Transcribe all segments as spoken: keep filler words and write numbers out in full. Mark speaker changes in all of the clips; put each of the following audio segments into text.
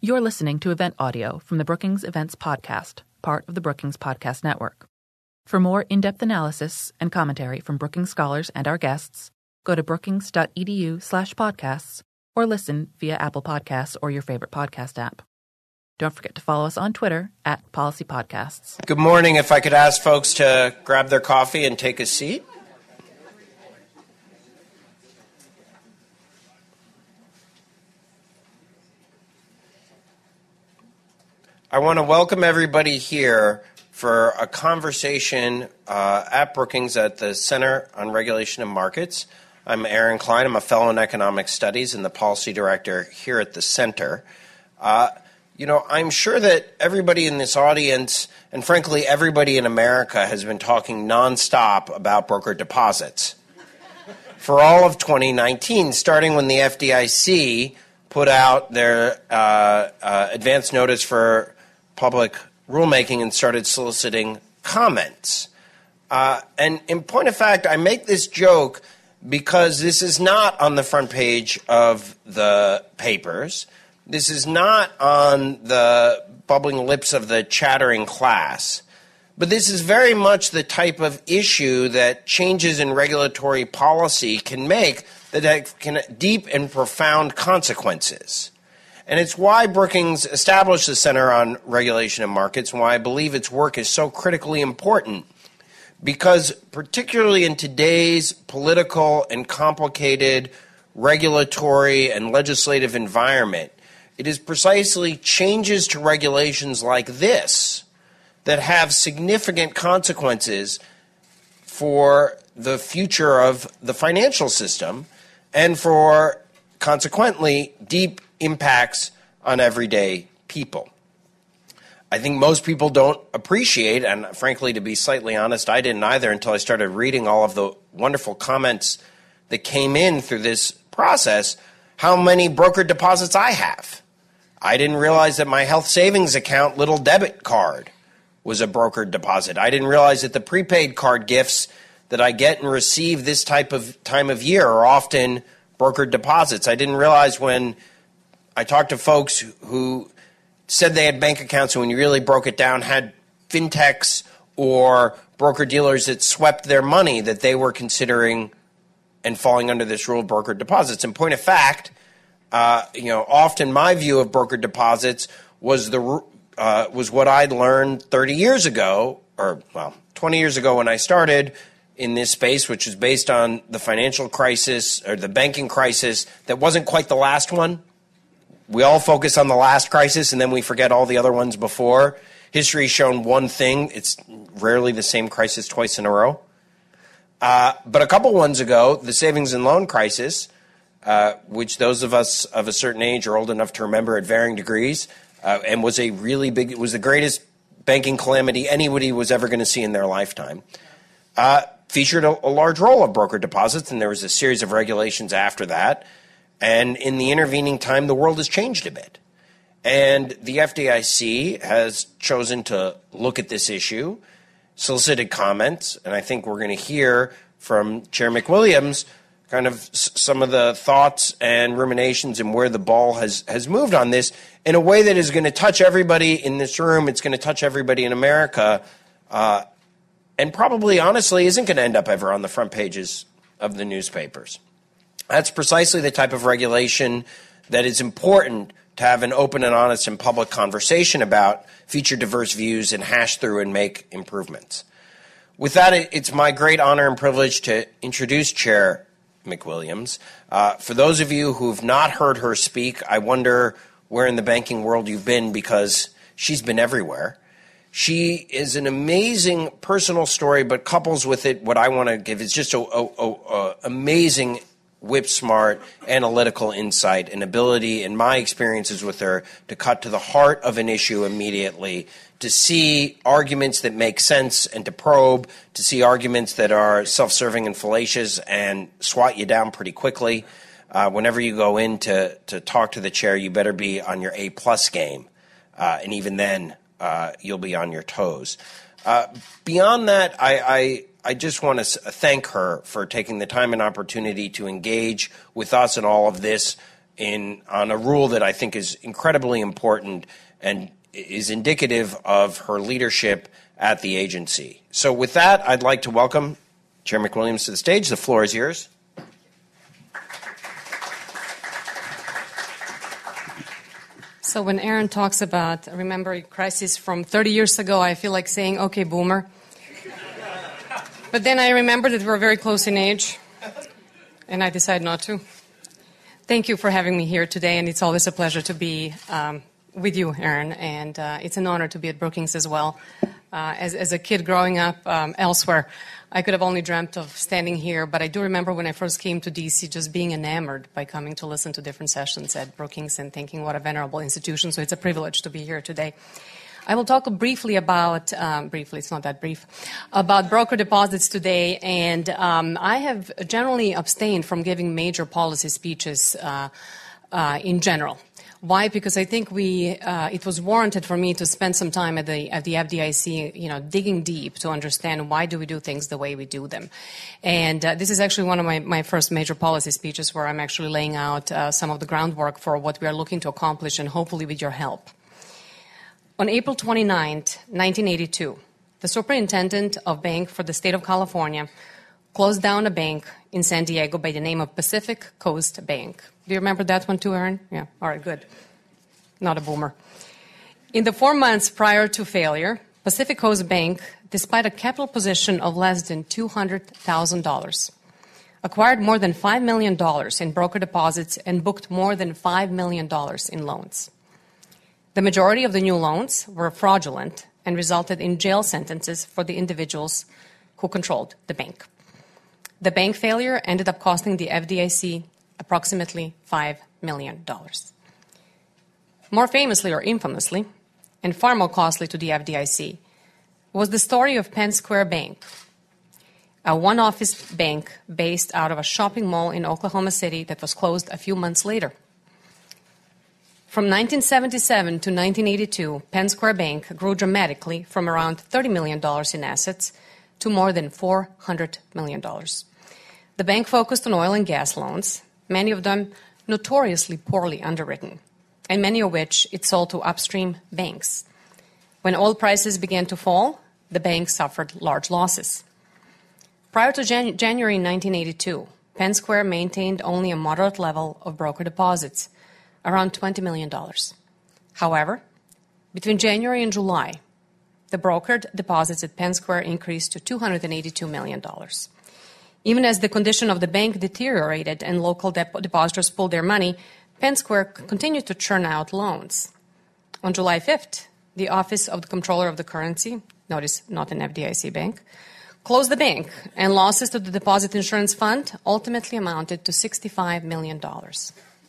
Speaker 1: You're listening to event audio from the Brookings Events Podcast, part of the Brookings Podcast Network. For more in-depth analysis and commentary from Brookings scholars and our guests, go to brookings.edu slash podcasts or listen via Apple Podcasts or your favorite podcast app. Don't forget to follow us on Twitter at Policy Podcasts.
Speaker 2: Good morning. If I could ask folks to grab their coffee and take a seat. I want to welcome everybody here for a conversation uh, at Brookings at the Center on Regulation and Markets. I'm Aaron Klein. I'm a fellow in economic studies and the policy director here at the center. Uh, you know, I'm sure that everybody in this audience, and frankly everybody in America, has been talking nonstop about broker deposits for all of twenty nineteen, starting when the F D I C put out their uh, uh, advance notice for public rulemaking and started soliciting comments. Uh, and in point of fact, I make this joke because this is not on the front page of the papers. This is not on the bubbling lips of the chattering class. But this is very much the type of issue that changes in regulatory policy can make that can have deep and profound consequences. And it's why Brookings established the Center on Regulation and Markets, and why I believe its work is so critically important. Because particularly in today's political and complicated regulatory and legislative environment, it is precisely changes to regulations like this that have significant consequences for the future of the financial system and for, consequently, deep impacts on everyday people. I think most people don't appreciate, and frankly, to be slightly honest, I didn't either until I started reading all of the wonderful comments that came in through this process, how many brokered deposits I have. I didn't realize that my health savings account little debit card was a brokered deposit. I didn't realize that the prepaid card gifts that I get and receive this type of time of year are often brokered deposits. I didn't realize when I talked to folks who said they had bank accounts and when you really broke it down had fintechs or broker-dealers that swept their money that they were considering and falling under this rule of brokered deposits. In point of fact, uh, you know, often my view of brokered deposits was the uh, was what I'd learned thirty years ago, or well, twenty years ago when I started in this space, which is based on the financial crisis or the banking crisis that wasn't quite the last one. We all focus on the last crisis, and then we forget all the other ones before. History's shown one thing. It's rarely the same crisis twice in a row. Uh, but a couple ones ago, the savings and loan crisis, uh, which those of us of a certain age are old enough to remember at varying degrees, uh, and was a really big, it was the greatest banking calamity anybody was ever going to see in their lifetime, uh, featured a, a large role of broker deposits, and there was a series of regulations after that. And in the intervening time, the world has changed a bit. And the F D I C has chosen to look at this issue, solicited comments, and I think we're going to hear from Chair McWilliams kind of s- some of the thoughts and ruminations and where the ball has, has moved on this in a way that is going to touch everybody in this room. It's going to touch everybody in America, uh, and probably, honestly, isn't going to end up ever on the front pages of the newspapers. That's precisely the type of regulation that is important to have an open and honest and public conversation about, feature diverse views, and hash through and make improvements. With that, it's my great honor and privilege to introduce Chair McWilliams. Uh, for those of you who have not heard her speak, I wonder where in the banking world you've been, because she's been everywhere. She is an amazing personal story, but couples with it what I want to give is just a, a, a, a amazing whip-smart, analytical insight and ability, in my experiences with her, to cut to the heart of an issue immediately, to see arguments that make sense and to probe, to see arguments that are self-serving and fallacious and swat you down pretty quickly. Uh, whenever you go in to, to talk to the chair, you better be on your A-plus game, uh, and even then, uh, you'll be on your toes. Uh, beyond that, I... I I just want to thank her for taking the time and opportunity to engage with us in all of this in on a rule that I think is incredibly important and is indicative of her leadership at the agency. So with that, I'd like to welcome Chair McWilliams to the stage. The floor is yours.
Speaker 3: So when Aaron talks about remember a crisis from thirty years ago, I feel like saying, okay, boomer. But then I remember that we're very close in age, and I decided not to. Thank you for having me here today, and it's always a pleasure to be um, with you, Aaron, and uh, it's an honor to be at Brookings as well. Uh, as, as a kid growing up um, elsewhere, I could have only dreamt of standing here, but I do remember when I first came to D C just being enamored by coming to listen to different sessions at Brookings and thinking what a venerable institution, so it's a privilege to be here today. I will talk briefly about, um, briefly, it's not that brief, about broker deposits today, and um, I have generally abstained from giving major policy speeches uh, uh, in general. Why? Because I think we, uh, it was warranted for me to spend some time at the, at the F D I C, you know, digging deep to understand why do we do things the way we do them. And uh, this is actually one of my, my first major policy speeches where I'm actually laying out uh, some of the groundwork for what we are looking to accomplish, and hopefully with your help. On April twenty-ninth, nineteen eighty-two, the superintendent of bank for the state of California closed down a bank in San Diego by the name of Pacific Coast Bank. Do you remember that one too, Aaron? Yeah, all right, good. Not a boomer. In the four months prior to failure, Pacific Coast Bank, despite a capital position of less than two hundred thousand dollars, acquired more than five million dollars in broker deposits and booked more than five million dollars in loans. The majority of the new loans were fraudulent and resulted in jail sentences for the individuals who controlled the bank. The bank failure ended up costing the F D I C approximately five million dollars. More famously or infamously, and far more costly to the F D I C, was the story of Penn Square Bank, a one-office bank based out of a shopping mall in Oklahoma City that was closed a few months later. From nineteen seventy-seven to nineteen eighty-two, Penn Square Bank grew dramatically from around thirty million dollars in assets to more than four hundred million dollars. The bank focused on oil and gas loans, many of them notoriously poorly underwritten, and many of which it sold to upstream banks. When oil prices began to fall, the bank suffered large losses. Prior to Jan- January nineteen eighty-two, Penn Square maintained only a moderate level of broker deposits, around twenty million dollars. However, between January and July, the brokered deposits at Penn Square increased to two hundred eighty-two million dollars. Even as the condition of the bank deteriorated and local dep- depositors pulled their money, Penn Square c- continued to churn out loans. On July fifth, the Office of the Comptroller of the Currency, notice not an F D I C bank, closed the bank, and losses to the Deposit Insurance Fund ultimately amounted to sixty-five million dollars.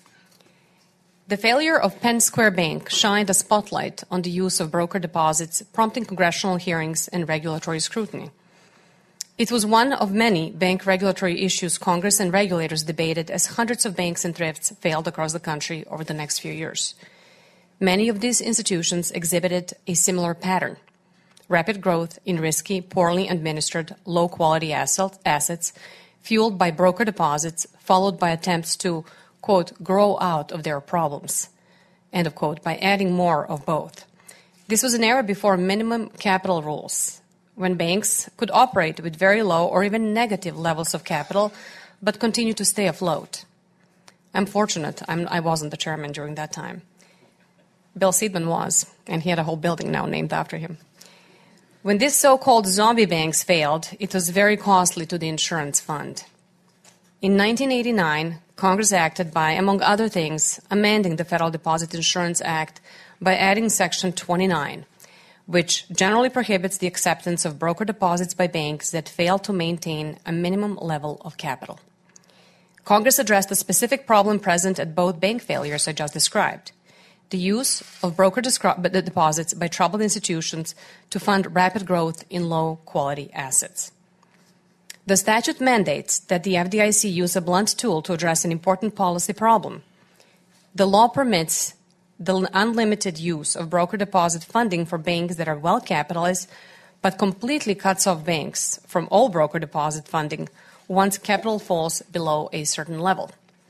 Speaker 3: The failure of Penn Square Bank shined a spotlight on the use of broker deposits, prompting congressional hearings and regulatory scrutiny. It was one of many bank regulatory issues Congress and regulators debated as hundreds of banks and thrifts failed across the country over the next few years. Many of these institutions exhibited a similar pattern: rapid growth in risky, poorly administered, low-quality assets, fueled by broker deposits, followed by attempts to, quote, grow out of their problems, end of quote, by adding more of both. This was an era before minimum capital rules, when banks could operate with very low or even negative levels of capital, but continue to stay afloat. I'm fortunate I'm, I wasn't the chairman during that time. Bill Seidman was, and he had a whole building now named after him. When these so-called zombie banks failed, it was very costly to the insurance fund. In nineteen eighty-nine, Congress acted by, among other things, amending the Federal Deposit Insurance Act by adding Section twenty-nine, which generally prohibits the acceptance of broker deposits by banks that fail to maintain a minimum level of capital. Congress addressed the specific problem present at both bank failures I just described: the use of broker deposits by troubled institutions to fund rapid growth in low-quality assets. The statute mandates that the F D I C use a blunt tool to address an important policy problem. The law permits the unlimited use of broker deposit funding for banks that are well capitalized, but completely cuts off banks from all broker deposit funding once capital falls below a certain level.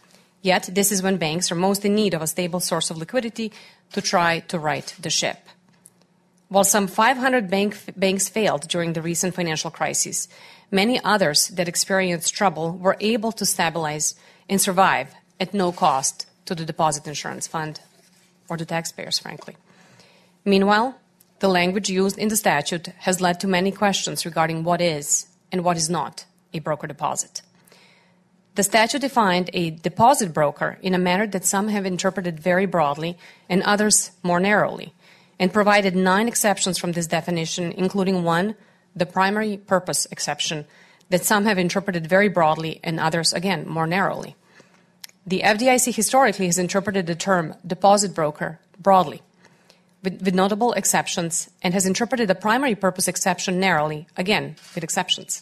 Speaker 3: Yet, this is when banks are most in need of a stable source of liquidity to try to right the ship. While some five hundred bank, banks failed during the recent financial crisis, many others that experienced trouble were able to stabilize and survive at no cost to the Deposit Insurance Fund or the taxpayers, frankly. Meanwhile, the language used in the statute has led to many questions regarding what is and what is not a broker deposit. The statute defined a deposit broker in a manner that some have interpreted very broadly and others more narrowly, and provided nine exceptions from this definition, including one, the primary purpose exception, that some have interpreted very broadly and others, again, more narrowly. The F D I C historically has interpreted the term deposit broker broadly, with, with notable exceptions, and has interpreted the primary purpose exception narrowly, again, with exceptions.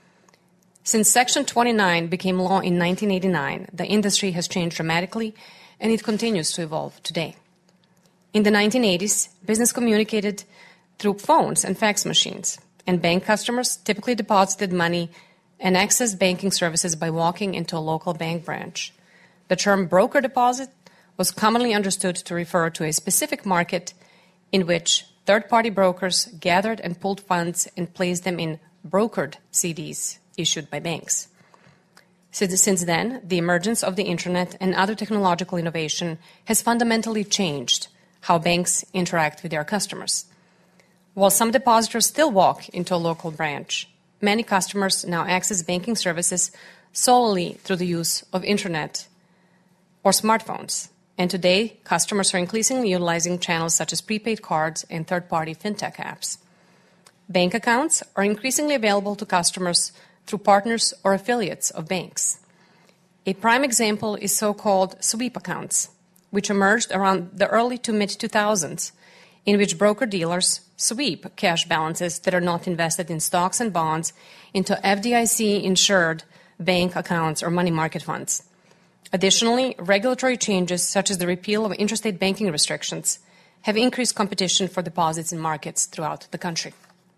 Speaker 3: Since Section twenty-nine became law in nineteen eighty-nine, the industry has changed dramatically, and it continues to evolve today. In the nineteen eighties, business communicated through phones and fax machines, and bank customers typically deposited money and accessed banking services by walking into a local bank branch. The term broker deposit was commonly understood to refer to a specific market in which third-party brokers gathered and pooled funds and placed them in brokered C Ds issued by banks. Since, since then, the emergence of the Internet and other technological innovation has fundamentally changed how banks interact with their customers. While some depositors still walk into a local branch, many customers now access banking services solely through the use of Internet or smartphones. And today, customers are increasingly utilizing channels such as prepaid cards and third-party fintech apps. Bank accounts are increasingly available to customers through partners or affiliates of banks. A prime example is so-called sweep accounts, which emerged around the early to mid two thousands, in which broker-dealers sweep cash balances that are not invested in stocks and bonds into F D I C-insured bank accounts or money market funds. Additionally, regulatory changes such as the repeal of interstate banking restrictions have increased competition for deposits in markets throughout the country.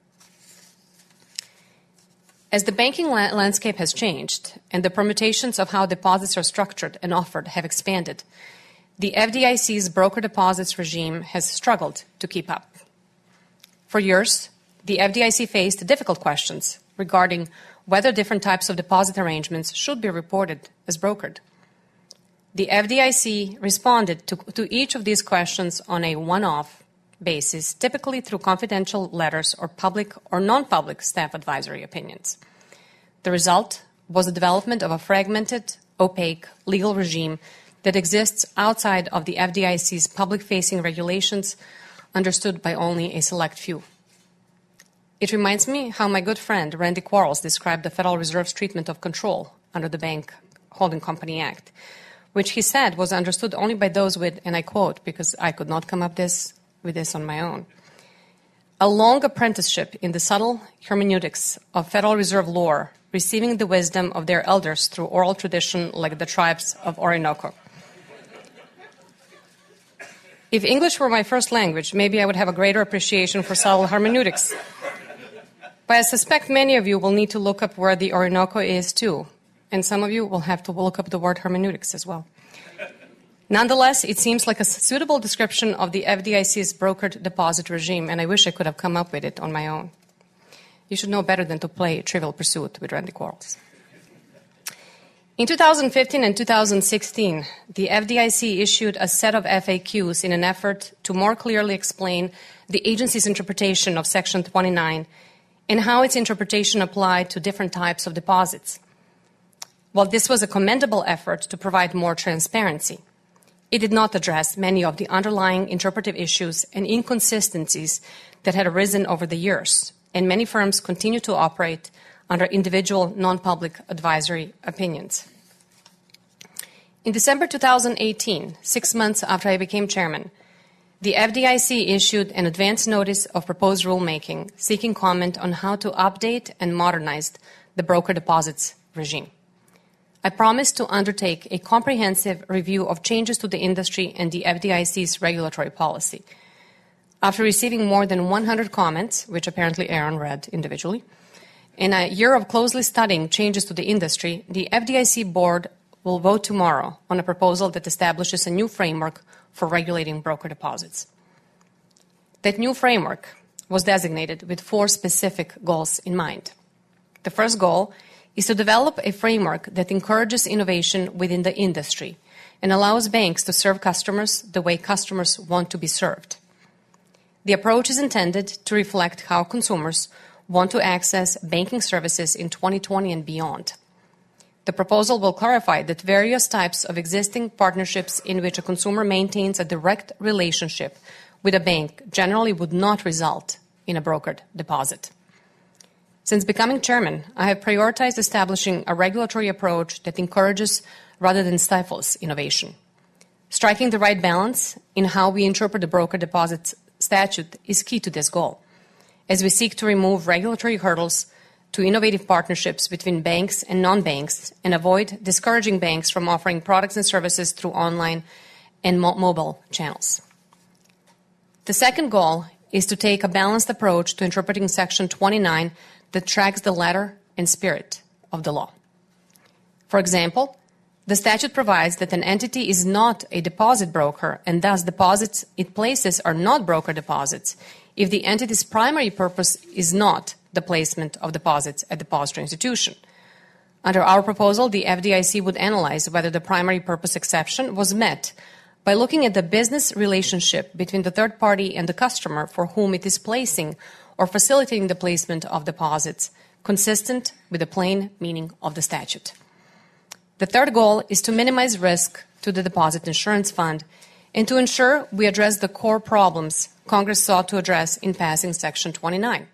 Speaker 3: As the banking la- landscape has changed and the permutations of how deposits are structured and offered have expanded, the F D I C's broker deposits regime has struggled to keep up. For years, the F D I C faced difficult questions regarding whether different types of deposit arrangements should be reported as brokered. The F D I C responded to, to each of these questions on a one-off basis, typically through confidential letters or public or non-public staff advisory opinions. The result was the development of a fragmented, opaque legal regime that exists outside of the F D I C's public-facing regulations, understood by only a select few. It reminds me how my good friend Randy Quarles described the Federal Reserve's treatment of control under the Bank Holding Company Act, which he said was understood only by those with, and I quote, because I could not come up this, with this on my own, a long apprenticeship in the subtle hermeneutics of Federal Reserve lore, receiving the wisdom of their elders through oral tradition like the tribes of Orinoco. If English were my first language, maybe I would have a greater appreciation for subtle hermeneutics. But I suspect many of you will need to look up where the Orinoco is too, and some of you will have to look up the word hermeneutics as well. Nonetheless, it seems like a suitable description of the F D I C's brokered deposit regime, and I wish I could have come up with it on my own. You should know better than to play Trivial Pursuit with Randy Quarles. In two thousand fifteen and two thousand sixteen, the F D I C issued a set of F A Qs in an effort to more clearly explain the agency's interpretation of Section twenty-nine and how its interpretation applied to different types of deposits. While this was a commendable effort to provide more transparency, it did not address many of the underlying interpretive issues and inconsistencies that had arisen over the years, and many firms continue to operate under individual non-public advisory opinions. In December two thousand eighteen, six months after I became chairman, the F D I C issued an advance notice of proposed rulemaking seeking comment on how to update and modernize the broker deposits regime. I promised to undertake a comprehensive review of changes to the industry and the F D I C's regulatory policy. After receiving more than one hundred comments, which apparently Aaron read individually, in a year of closely studying changes to the industry, the F D I C board will vote tomorrow on a proposal that establishes a new framework for regulating broker deposits. That new framework was designated with four specific goals in mind. The first goal is to develop a framework that encourages innovation within the industry and allows banks to serve customers the way customers want to be served. The approach is intended to reflect how consumers want to access banking services in twenty twenty and beyond. The proposal will clarify that various types of existing partnerships in which a consumer maintains a direct relationship with a bank generally would not result in a brokered deposit. Since becoming chairman, I have prioritized establishing a regulatory approach that encourages rather than stifles innovation. Striking the right balance in how we interpret the broker deposit statute is key to this goal, as we seek to remove regulatory hurdles to innovative partnerships between banks and non-banks and avoid discouraging banks from offering products and services through online and mo- mobile channels. The second goal is to take a balanced approach to interpreting Section twenty-nine that tracks the letter and spirit of the law. For example, the statute provides that an entity is not a deposit broker, and thus deposits it places are not broker deposits if the entity's primary purpose is not the placement of deposits at the depository institution. Under our proposal, the F D I C would analyze whether the primary purpose exception was met by looking at the business relationship between the third party and the customer for whom it is placing or facilitating the placement of deposits, consistent with the plain meaning of the statute. The third goal is to minimize risk to the deposit insurance fund and to ensure we address the core problems Congress sought to address in passing Section twenty-nine.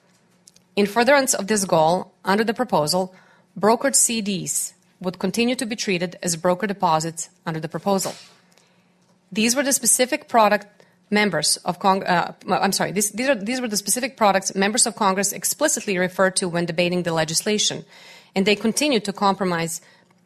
Speaker 3: In furtherance of this goal, under the proposal, brokered C Ds would continue to be treated as broker deposits under the proposal. These were the specific product members of Cong- uh, I'm sorry, these, these, are, these were the specific products members of Congress explicitly referred to when debating the legislation, and they continue to compromise.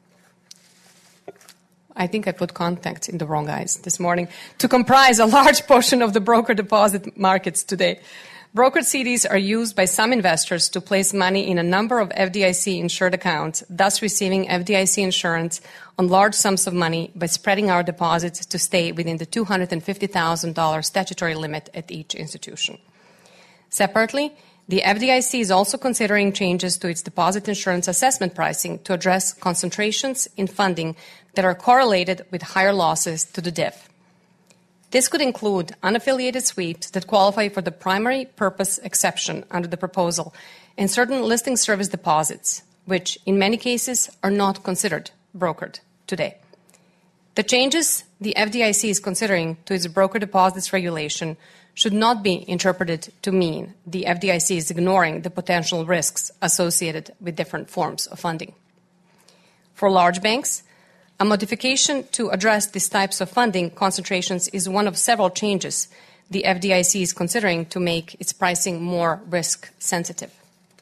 Speaker 3: I think I put contacts in the wrong eyes this morning, to comprise a large portion of the broker deposit markets today. Brokered C Ds are used by some investors to place money in a number of F D I C-insured accounts, thus receiving F D I C insurance on large sums of money by spreading our deposits to stay within the two hundred fifty thousand dollars statutory limit at each institution. Separately, the F D I C is also considering changes to its deposit insurance assessment pricing to address concentrations in funding that are correlated with higher losses to the D I F. This could include unaffiliated sweeps that qualify for the primary purpose exception under the proposal and certain listing service deposits, which in many cases are not considered brokered today. The changes the F D I C is considering to its broker deposits regulation should not be interpreted to mean the F D I C is ignoring the potential risks associated with different forms of funding. For large banks, a modification to address these types of funding concentrations is one of several changes the F D I C is considering to make its pricing more risk sensitive.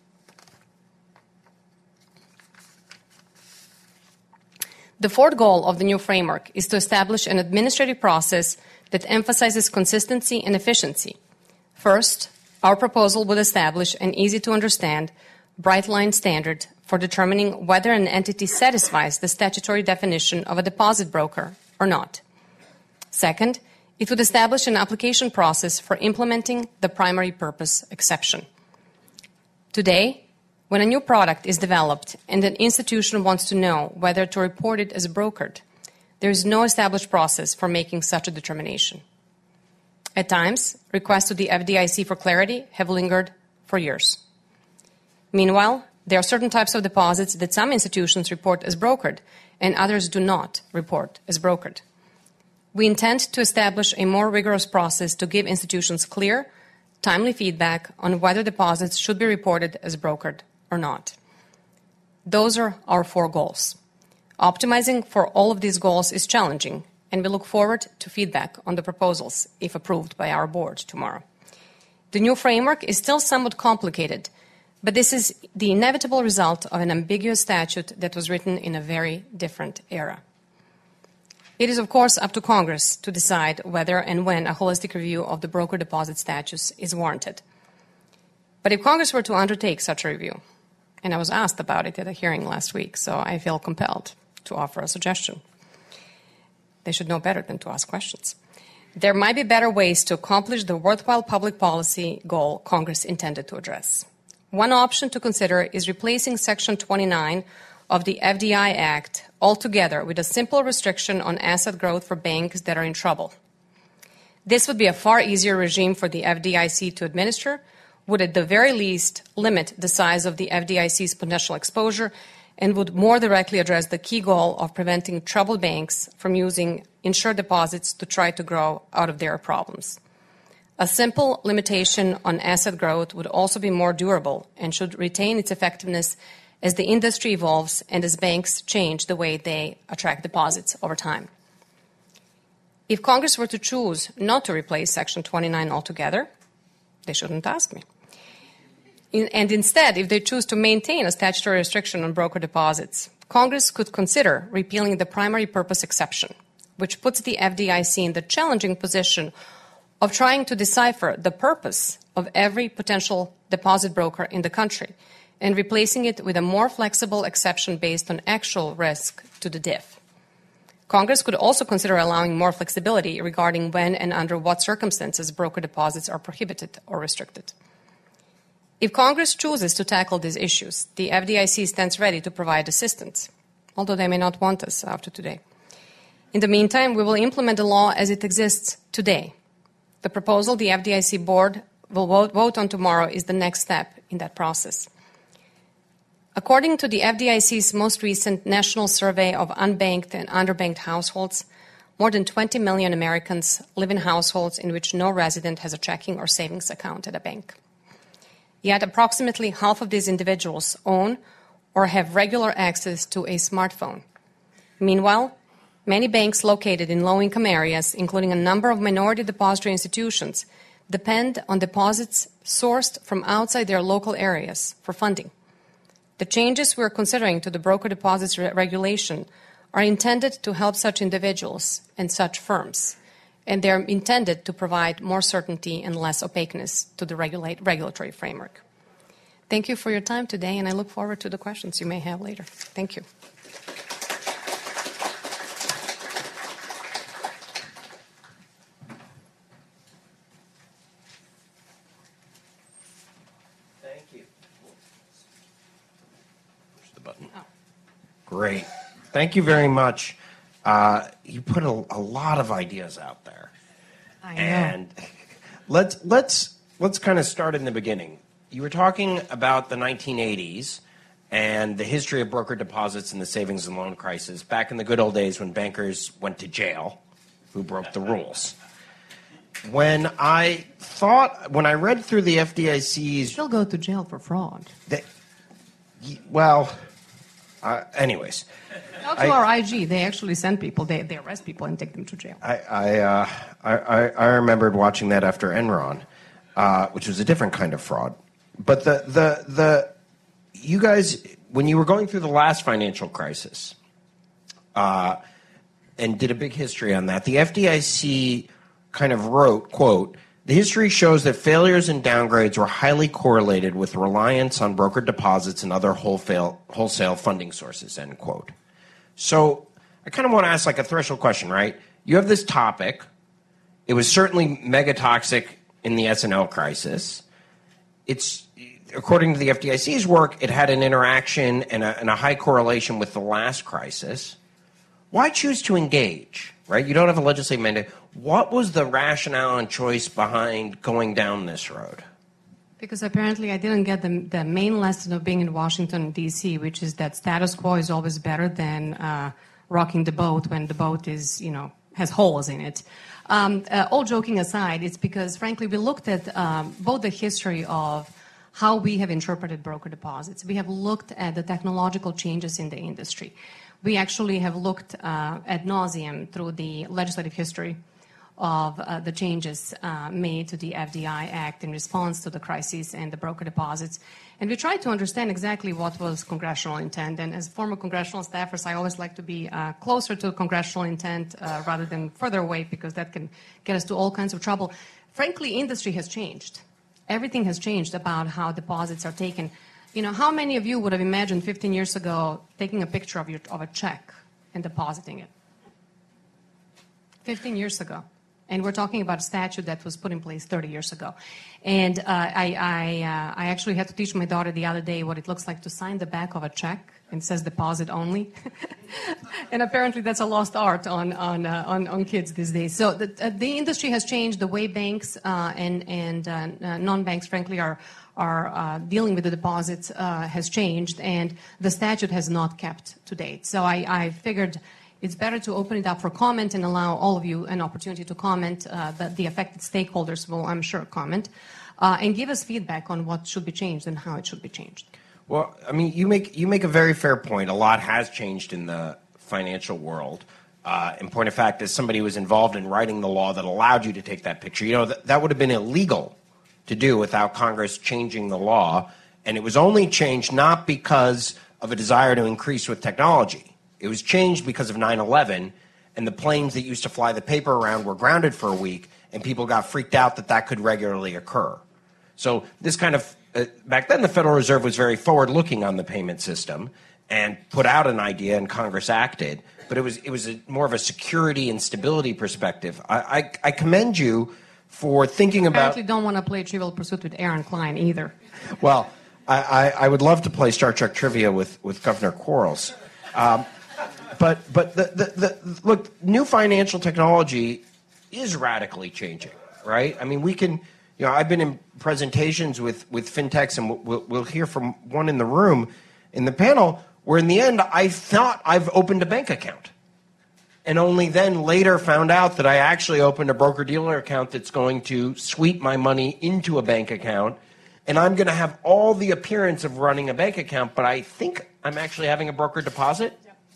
Speaker 3: The fourth goal of the new framework is to establish an administrative process that emphasizes consistency and efficiency. First, our proposal would establish an easy-to-understand, bright-line standard for determining whether an entity satisfies the statutory definition of a deposit broker or not. Second, it would establish an application process for implementing the primary purpose exception. Today, when a new product is developed and an institution wants to know whether to report it as brokered, there is no established process for making such a determination. At times, requests to the F D I C for clarity have lingered for years. Meanwhile, there are certain types of deposits that some institutions report as brokered and others do not report as brokered. We intend to establish a more rigorous process to give institutions clear, timely feedback on whether deposits should be reported as brokered or not. Those are our four goals. Optimizing for all of these goals is challenging, and we look forward to feedback on the proposals if approved by our board tomorrow. The new framework is still somewhat complicated, but this is the inevitable result of an ambiguous statute that was written in a very different era. It is, of course, up to Congress to decide whether and when a holistic review of the broker deposit statutes is warranted. But if Congress were to undertake such a review, and I was asked about it at a hearing last week, so I feel compelled to offer a suggestion. They should know better than to ask questions. There might be better ways to accomplish the worthwhile public policy goal Congress intended to address. One option to consider is replacing Section twenty-nine of the F D I Act altogether with a simple restriction on asset growth for banks that are in trouble. This would be a far easier regime for the F D I C to administer, would at the very least limit the size of the F D I C's potential exposure, and would more directly address the key goal of preventing troubled banks from using insured deposits to try to grow out of their problems. A simple limitation on asset growth would also be more durable and should retain its effectiveness as the industry evolves and as banks change the way they attract deposits over time. If Congress were to choose not to replace Section twenty-nine altogether, they shouldn't ask me. In, and instead, if they choose to maintain a statutory restriction on broker deposits, Congress could consider repealing the primary purpose exception, which puts the F D I C in the challenging position of trying to decipher the purpose of every potential deposit broker in the country and replacing it with a more flexible exception based on actual risk to the D I F. Congress could also consider allowing more flexibility regarding when and under what circumstances broker deposits are prohibited or restricted. If Congress chooses to tackle these issues, the F D I C stands ready to provide assistance, although they may not want us after today. In the meantime, we will implement the law as it exists today. The proposal the F D I C board will vote, vote on tomorrow is the next step in that process. According to the F D I C's most recent national survey of unbanked and underbanked households, more than twenty million Americans live in households in which no resident has a checking or savings account at a bank. Yet approximately half of these individuals own or have regular access to a smartphone. Meanwhile, many banks located in low-income areas, including a number of minority depository institutions, depend on deposits sourced from outside their local areas for funding. The changes we are considering to the broker deposits re- regulation are intended to help such individuals and such firms, and they are intended to provide more certainty and less opaqueness to the regulate, regulatory framework. Thank you for your time today, and I look forward to the questions you may have later. Thank you.
Speaker 2: Great. Thank you very much. Uh, you put a, a lot of ideas out there.
Speaker 3: I know.
Speaker 2: And let's let's let's kind of start in the beginning. You were talking about the nineteen eighties and the history of broker deposits and the savings and loan crisis back in the good old days when bankers went to jail who broke the rules. When I thought, when I read through the F D I C's...
Speaker 3: Still go to jail for fraud.
Speaker 2: They, well... Uh, anyways,
Speaker 3: Go to I, our I G. They actually send people. They they arrest people and take them to jail.
Speaker 2: I I uh, I, I remembered watching that after Enron, uh, which was a different kind of fraud. But the the the you guys, when you were going through the last financial crisis, uh, and did a big history on that, the F D I C kind of wrote, quote, "The history shows that failures and downgrades were highly correlated with reliance on brokered deposits and other wholesale, wholesale funding sources," end quote. So I kind of want to ask like a threshold question, right? You have this topic. It was certainly mega toxic in the S and L crisis. It's, according to the F D I C's work, it had an interaction and a, and a high correlation with the last crisis. Why choose to engage, right? You don't have a legislative mandate. What was the rationale and choice behind going down this road?
Speaker 3: Because apparently I didn't get the, the main lesson of being in Washington, D C, which is that status quo is always better than uh, rocking the boat when the boat is, you know, has holes in it. Um, uh, all joking aside, it's because, frankly, we looked at um, both the history of how we have interpreted broker deposits. We have looked at the technological changes in the industry. We actually have looked uh, ad nauseum through the legislative history of uh, the changes uh, made to the F D I Act in response to the crisis and the broker deposits. And we tried to understand exactly what was congressional intent. And as former congressional staffers, I always like to be uh, closer to congressional intent uh, rather than further away, because that can get us to all kinds of trouble. Frankly, industry has changed. Everything has changed about how deposits are taken. You know, how many of you would have imagined fifteen years ago taking a picture of, your, of a check and depositing it. fifteen years ago. And we're talking about a statute that was put in place thirty years ago. And uh, I, I, uh, I actually had to teach my daughter the other day what it looks like to sign the back of a check and says deposit only. And apparently that's a lost art on, on, uh, on, on kids these days. So the, uh, the industry has changed. The way banks uh, and, and uh, uh, non-banks, frankly, are, are uh, dealing with the deposits uh, has changed. And the statute has not kept to date. So I, I figured it's better to open it up for comment and allow all of you an opportunity to comment. Uh, that the affected stakeholders will, I'm sure, comment. Uh, and give us feedback on what should be changed and how it should be changed.
Speaker 2: Well, I mean, you make you make a very fair point. A lot has changed in the financial world. Uh, in point of fact, as somebody who was involved in writing the law that allowed you to take that picture, you know, that, that would have been illegal to do without Congress changing the law. And it was only changed not because of a desire to increase with technology. It was changed because of nine eleven, and the planes that used to fly the paper around were grounded for a week, and people got freaked out that that could regularly occur. So this kind of, uh, back then the Federal Reserve was very forward-looking on the payment system and put out an idea, and Congress acted. But it was it was a, more of a security and stability perspective. I, I, I commend you for thinking about...
Speaker 3: I actually don't want to play Trivial Pursuit with Aaron Klein either.
Speaker 2: Well, I, I, I would love to play Star Trek trivia with, with Governor Quarles. Um, but but the, the, the look, new financial technology is radically changing, right? I mean, we can... You know, I've been in presentations with, with fintechs, and we'll, we'll hear from one in the room in the panel, where in the end I thought I've opened a bank account, and only then later found out that I actually opened a broker-dealer account that's going to sweep my money into a bank account, and I'm going to have all the appearance of running a bank account, but I think I'm actually having a broker deposit.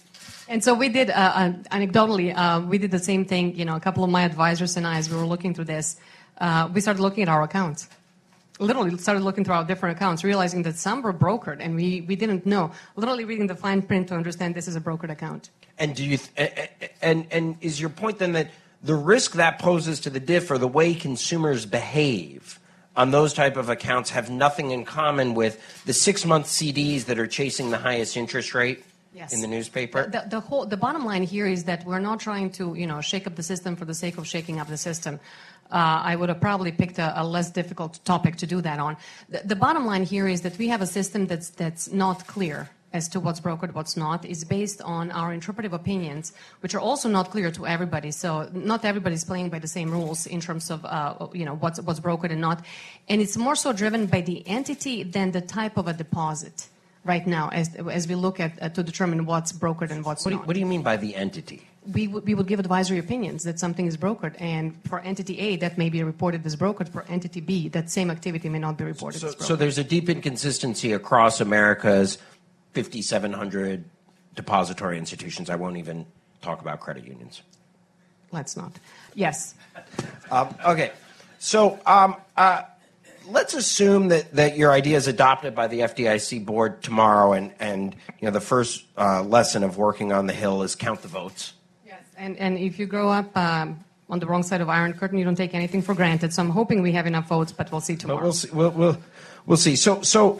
Speaker 3: And so we did, uh, uh, anecdotally, uh, we did the same thing. You know, a couple of my advisors and I, as we were looking through this, Uh, we started looking at our accounts. Literally started looking through our different accounts, realizing that some were brokered, and we, we didn't know. Literally reading the fine print to understand this is a brokered account.
Speaker 2: And do you th- and and is your point then that the risk that poses to the D I F or the way consumers behave on those type of accounts have nothing in common with the six-month C Ds that are chasing the highest interest rate? Yes. In the newspaper?
Speaker 3: The, the, the, whole, the bottom line here is that we're not trying to, you know, shake up the system for the sake of shaking up the system. Uh, I would have probably picked a, a less difficult topic to do that on. The, the bottom line here is that we have a system that's that's not clear as to what's brokered, what's not. It's based on our interpretive opinions, which are also not clear to everybody. So not everybody's playing by the same rules in terms of, uh, you know, what's what's brokered and not. And it's more so driven by the entity than the type of a deposit right now, as as we look at uh, to determine what's brokered and what's
Speaker 2: what do you,
Speaker 3: not.
Speaker 2: What do you mean by the entity?
Speaker 3: We, w- we would give advisory opinions that something is brokered, and for entity A, that may be reported as brokered. For entity B, that same activity may not be reported
Speaker 2: so,
Speaker 3: as brokered.
Speaker 2: So there's a deep inconsistency across America's fifty-seven hundred depository institutions. I won't even talk about credit unions.
Speaker 3: Let's not. Yes.
Speaker 2: Um, okay. So um, uh, let's assume that, that your idea is adopted by the F D I C board tomorrow, and, and you know the first uh, lesson of working on the Hill is count the votes.
Speaker 3: And, and if you grow up um, on the wrong side of Iron Curtain, you don't take anything for granted. So I'm hoping we have enough votes, but we'll see tomorrow.
Speaker 2: But we'll see. We'll, we'll, we'll see. So so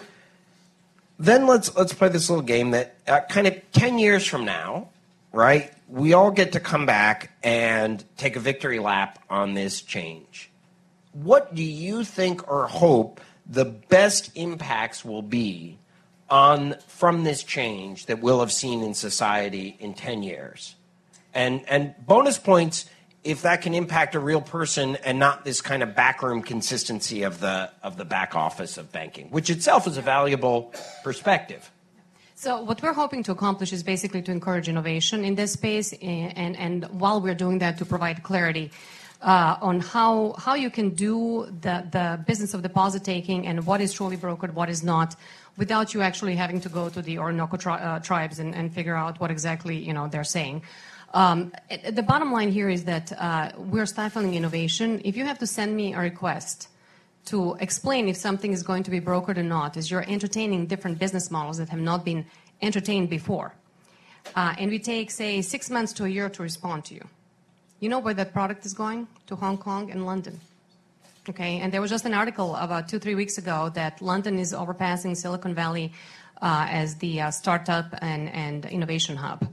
Speaker 2: then let's let's play this little game that uh, kind of ten years from now, right? We all get to come back and take a victory lap on this change. What do you think or hope the best impacts will be on from this change that we'll have seen in society in ten years? And and bonus points if that can impact a real person and not this kind of backroom consistency of the of the back office of banking, which itself is a valuable perspective.
Speaker 3: So what we're hoping to accomplish is basically to encourage innovation in this space, and and, and while we're doing that, to provide clarity uh, on how how you can do the the business of deposit taking and what is truly brokered, what is not, without you actually having to go to the Orinoco tri- uh, tribes and, and figure out what exactly you know they're saying. Um, it, the bottom line here is that uh, we're stifling innovation. If you have to send me a request to explain if something is going to be brokered or not, as you're entertaining different business models that have not been entertained before, uh, and we take, say, six months to a year to respond to you, you know where that product is going? To Hong Kong and London. Okay, and there was just an article about two, three weeks ago that London is overpassing Silicon Valley uh, as the uh, startup and, and innovation hub.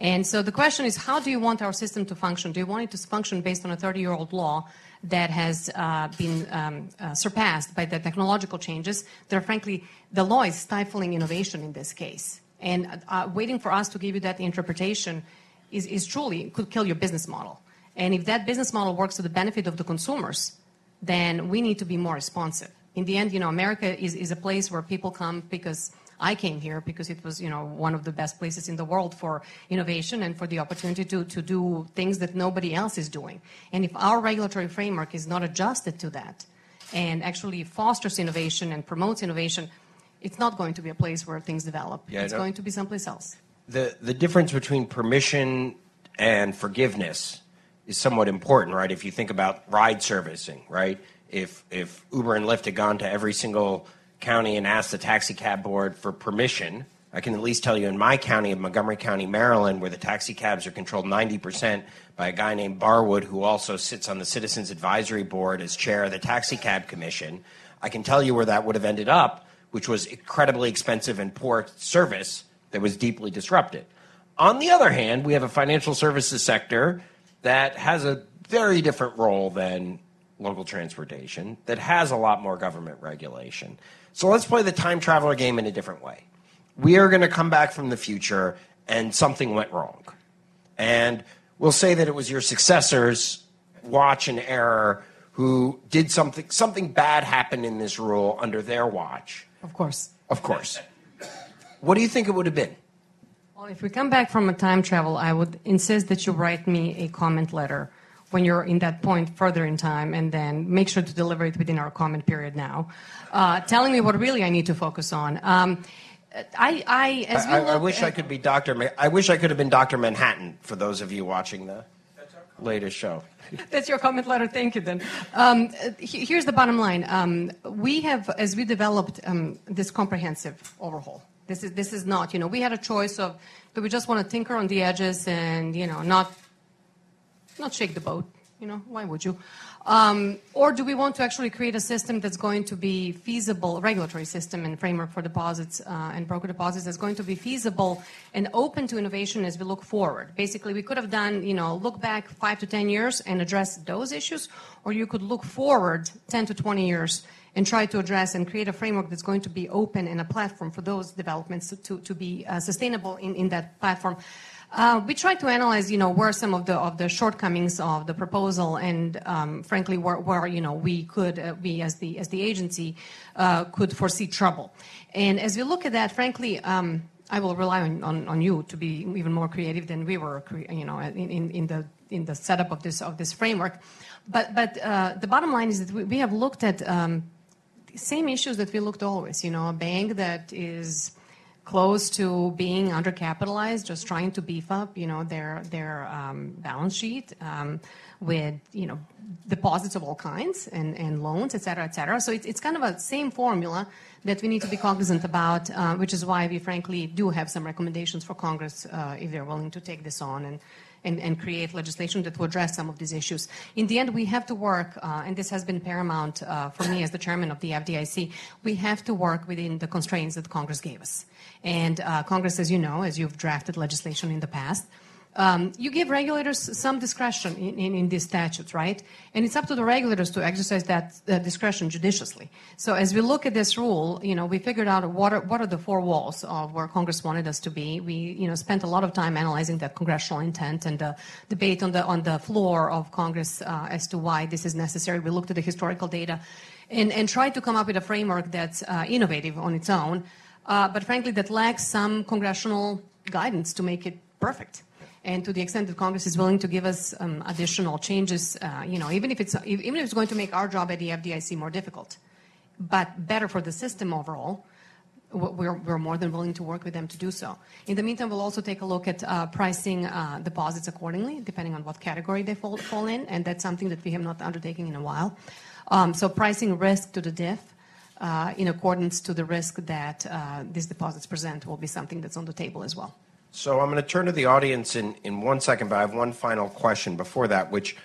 Speaker 3: And so the question is, how do you want our system to function? Do you want it to function based on a thirty-year-old law that has uh, been um, uh, surpassed by the technological changes that are, frankly, the law is stifling innovation in this case. And uh, waiting for us to give you that interpretation is, is truly, could kill your business model. And if that business model works to the benefit of the consumers, then we need to be more responsive. In the end, you know, America is, is a place where people come because I came here because it was, you know, one of the best places in the world for innovation and for the opportunity to, to do things that nobody else is doing. And if our regulatory framework is not adjusted to that and actually fosters innovation and promotes innovation, it's not going to be a place where things develop. Yeah, it's going to be someplace else.
Speaker 2: The, the difference between permission and forgiveness is somewhat important, right? If you think about ride servicing, right? If, if Uber and Lyft had gone to every single county and asked the taxi cab board for permission, I can at least tell you in my county of Montgomery County, Maryland, where the taxi cabs are controlled ninety percent by a guy named Barwood, who also sits on the Citizens Advisory Board as chair of the Taxi Cab Commission, I can tell you where that would have ended up, which was incredibly expensive and poor service that was deeply disrupted. On the other hand, we have a financial services sector that has a very different role than local transportation, that has a lot more government regulation. So let's play the time traveler game in a different way. We are going to come back from the future and something went wrong. And we'll say that it was your successors, watch and error, who did something, something bad happened in this rule under their watch.
Speaker 3: Of course.
Speaker 2: Of course. What do you think it would have been?
Speaker 3: Well, if we come back from a time travel, I would insist that you write me a comment letter when you're in that point further in time, and then make sure to deliver it within our comment period now, uh, telling me what really I need to focus on. Um, I, I, as we
Speaker 2: I,
Speaker 3: look
Speaker 2: I wish
Speaker 3: at,
Speaker 2: I could be Doctor Ma- I wish I could have been Doctor Manhattan for those of you watching the latest show.
Speaker 3: That's your comment letter. Thank you, then. Um, here's the bottom line. Um, we have, as we developed um, this comprehensive overhaul, this is this is not, you know, we had a choice of, do we just want to tinker on the edges and, you know, not not shake the boat, you know, why would you? Um, or do we want to actually create a system that's going to be feasible, a regulatory system and framework for deposits uh, and broker deposits that's going to be feasible and open to innovation as we look forward? Basically, we could have done, you know, look back five to ten years and address those issues, or you could look forward ten to twenty years and try to address and create a framework that's going to be open and a platform for those developments to, to, to be uh, sustainable in, in that platform. Uh, we tried to analyze, you know, where some of the of the shortcomings of the proposal, and um, frankly, where, where you know we could uh, we as the as the agency uh, could foresee trouble. And as we look at that, frankly, um, I will rely on, on, on you to be even more creative than we were, you know, in, in, in the in the setup of this of this framework. But but uh, the bottom line is that we, we have looked at um, the same issues that we looked always. You know, a bank that is close to being undercapitalized, just trying to beef up, you know, their their um, balance sheet um, with, you know, deposits of all kinds and, and loans, et cetera, et cetera. So it's, it's kind of a same formula that we need to be cognizant about, uh, which is why we frankly do have some recommendations for Congress uh, if they're willing to take this on and, and, and create legislation that will address some of these issues. In the end, we have to work, uh, and this has been paramount uh, for me as the chairman of the F D I C, we have to work within the constraints that Congress gave us. And uh, Congress, as you know, as you've drafted legislation in the past, um, you give regulators some discretion in, in, in these statutes, right? And it's up to the regulators to exercise that uh, discretion judiciously. So as we look at this rule, you know, we figured out what are, what are the four walls of where Congress wanted us to be. We, you know, spent a lot of time analyzing that congressional intent and the debate on the on the floor of Congress uh, as to why this is necessary. We looked at the historical data and, and tried to come up with a framework that's uh, innovative on its own, Uh, but frankly, that lacks some congressional guidance to make it perfect. And to the extent that Congress is willing to give us um, additional changes, uh, you know, even if it's even if it's going to make our job at the F D I C more difficult, but better for the system overall, we're, we're more than willing to work with them to do so. In the meantime, we'll also take a look at uh, pricing uh, deposits accordingly, depending on what category they fall, fall in, and that's something that we have not undertaken in a while. Um, so pricing risk to the D I F. Uh, in accordance to the risk that uh, these deposits present will be something that's on the table as well.
Speaker 2: So I'm going to turn to the audience in, in one second, but I have one final question before that, which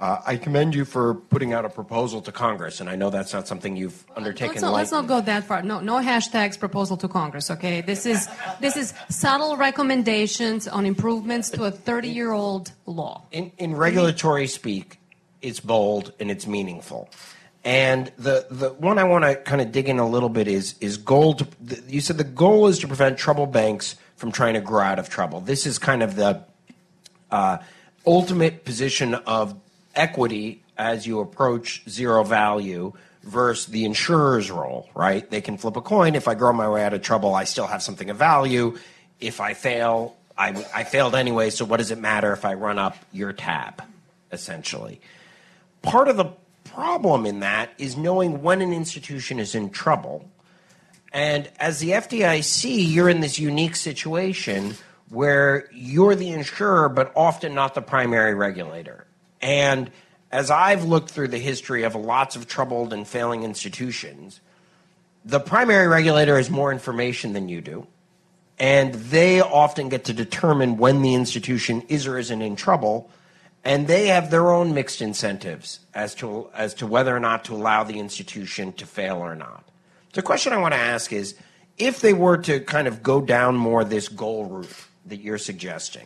Speaker 2: Uh, I commend you for putting out a proposal to Congress, and I know that's not something you've undertaken.
Speaker 3: Let's not, let's not go that far. No, no hashtags proposal to Congress. Okay, this is this is subtle recommendations on improvements to a thirty-year-old law.
Speaker 2: In, in regulatory speak, it's bold and it's meaningful. And the the one I want to kind of dig in a little bit is is goal. To, the, you said the goal is to prevent troubled banks from trying to grow out of trouble. This is kind of the uh, ultimate position of equity as you approach zero value versus the insurer's role, right? They can flip a coin. If I grow my way out of trouble, I still have something of value. If I fail, I, I failed anyway, so what does it matter if I run up your tab, essentially? Part of the problem in that is knowing when an institution is in trouble. And as the F D I C, you're in this unique situation where you're the insurer, but often not the primary regulator. And as I've looked through the history of lots of troubled and failing institutions, the primary regulator has more information than you do, and they often get to determine when the institution is or isn't in trouble, and they have their own mixed incentives as to as to whether or not to allow the institution to fail or not. The question I want to ask is, if they were to kind of go down more this goal route that you're suggesting,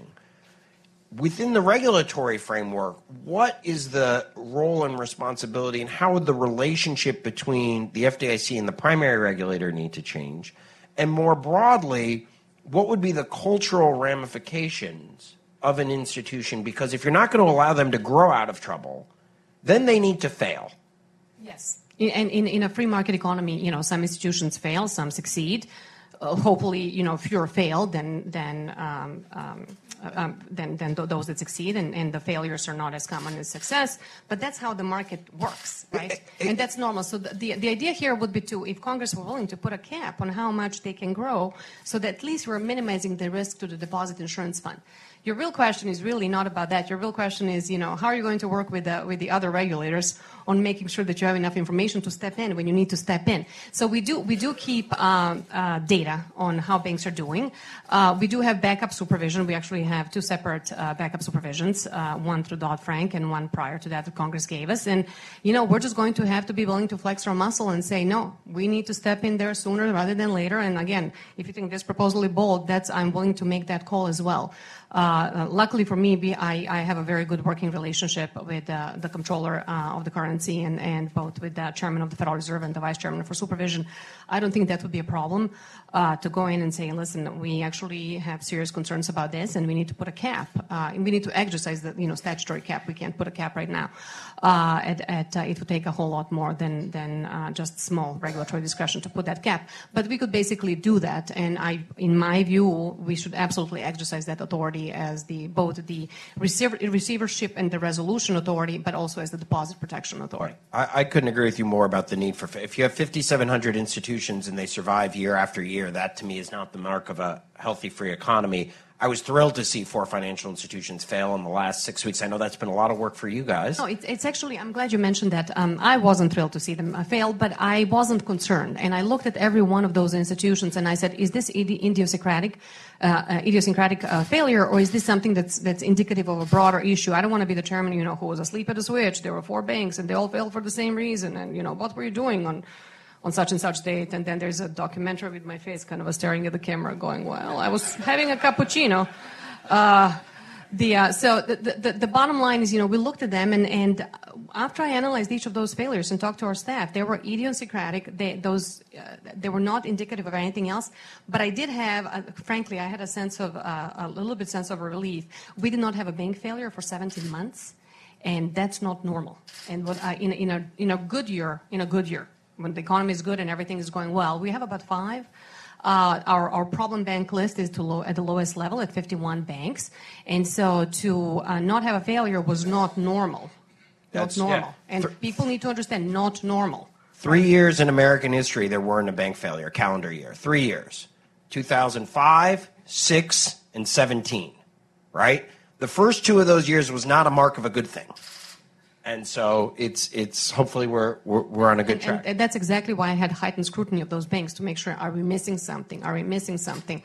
Speaker 2: within the regulatory framework, what is the role and responsibility, and how would the relationship between the F D I C and the primary regulator need to change? And more broadly, what would be the cultural ramifications of an institution? Because if you're not going to allow them to grow out of trouble, then they need to fail.
Speaker 3: Yes. And in, in a free market economy, you know, some institutions fail, some succeed. Uh, hopefully, you know, fewer fail than than um, um, um, than, than th- those that succeed, and, and the failures are not as common as success. But that's how the market works, right? It, it, and that's normal. So the, the the idea here would be to, if Congress were willing to put a cap on how much they can grow, so that at least we're minimizing the risk to the deposit insurance fund. Your real question is really not about that. Your real question is, you know, how are you going to work with the, with the other regulators on making sure that you have enough information to step in when you need to step in? So we do we do keep um, uh, data on how banks are doing. Uh, we do have backup supervision. We actually have two separate uh, backup supervisions, uh, one through Dodd-Frank and one prior to that that Congress gave us. And, you know, we're just going to have to be willing to flex our muscle and say, no, we need to step in there sooner rather than later. And again, if you think this proposal is bold, that's I'm willing to make that call as well. Uh, luckily for me, I, I have a very good working relationship with uh, the comptroller uh, of the currency and, and both with the chairman of the Federal Reserve and the vice chairman for supervision. I don't think that would be a problem uh, to go in and say, listen, we actually have serious concerns about this and we need to put a cap. Uh, and we need to exercise the you know, statutory cap. We can't put a cap right now. Uh, at, at, uh, it would take a whole lot more than, than uh, just small regulatory discretion to put that cap. But we could basically do that. And I, in my view, we should absolutely exercise that authority as the both the receiver, receivership and the resolution authority, but also as the deposit protection authority.
Speaker 2: I, I couldn't agree with you more about the need for, if you have fifty-seven hundred institutions and they survive year after year, that to me is not the mark of a healthy free economy. I was thrilled to see four financial institutions fail in the last six weeks. I know that's been a lot of work for you guys.
Speaker 3: No, it's, it's actually, I'm glad you mentioned that. Um, I wasn't thrilled to see them fail, but I wasn't concerned. And I looked at every one of those institutions and I said, is this idi- idiosyncratic, uh, uh, idiosyncratic uh, failure, or is this something that's that's indicative of a broader issue? I don't want to be the chairman, you know, who was asleep at a switch. There were four banks and they all failed for the same reason. And, you know, what were you doing on on such and such date? And then there's a documentary with my face kind of staring at the camera going, well, I was having a cappuccino. Uh, the, uh, so the, the, the bottom line is, you know, we looked at them, and, and after I analyzed each of those failures and talked to our staff, they were idiosyncratic. They, those, uh, they were not indicative of anything else. But I did have, uh, frankly, I had a sense of, uh, a little bit sense of relief. We did not have a bank failure for seventeen months, and that's not normal. And what, uh, in, in, a, in a good year, in a good year, when the economy is good and everything is going well, we have about five. Uh, our, our problem bank list is to low, at the lowest level at fifty-one banks. And so to uh, not have a failure was not normal.
Speaker 2: That's,
Speaker 3: not normal.
Speaker 2: yeah.
Speaker 3: And
Speaker 2: For,
Speaker 3: people need to understand, not normal.
Speaker 2: Three years in American history, there weren't a bank failure, calendar year. Three years. two thousand five, six, and seventeen, right? The first two of those years was not a mark of a good thing. And so it's it's hopefully we're we're, we're on a good
Speaker 3: and,
Speaker 2: track.
Speaker 3: And that's exactly why I had heightened scrutiny of those banks to make sure, are we missing something? Are we missing something?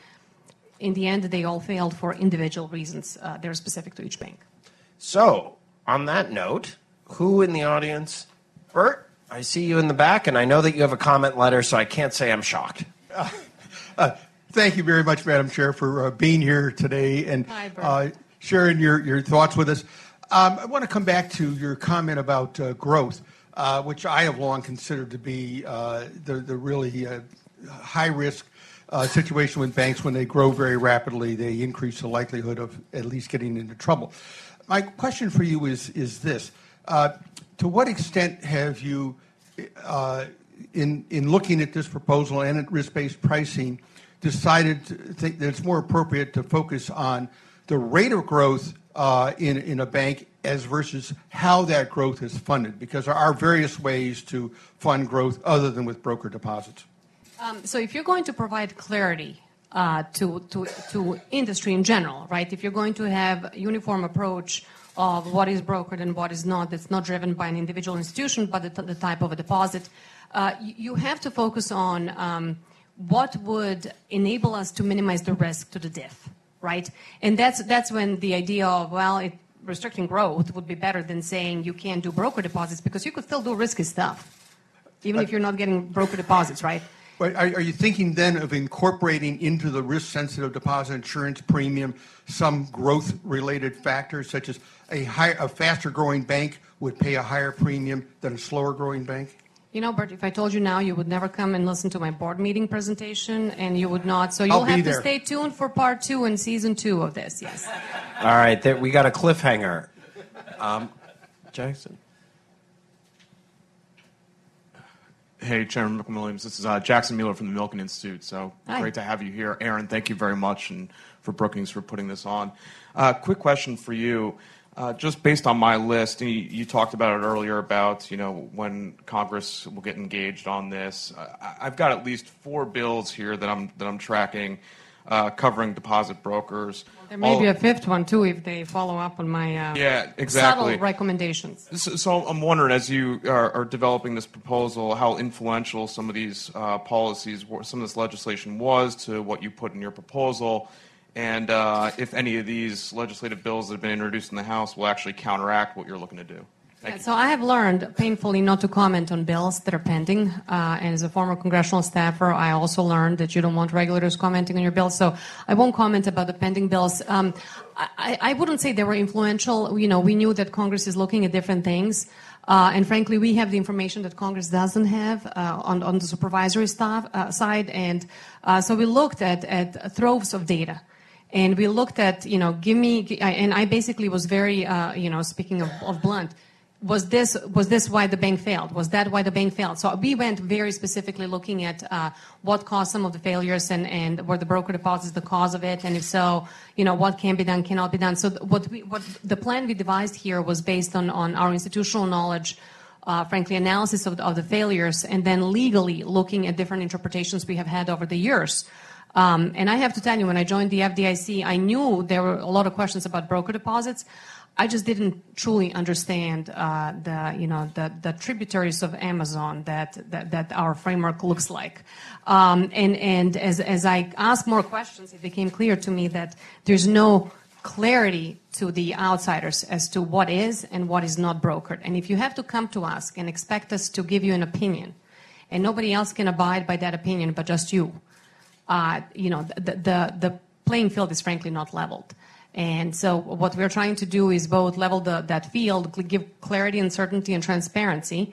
Speaker 3: In the end, they all failed for individual reasons. Uh, they're specific to each bank.
Speaker 2: So on that note, Who in the audience? Bert, I see you in the back, and I know that you have a comment letter, so I can't say I'm shocked.
Speaker 4: Uh, uh, thank you very much, Madam Chair, for uh, being here today and
Speaker 3: Hi, Bert.
Speaker 4: uh, sharing your, your thoughts with us. Um, I want to come back to your comment about uh, growth, uh, which I have long considered to be uh, the, the really uh, high-risk uh, situation with banks. When they grow very rapidly, they increase the likelihood of at least getting into trouble. My question for you is, is this. Uh, to what extent have you, uh, in, in looking at this proposal and at risk-based pricing, decided to think that it's more appropriate to focus on the rate of growth uh, in, in a bank as versus how that growth is funded? Because there are various ways to fund growth other than with broker deposits.
Speaker 3: Um, so if you're going to provide clarity uh, to, to, to industry in general, right, if you're going to have a uniform approach of what is brokered and what is not, that's not driven by an individual institution, but the, the type of a deposit, uh, you, you have to focus on um, what would enable us to minimize the risk to the D I F, right? And that's, that's when the idea of, well, it, restricting growth would be better than saying you can't do broker deposits, because you could still do risky stuff, even if you're not getting broker deposits, right?
Speaker 4: But are, are you thinking then of incorporating into the risk-sensitive deposit insurance premium some growth-related factors, such as a, high, a faster-growing bank would pay a higher premium than a slower-growing bank?
Speaker 3: You know, Bert, if I told you now, you would never come and listen to my board meeting presentation, and you would not. So you'll
Speaker 4: I'll be
Speaker 3: have
Speaker 4: there.
Speaker 3: to stay tuned for part two and season two of this, yes.
Speaker 2: All right, there, we got a cliffhanger. Um, Jackson.
Speaker 5: Hey, Chairman McWilliams. This is uh, Jackson Mueller from the Milken Institute. So
Speaker 3: Hi.
Speaker 5: Great to have you here. Aaron, thank you very much, and for Brookings for putting this on. Uh, quick question for you. Uh, just based on my list, and you, you talked about it earlier about, you know, when Congress will get engaged on this. Uh, I've got at least four bills here that I'm that I'm tracking, uh, covering deposit brokers.
Speaker 3: There may
Speaker 5: All-
Speaker 3: be a fifth one, too, if they follow up on my uh,
Speaker 5: Yeah, exactly.
Speaker 3: subtle recommendations.
Speaker 5: So, so I'm wondering, as you are, are developing this proposal, how influential some of these uh, policies, were, some of this legislation was to what you put in your proposal, and uh, if any of these legislative bills that have been introduced in the House will actually counteract what you're looking to do. Thank
Speaker 3: Yeah,
Speaker 5: you.
Speaker 3: so I have learned painfully not to comment on bills that are pending. Uh, and as a former congressional staffer, I also learned that you don't want regulators commenting on your bills. So I won't comment about the pending bills. Um, I, I wouldn't say they were influential. You know, we knew that Congress is looking at different things. Uh, and frankly, we have the information that Congress doesn't have uh, on, on the supervisory staff uh, side. And uh, so we looked at, at troves of data. And we looked at, you know, give me, and I basically was very, uh, you know, speaking of, of blunt, was this was this why the bank failed? Was that why the bank failed? So we went very specifically looking at uh, what caused some of the failures, and, and were the broker deposits the cause of it, and if so, you know, what can be done, cannot be done. So what we, what the plan we devised here was based on, on our institutional knowledge, uh, frankly, analysis of the, of the failures, and then legally looking at different interpretations we have had over the years. Um, and I have to tell you, when I joined the F D I C, I knew there were a lot of questions about broker deposits. I just didn't truly understand uh, the, you know, the, the tributaries of Amazon that, that, that our framework looks like. Um, and and as, as I asked more questions, it became clear to me that there's no clarity to the outsiders as to what is and what is not brokered. And if you have to come to us and expect us to give you an opinion, and nobody else can abide by that opinion but just you, Uh, you know, the, the, the playing field is frankly not leveled. And so what we're trying to do is both level the, that field, give clarity and certainty and transparency.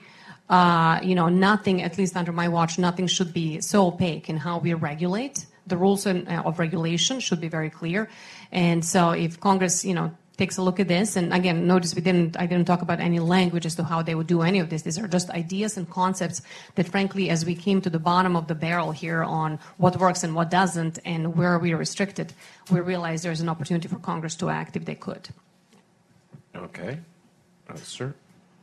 Speaker 3: Uh, you know, nothing, at least under my watch, nothing should be so opaque in how we regulate. The rules in, uh, of regulation should be very clear. And so if Congress, you know, takes a look at this, and again, notice we didn't, I didn't talk about any language as to how they would do any of this. These are just ideas and concepts that, frankly, as we came to the bottom of the barrel here on what works and what doesn't, and where we are restricted, we realized there's an opportunity for Congress to act if they could.
Speaker 2: Okay. Uh, sir?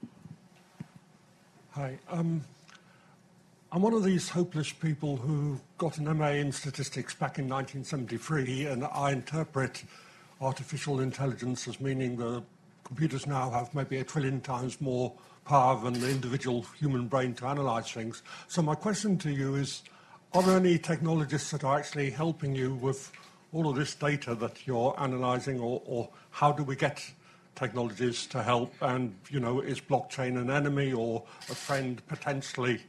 Speaker 6: Hi. Um, I'm one of these hopeless people who got an M A in statistics back in nineteen seventy-three, and I interpret artificial intelligence as meaning the computers now have maybe a trillion times more power than the individual human brain to analyze things. So my question to you is, are there any technologists that are actually helping you with all of this data that you're analyzing, or, or how do we get technologies to help? And, you know, is blockchain an enemy or a friend potentially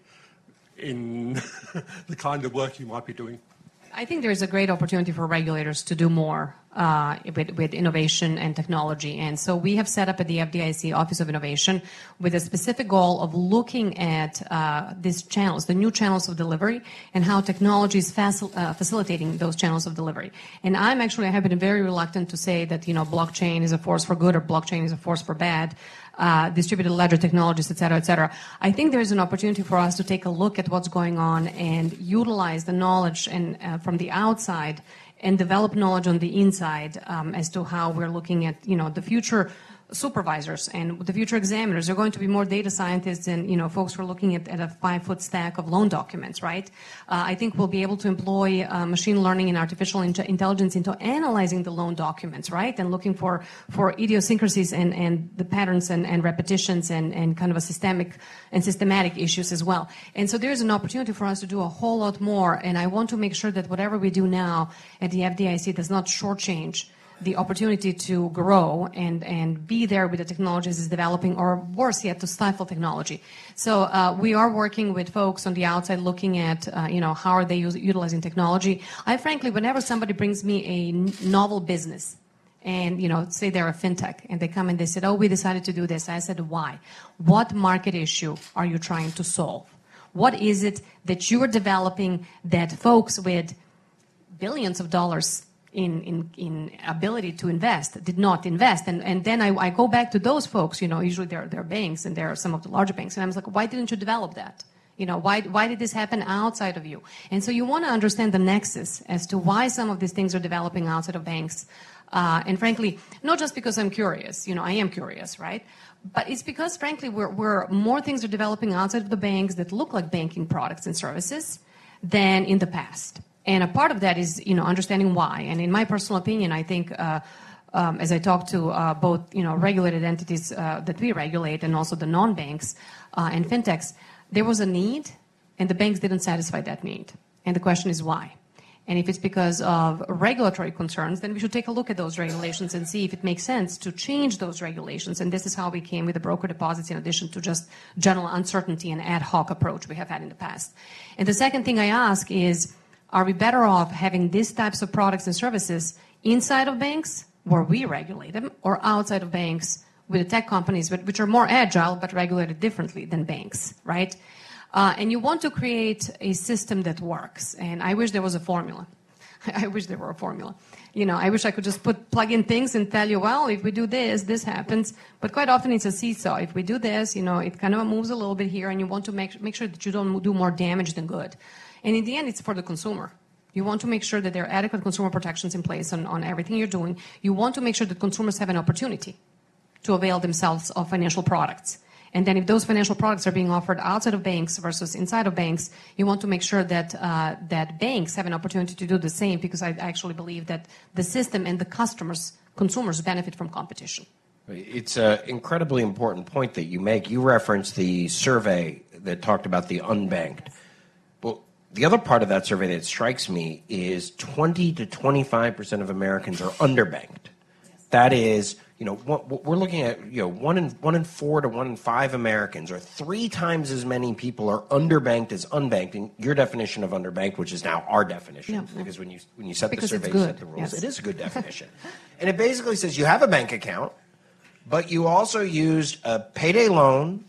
Speaker 6: in the kind of work you might be doing?
Speaker 3: I think there's a great opportunity for regulators to do more uh, with, with innovation and technology. And so we have set up at the F D I C Office of Innovation with a specific goal of looking at uh, these channels, the new channels of delivery, and how technology is facil- uh, facilitating those channels of delivery. And I'm actually, I have been very reluctant to say that, you know, blockchain is a force for good or blockchain is a force for bad. Uh, distributed ledger technologies, et cetera, et cetera. I think there's an opportunity for us to take a look at what's going on and utilize the knowledge and uh, from the outside and develop knowledge on the inside um, as to how we're looking at, you know, the future supervisors and the future examiners. There are going to be more data scientists and, you know, folks who are looking at, at a five-foot stack of loan documents, right? Uh, I think we'll be able to employ uh, machine learning and artificial in- intelligence into analyzing the loan documents, right? And looking for, for idiosyncrasies and, and the patterns and, and repetitions and, and kind of a systemic and systematic issues as well. And so there's an opportunity for us to do a whole lot more, and I want to make sure that whatever we do now at the F D I C does not shortchange the opportunity to grow and, and be there with the technologies is developing, or worse yet, to stifle technology. So uh, we are working with folks on the outside looking at, uh, you know, how are they use, utilizing technology. I frankly, whenever somebody brings me a n- novel business, and, you know, say they're a fintech, and they come and they said, oh, we decided to do this. I said, why? What market issue are you trying to solve? What is it that you are developing that folks with billions of dollars In, in, in ability to invest, did not invest. And, and then I, I go back to those folks, you know, usually they're, they're banks and they're some of the larger banks. And I was like, why didn't you develop that? You know, why, why did this happen outside of you? And so you want to understand the nexus as to why some of these things are developing outside of banks. Uh, and frankly, not just because I'm curious, you know, I am curious, right? But it's because, frankly, we're, we're more things are developing outside of the banks that look like banking products and services than in the past. And a part of that is, you know, understanding why. And in my personal opinion, I think, uh, um, as I talk to uh, both, you know, regulated entities uh, that we regulate and also the non-banks uh, and fintechs, there was a need, and the banks didn't satisfy that need. And the question is why. And if it's because of regulatory concerns, then we should take a look at those regulations and see if it makes sense to change those regulations. And this is how we came with the broker deposits in addition to just general uncertainty and ad hoc approach we have had in the past. And the second thing I ask is, are we better off having these types of products and services inside of banks, where we regulate them, or outside of banks with the tech companies, which are more agile but regulated differently than banks, right? Uh, and you want to create a system that works. And I wish there was a formula. I wish there were a formula. You know, I wish I could just put plug in things and tell you, well, if we do this, this happens. But quite often it's a seesaw. If we do this, you know, it kind of moves a little bit here, and you want to make make sure that you don't do more damage than good. And in the end, it's for the consumer. You want to make sure that there are adequate consumer protections in place on, on everything you're doing. You want to make sure that consumers have an opportunity to avail themselves of financial products. And then if those financial products are being offered outside of banks versus inside of banks, you want to make sure that uh, that banks have an opportunity to do the same, because I actually believe that the system and the customers, consumers, benefit from competition.
Speaker 2: It's an incredibly important point that you make. You referenced the survey that talked about the unbanked. Well, the other part of that survey that strikes me is twenty to twenty-five percent of Americans are underbanked. That is, you know, we're looking at, you know, one in one in four to one in five Americans, or three times as many people are underbanked as unbanked. In your definition of underbanked, which is now our definition, yeah, because when you when you set
Speaker 3: because
Speaker 2: the survey, you set the rules. Yes. It is a good definition, and it basically says you have a bank account, but you also used a payday loan,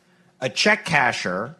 Speaker 2: a check casher,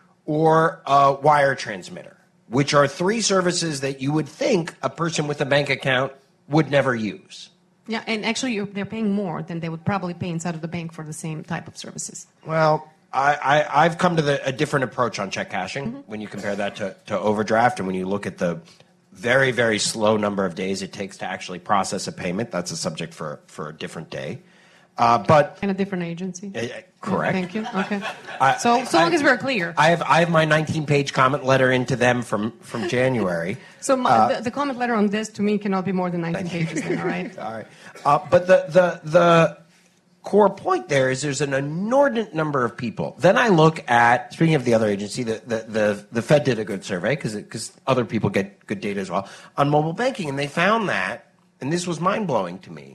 Speaker 2: or a wire transmitter, which are three services that you would think a person with a bank account would never use.
Speaker 3: Yeah, and actually you're, they're paying more than they would probably pay inside of the bank for the same type of services.
Speaker 2: Well, I, I, I've come to the, a different approach on check cashing mm-hmm. when you compare that to, to overdraft, and when you look at the very, very slow number of days it takes to actually process a payment. That's a subject for, for a different day. Uh, but
Speaker 3: and a different agency.
Speaker 2: Uh, correct.
Speaker 3: Thank you. Okay. I, so, so long I, as we're clear.
Speaker 2: I have I have my nineteen-page comment letter into them from, from January.
Speaker 3: So my, uh, the, the comment letter on this to me cannot be more than nineteen pages. Then, all right.
Speaker 2: All right. Uh, but the, the the core point there is there's an inordinate number of people. Then I look at, speaking of the other agency, the the the, the Fed did a good survey because because other people get good data as well on mobile banking, and they found that, and this was mind blowing to me.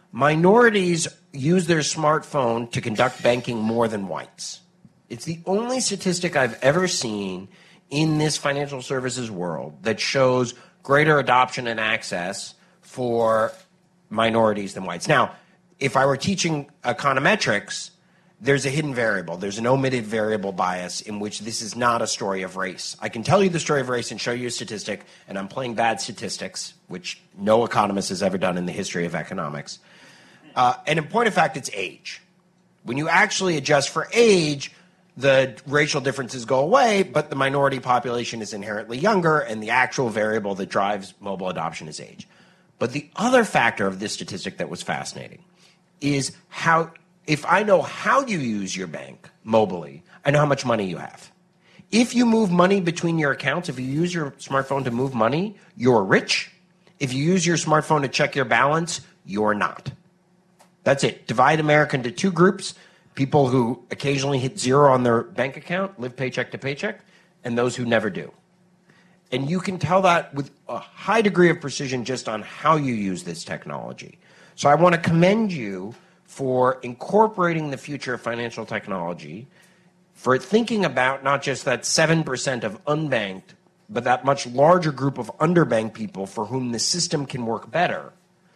Speaker 2: minorities use their smartphone to conduct banking more than whites. It's the only statistic I've ever seen in this financial services world that shows greater adoption and access for minorities than whites. Now, if I were teaching econometrics, there's a hidden variable. There's an omitted variable bias in which this is not a story of race. I can tell you the story of race and show you a statistic, and I'm playing bad statistics, which no economist has ever done in the history of economics. Uh, and in point of fact, it's age. When you actually adjust for age, the racial differences go away, but the minority population is inherently younger, and the actual variable that drives mobile adoption is age. But the other factor of this statistic that was fascinating is how, if I know how you use your bank mobily, I know how much money you have. If you move money between your accounts, if you use your smartphone to move money, you're rich. If you use your smartphone to check your balance, you're not. That's it. Divide America into two groups: people who occasionally hit zero on their bank account, live paycheck to paycheck, and those who never do. And you can tell that with a high degree of precision just on how you use this technology. So I want to commend you for incorporating the future of financial technology, for thinking about not just that seven percent of unbanked, but that much larger group of underbanked people for whom the system can work better,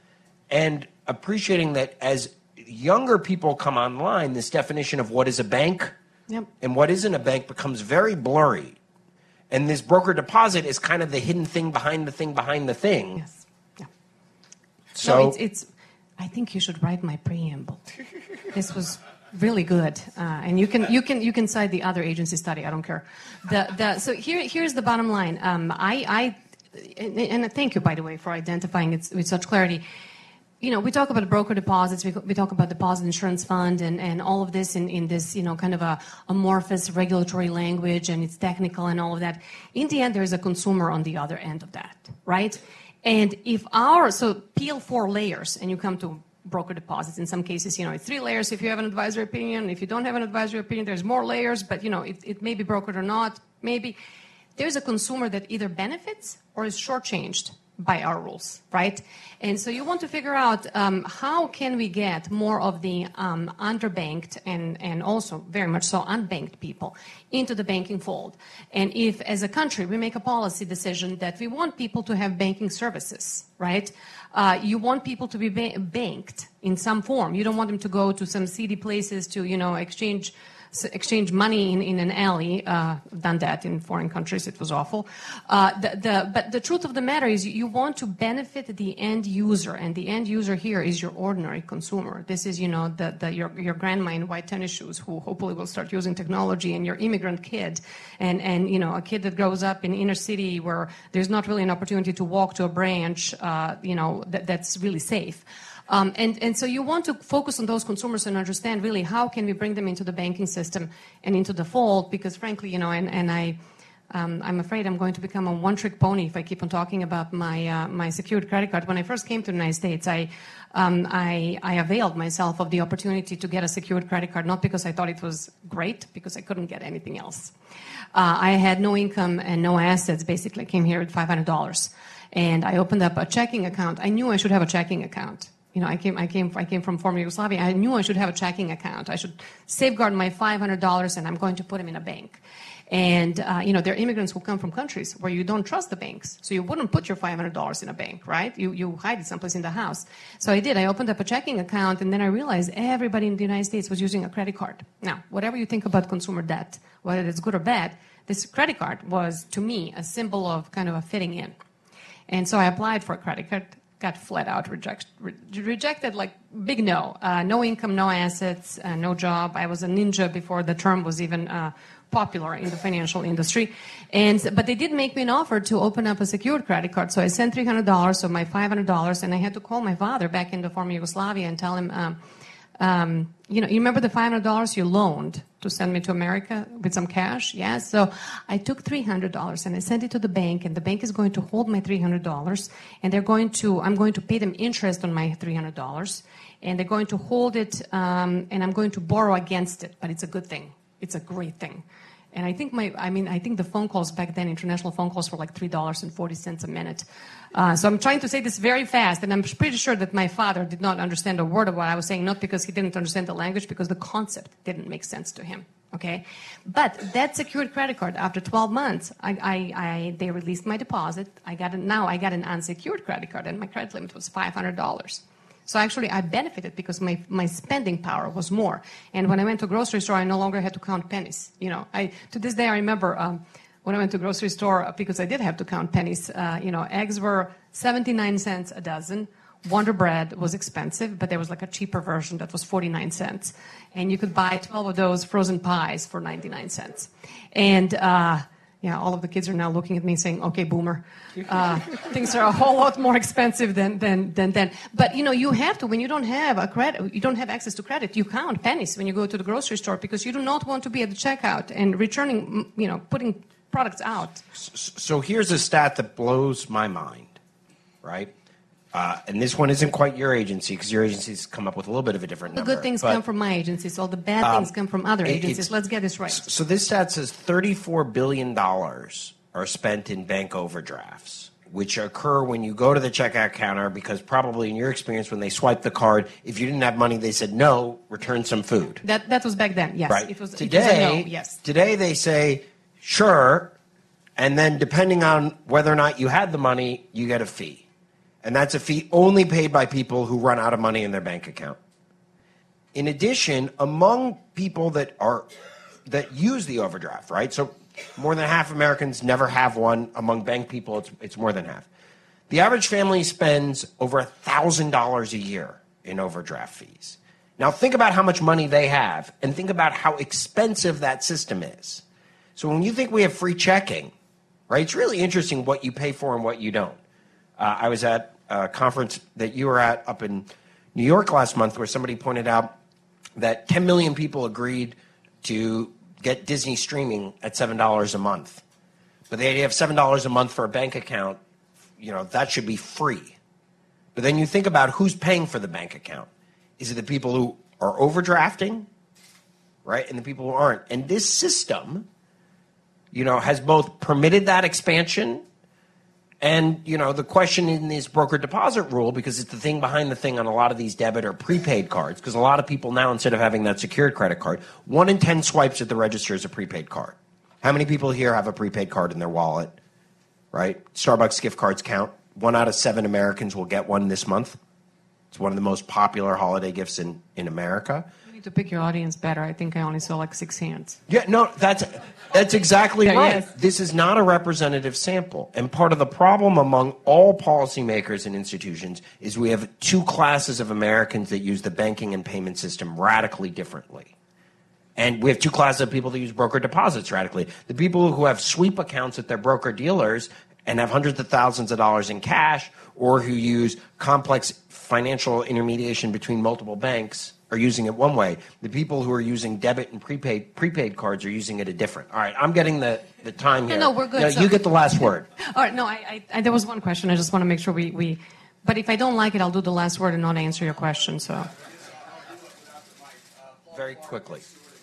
Speaker 2: and appreciating that as younger people come online, this definition of what is a bank yep. and what isn't a bank becomes very blurry. And this broker deposit is kind of the hidden thing behind the thing behind the thing.
Speaker 3: Yes. Yeah.
Speaker 2: So
Speaker 3: no, it's, it's. I think you should write my preamble. This was really good, uh, and you can you can you can cite the other agency study. I don't care. The the so here here's the bottom line. Um, I I and, and thank you, by the way, for identifying it with such clarity. You know, we talk about broker deposits, we, we talk about deposit insurance fund and, and all of this in, in this, you know, kind of a amorphous regulatory language, and it's technical and all of that. In the end, there is a consumer on the other end of that, right? And if our, so peel four layers and you come to broker deposits. In some cases, you know, it's three layers if you have an advisory opinion. If you don't have an advisory opinion, there's more layers, but, you know, it, it may be brokered or not, maybe. There's a consumer that either benefits or is shortchanged by our rules, right? And so you want to figure out um, how can we get more of the um, underbanked and, and also very much so unbanked people into the banking fold. And if, as a country, we make a policy decision that we want people to have banking services, right? Uh, you want people to be ba- banked in some form. You don't want them to go to some seedy places to, you know, exchange exchange money in, in an alley. Uh, I've done that in foreign countries. It was awful. Uh, the, the, but the truth of the matter is you want to benefit the end user, and the end user here is your ordinary consumer. This is, you know, the, the, your, your grandma in white tennis shoes who hopefully will start using technology, and your immigrant kid, and, and you know, a kid that grows up in inner city where there's not really an opportunity to walk to a branch, uh, you know, that, that's really safe. Um, and, and so you want to focus on those consumers and understand really how can we bring them into the banking system and into the fold, because frankly, you know, and, and I, um, I'm afraid I'm going to become a one-trick pony if I keep on talking about my, uh, my secured credit card. When I first came to the United States, I, um, I, I availed myself of the opportunity to get a secured credit card, not because I thought it was great, because I couldn't get anything else. Uh, I had no income and no assets, basically. I came here with five hundred dollars. And I opened up a checking account. I knew I should have a checking account. You know, I came, I came, I came from former Yugoslavia. I knew I should have a checking account. I should safeguard my five hundred dollars, and I'm going to put them in a bank. And uh, you know, there are immigrants who come from countries where you don't trust the banks, so you wouldn't put your five hundred dollars in a bank, right? You you hide it someplace in the house. So I did. I opened up a checking account, and then I realized everybody in the United States was using a credit card. Now, whatever you think about consumer debt, whether it's good or bad, this credit card was, to me, a symbol of kind of a fitting in. And so I applied for a credit card. Got flat out reject, re- rejected, like big no. Uh, no income, no assets, uh, no job. I was a ninja before the term was even uh, popular in the financial industry. And but they did make me an offer to open up a secured credit card. So I sent three hundred dollars of my five hundred dollars, and I had to call my father back in the former Yugoslavia and tell him, um, um, you know, you remember the five hundred dollars you loaned to send me to America with some cash? Yes. So I took three hundred dollars and I sent it to the bank, and the bank is going to hold my three hundred dollars, and they're going to, I'm going to pay them interest on my three hundred dollars, and they're going to hold it, um, and I'm going to borrow against it, but it's a good thing. It's a great thing. And I think my, I mean, I think the phone calls back then, international phone calls were like three dollars and forty cents a minute. Uh, so I'm trying to say this very fast, and I'm pretty sure that my father did not understand a word of what I was saying, not because he didn't understand the language, because the concept didn't make sense to him. Okay, but that secured credit card, after twelve months, I, I, I they released my deposit. I got it now. I got an unsecured credit card, and my credit limit was five hundred dollars. So actually, I benefited because my my spending power was more. And when I went to a grocery store, I no longer had to count pennies. You know, I to this day I remember um, when I went to a grocery store, because I did have to count pennies. Uh, you know, eggs were seventy-nine cents a dozen. Wonder Bread was expensive, but there was like a cheaper version that was forty-nine cents. And you could buy twelve of those frozen pies for ninety-nine cents. And uh, yeah, all of the kids are now looking at me saying, okay, boomer. Uh, things are a whole lot more expensive than, than, than then. But, you know, you have to, when you don't have a credit, you don't have access to credit, you count pennies when you go to the grocery store, because you do not want to be at the checkout and returning, you know, putting products out.
Speaker 2: So here's a stat that blows my mind, right? Uh, and this one isn't quite your agency, because your agency's come up with a little bit of a different
Speaker 3: the
Speaker 2: number.
Speaker 3: The good things
Speaker 2: but,
Speaker 3: come from my agencies. All the bad um, things come from other agencies. Let's get this right.
Speaker 2: So this stat says thirty-four billion dollars are spent in bank overdrafts, which occur when you go to the checkout counter, because probably in your experience, when they swipe the card, if you didn't have money, they said, no, return some food.
Speaker 3: That that was back then, yes.
Speaker 2: Right.
Speaker 3: It was,
Speaker 2: today,
Speaker 3: it was a no, yes.
Speaker 2: Today they say, sure, and then depending on whether or not you had the money, you get a fee. And that's a fee only paid by people who run out of money in their bank account. In addition, among people that are that use the overdraft, right? So more than half of Americans never have one. Among bank people, it's, it's more than half. The average family spends over one thousand dollars a year in overdraft fees. Now think about how much money they have, and think about how expensive that system is. So when you think we have free checking, right, it's really interesting what you pay for and what you don't. Uh, I was at a conference that you were at up in New York last month, where somebody pointed out that ten million people agreed to get Disney streaming at seven dollars a month. But the idea of seven dollars a month for a bank account, you know, that should be free. But then you think about who's paying for the bank account. Is it the people who are overdrafting, right, and the people who aren't? And this system, you know, has both permitted that expansion. And, you know, the question in this broker deposit rule, because it's the thing behind the thing on a lot of these debit or prepaid cards, because a lot of people now, instead of having that secured credit card, one in ten swipes at the register is a prepaid card. How many people here have a prepaid card in their wallet, right? Starbucks gift cards count. One out of seven Americans will get one this month. It's one of the most popular holiday gifts in, in America.
Speaker 3: You need to pick your audience better. I think I only saw like six hands.
Speaker 2: Yeah, no, that's that's exactly
Speaker 3: Yeah,
Speaker 2: right.
Speaker 3: yes.
Speaker 2: This is not a representative sample. And part of the problem among all policymakers and institutions is we have two classes of Americans that use the banking and payment system radically differently. And we have two classes of people that use broker deposits radically. The people who have sweep accounts at their broker dealers and have hundreds of thousands of dollars in cash, or who use complex financial intermediation between multiple banks, are using it one way. The people who are using debit and prepaid prepaid cards are using it a different. All right, I'm getting the, the time here.
Speaker 3: No, no, we're good.
Speaker 2: No,
Speaker 3: So-
Speaker 2: you get the last word.
Speaker 3: All right, no, I, I, I, there was one question. I just want to make sure we, we, but if I don't like it, I'll do the last word and not answer your question, so.
Speaker 2: Very quickly.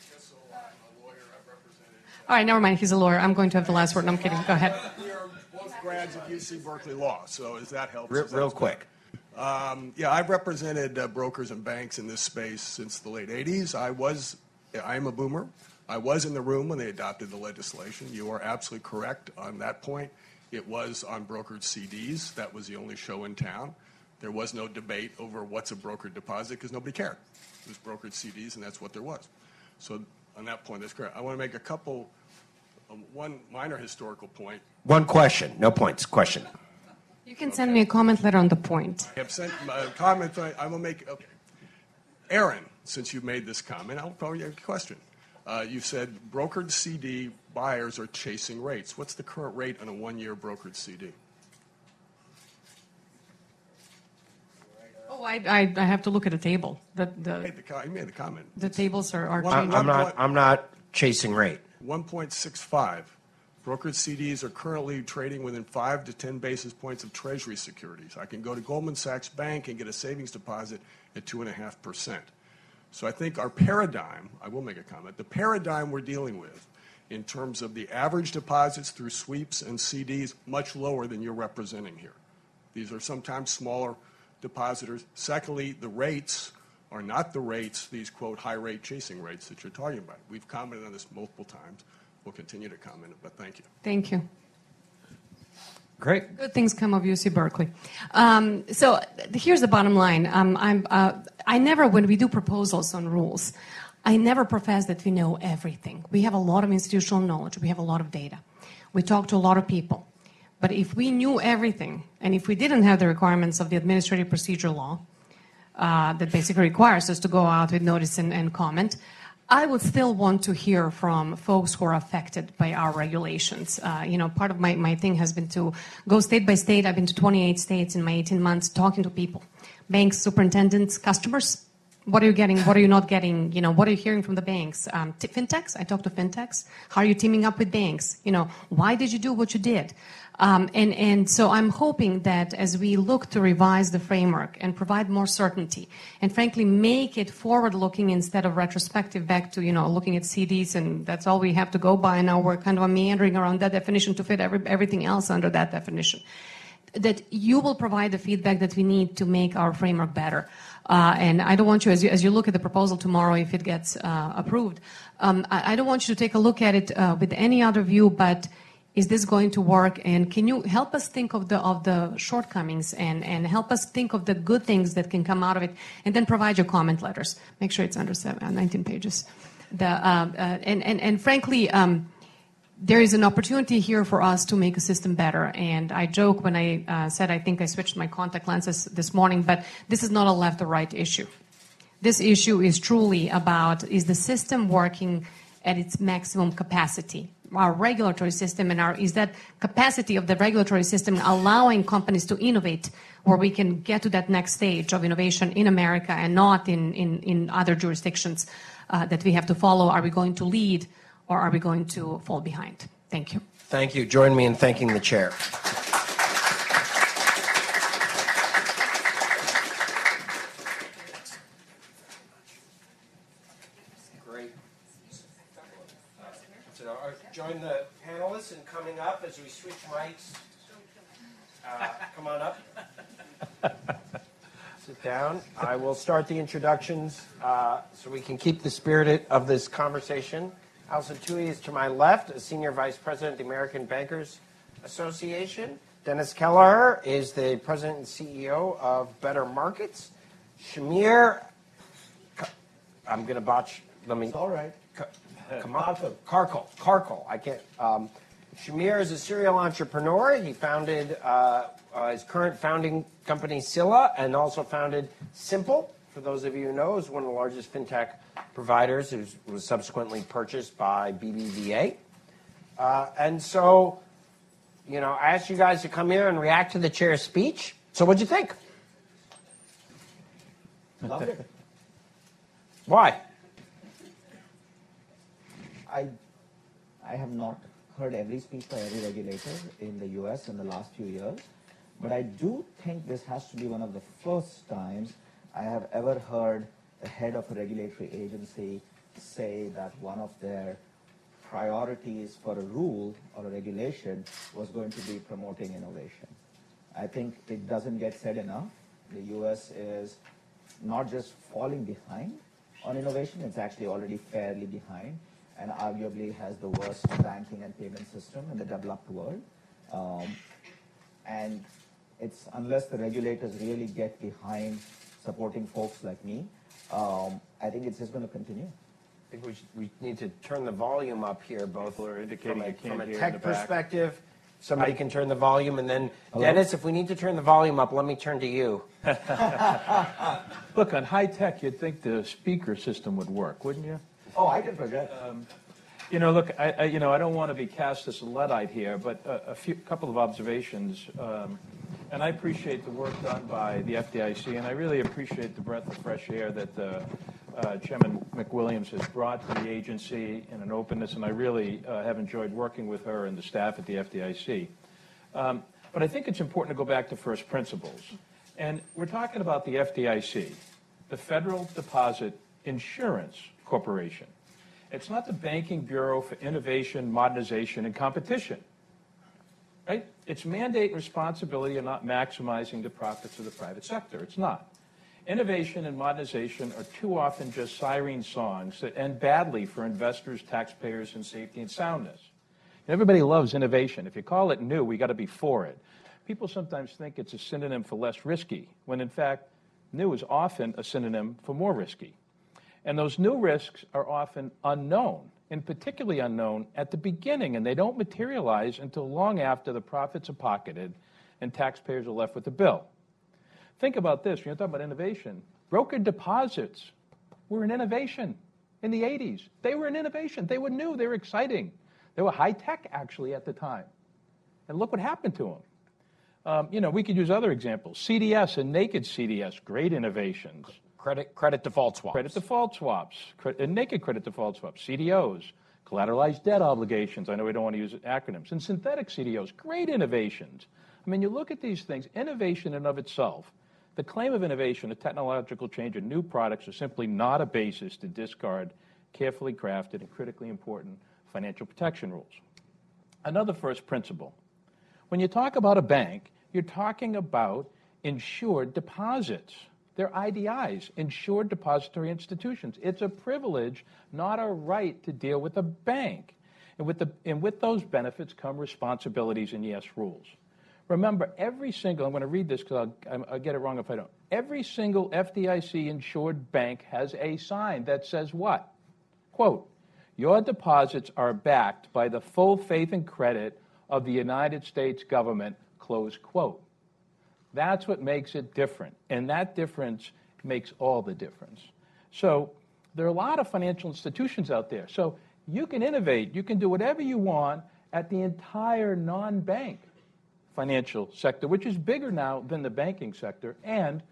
Speaker 3: All right, never mind. He's a lawyer. I'm going to have the last word. No, I'm kidding. Go ahead.
Speaker 7: We are both grads of U C Berkeley Law, so as that helps.
Speaker 2: Real,
Speaker 7: as that
Speaker 2: real
Speaker 7: helps.
Speaker 2: quick.
Speaker 7: Um, yeah, I've represented uh, brokers and banks in this space since the late eighties. I was, I am a boomer. I was in the room when they adopted the legislation. You are absolutely correct on that point. It was on brokered C Ds. That was the only show in town. There was no debate over what's a brokered deposit because nobody cared. It was brokered C Ds, and that's what there was. So on that point, that's correct. I want to make a couple, um, one minor historical point.
Speaker 2: One question. No points. Question.
Speaker 3: You can send me a comment letter on the point.
Speaker 7: I have sent a comment. I will make. Okay. Aaron, since you made this comment, I'll probably have a question. Uh, you said brokered C D buyers are chasing rates. What's the current rate on a one-year brokered C D?
Speaker 3: Oh, I, I, I have to look at a table. The,
Speaker 7: You
Speaker 3: the,
Speaker 7: made the, co- you made the comment.
Speaker 3: the tables are, are
Speaker 7: One-
Speaker 2: I'm,
Speaker 3: changing.
Speaker 2: I'm not. I'm not chasing rate.
Speaker 7: one point six five. Brokered C Ds are currently trading within five to ten basis points of Treasury securities. I can go to Goldman Sachs Bank and get a savings deposit at two point five percent. So I think our paradigm, I will make a comment, the paradigm we're dealing with in terms of the average deposits through sweeps and C Ds, much lower than you're representing here. These are sometimes smaller depositors. Secondly, the rates are not the rates, these, quote, high-rate chasing rates that you're talking about. We've commented on this multiple times. We'll continue to comment, but thank you.
Speaker 3: Thank you.
Speaker 2: Great.
Speaker 3: Good things come of U C Berkeley. Um, so th- here's the bottom line. Um, I'm, uh, I never, when we do proposals on rules, I never profess that we know everything. We have a lot of institutional knowledge. We have a lot of data. We talk to a lot of people. But if we knew everything, and if we didn't have the requirements of the Administrative Procedure Law uh, that basically requires us to go out with notice and, and comment, I would still want to hear from folks who are affected by our regulations. Uh, you know, part of my, my thing has been to go state by state. I've been to twenty-eight states in my eighteen months talking to people, banks, superintendents, customers. What are you getting? What are you not getting? You know, what are you hearing from the banks? Um, t- fintechs, I talk to fintechs. How are you teaming up with banks? You know, why did you do what you did? Um, and, and so I'm hoping that as we look to revise the framework and provide more certainty and frankly make it forward-looking instead of retrospective back to, you know, looking at C Ds and that's all we have to go by, and now we're kind of meandering around that definition to fit every, everything else under that definition, that you will provide the feedback that we need to make our framework better. Uh, and I don't want you as, you, as you look at the proposal tomorrow, if it gets uh, approved, um, I, I don't want you to take a look at it uh, with any other view, but is this going to work? And can you help us think of the of the shortcomings and, and help us think of the good things that can come out of it, and then provide your comment letters. Make sure it's under seven, uh, nineteen pages. The, uh, uh, and, and, and frankly, um, there is an opportunity here for us to make a system better. And I joke when I uh, said I think I switched my contact lenses this morning, but this is not a left or right issue. This issue is truly about, is the system working at its maximum capacity? Our regulatory system and our, is that capacity of the regulatory system allowing companies to innovate where we can get to that next stage of innovation in America and not in, in, in other jurisdictions uh, that we have to follow? Are we going to lead or are we going to fall behind? Thank you.
Speaker 2: Thank you. Join me in thanking the chair. Great. So, uh, join the panelists in coming up as we switch mics. Uh, come on up. Sit down. I will start the introductions uh, so we can keep the spirit of this conversation. Alison Tui is to my left, a Senior Vice President of the American Bankers Association. Dennis Kelleher is the President and C E O of Better Markets. Shamir, I'm going to botch, let me.
Speaker 8: It's all right.
Speaker 2: Come on. Karkal. Karkal. I can't. Um, Shamir is a serial entrepreneur. He founded uh, uh, his current founding company, Scylla, and also founded Simple. For those of you who know, is one of the largest fintech providers, who was subsequently purchased by B B V A. Uh, and so, you know, I asked you guys to come here and react to the chair's speech. So what'd you think?
Speaker 8: Loved it.
Speaker 2: Why?
Speaker 8: I, I have not heard every speech by every regulator in the U S in the last few years, but I do think this has to be one of the first times I have ever heard the head of a regulatory agency say that one of their priorities for a rule or a regulation was going to be promoting innovation. I think it doesn't get said enough. The U S is not just falling behind on innovation, it's actually already fairly behind, and arguably has the worst banking and payment system in the developed world. Um, and it's unless the regulators really get behind supporting folks like me, um, I think it's just going to continue.
Speaker 2: I think we, should, we need to turn the volume up here, both
Speaker 9: People are indicating
Speaker 2: from a,
Speaker 9: you can't
Speaker 2: from a
Speaker 9: hear in
Speaker 2: tech
Speaker 9: the back.
Speaker 2: perspective. Somebody can turn the volume, and then
Speaker 8: Hello?
Speaker 2: Dennis, if we need to turn the volume up, let me turn to you.
Speaker 9: Look, on high tech, you'd think the speaker system would work, wouldn't you?
Speaker 8: Oh, I can project.
Speaker 9: Um, you know, look, I, I, you know, I don't want to be cast as a Luddite here, but a, a few, couple of observations. Um, and I appreciate the work done by the F D I C, and I really appreciate the breath of fresh air that uh, uh, Chairman McWilliams has brought to the agency in an openness, and I really uh, have enjoyed working with her and the staff at the F D I C. Um, but I think it's important to go back to first principles. And we're talking about the F D I C, the Federal Deposit Insurance Corporation. It's not the Banking Bureau for Innovation, Modernization, and Competition. Right? Its mandate and responsibility are not maximizing the profits of the private sector. It's not. Innovation and modernization are too often just siren songs that end badly for investors, taxpayers, and safety and soundness. Everybody loves innovation. If you call it new, we got to be for it. People sometimes think it's a synonym for less risky, when in fact, new is often a synonym for more risky. And those new risks are often unknown, and particularly unknown at the beginning, and they don't materialize until long after the profits are pocketed and taxpayers are left with the bill. Think about this. When you're talking about innovation, brokered deposits were an innovation in the eighties. They were an innovation. They were new. They were exciting. They were high-tech, actually, at the time. And look what happened to them. Um, you know, we could use other examples. C D S and naked C D S, great innovations.
Speaker 2: Credit credit default swaps.
Speaker 9: Credit default swaps, cre- and naked credit default swaps, C D Os, collateralized debt obligations. I know we don't want to use acronyms. And synthetic C D Os, great innovations. I mean, you look at these things, innovation in and of itself, the claim of innovation, a technological change, and new products are simply not a basis to discard carefully crafted and critically important financial protection rules. Another first principle. When you talk about a bank, you're talking about insured deposits. They're I D Is, insured depository institutions. It's a privilege, not a right, to deal with a bank. And with, the, and with those benefits come responsibilities and, yes, rules. Remember, every single, I'm going to read this because I'll, I'll get it wrong if I don't. Every single F D I C-insured bank has a sign that says what? Quote, your deposits are backed by the full faith and credit of the United States government, close quote. That's what makes it different, and that difference makes all the difference. So there are a lot of financial institutions out there. So you can innovate, you can do whatever you want at the entire non-bank financial sector, which is bigger now than the banking sector and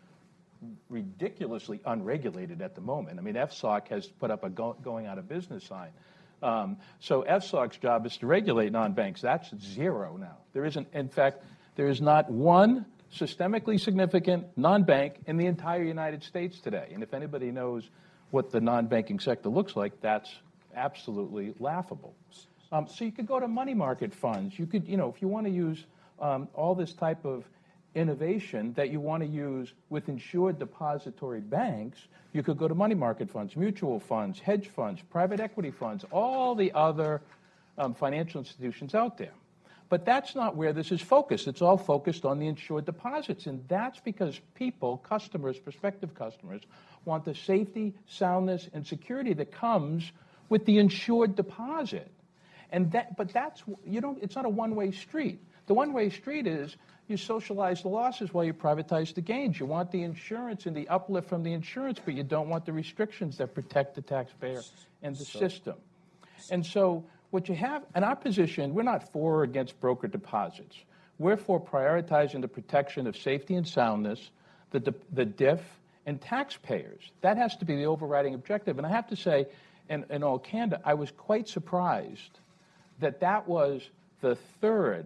Speaker 9: ridiculously unregulated at the moment. I mean, F S O C has put up a go- going out of business sign. Um, so F S O C's job is to regulate non-banks. That's zero now. There isn't, in fact, there is not one systemically significant non-bank in the entire United States today. And if anybody knows what the non-banking sector looks like, that's absolutely laughable. Um, so you could go to money market funds. You could, you know, if you want to use um, all this type of innovation that you want to use with insured depository banks, you could go to money market funds, mutual funds, hedge funds, private equity funds, all the other um, financial institutions out there. But that's not where this is focused. It's all focused on the insured deposits. And that's because people, customers, prospective customers, want the safety, soundness, and security that comes with the insured deposit. And that, but that's, you don't, it's not a one-way street. The one-way street is you socialize the losses while you privatize the gains. You want the insurance and the uplift from the insurance, but you don't want the restrictions that protect the taxpayer and the so, system. And so what you have, in our position, we're not for or against broker deposits. We're for prioritizing the protection of safety and soundness, the, the D I F, and taxpayers. That has to be the overriding objective. And I have to say, in, in all candor, I was quite surprised that that was the third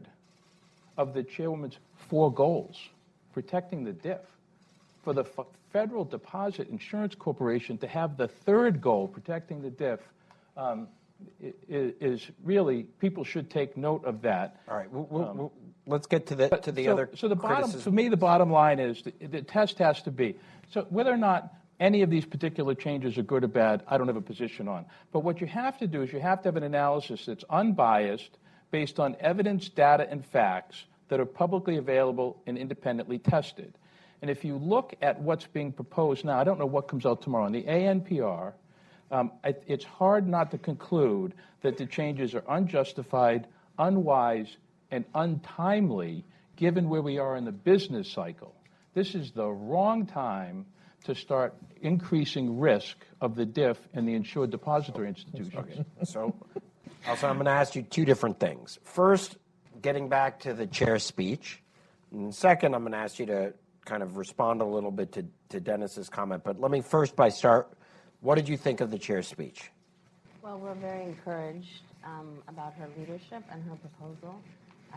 Speaker 9: of the chairwoman's four goals, protecting the D I F. For the F- Federal Deposit Insurance Corporation to have the third goal, protecting the D I F, um, is, is really, people should take note of that.
Speaker 2: All right, we'll, we'll, um, we'll, let's get to the, to the
Speaker 9: so,
Speaker 2: other
Speaker 9: So the bottom,
Speaker 2: criticism.
Speaker 9: for me, the bottom line is the, the test has to be, so whether or not any of these particular changes are good or bad, I don't have a position on. But what you have to do is you have to have an analysis that's unbiased, based on evidence, data, and facts that are publicly available and independently tested. And if you look at what's being proposed now, I don't know what comes out tomorrow, in the A N P R, um, it, it's hard not to conclude that the changes are unjustified, unwise, and untimely, given where we are in the business cycle. This is the wrong time to start increasing risk of the D I F and the insured depository institutions.
Speaker 2: Okay. So, also, I'm going to ask you two different things. First, getting back to the chair's speech. And second, I'm going to ask you to kind of respond a little bit to, to Dennis's comment. But let me first by start, what did you think of the chair's speech?
Speaker 10: Well, we're very encouraged um, about her leadership and her proposal. Uh,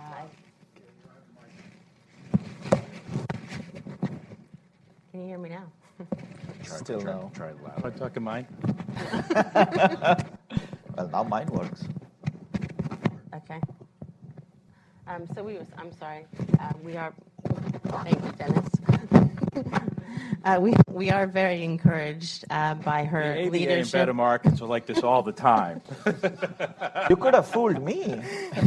Speaker 10: Can you hear me now?
Speaker 2: Try,
Speaker 9: Still
Speaker 2: try,
Speaker 9: no.
Speaker 2: Try loud.
Speaker 9: Am I talking mine?
Speaker 8: Well, now mine works.
Speaker 10: Okay. Um, so we was, I'm sorry. Uh, we are, thank you, Dennis. uh, we, we are very encouraged uh, by her
Speaker 9: the A B A
Speaker 10: leadership.
Speaker 9: and better markets are like this all the time.
Speaker 8: You could have fooled me.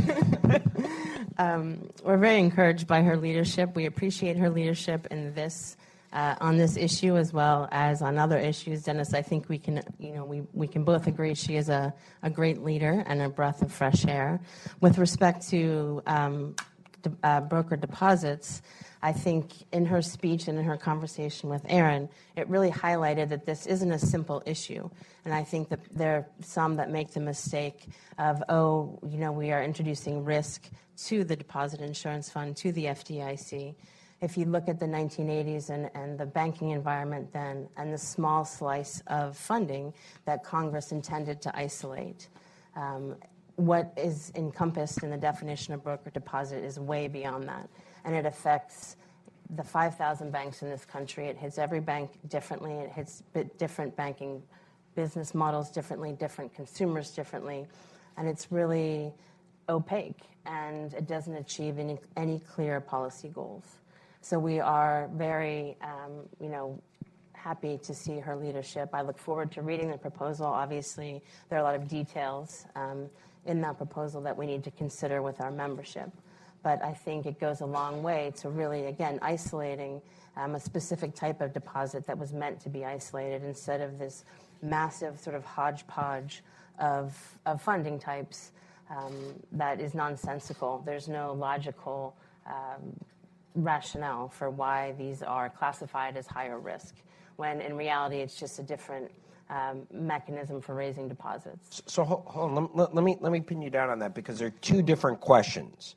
Speaker 10: um, we're very encouraged by her leadership. We appreciate her leadership in this Uh, on this issue as well as on other issues. Dennis, I think we can, you know, we, we can both agree she is a, a great leader and a breath of fresh air. With respect to um, de- uh, broker deposits, I think in her speech and in her conversation with Aaron, it really highlighted that this isn't a simple issue. And I think that there are some that make the mistake of, oh, you know, we are introducing risk to the Deposit Insurance Fund, to the F D I C. If you look at the nineteen eighties and, and the banking environment then and the small slice of funding that Congress intended to isolate, um, what is encompassed in the definition of broker deposit is way beyond that. And it affects the five thousand banks in this country. It hits every bank differently. It hits different banking business models differently, different consumers differently. And it's really opaque, and it doesn't achieve any, any clear policy goals. So we are very, um, you know, happy to see her leadership. I look forward to reading the proposal. Obviously, there are a lot of details um, in that proposal that we need to consider with our membership. But I think it goes a long way to really, again, isolating um, a specific type of deposit that was meant to be isolated instead of this massive sort of hodgepodge of, of funding types um, that is nonsensical. There's no logical um, rationale for why these are classified as higher risk, when in reality it's just a different um, mechanism for raising deposits.
Speaker 2: So, so hold on, let, let me let me pin you down on that, because there are two different questions.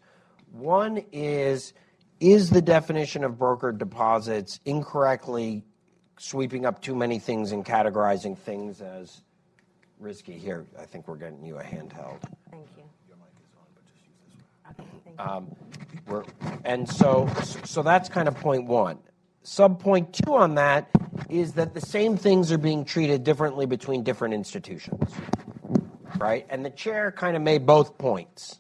Speaker 2: One is, is the definition of brokered deposits incorrectly sweeping up too many things and categorizing things as risky? Here, I think we're getting you a handheld.
Speaker 10: Thank you.
Speaker 2: Your mic is on, but just use this one.
Speaker 10: Okay, thank you.
Speaker 2: Um, we're, and so, so that's kind of point one. Sub point two on that is that the same things are being treated differently between different institutions, right? And the chair kind of made both points.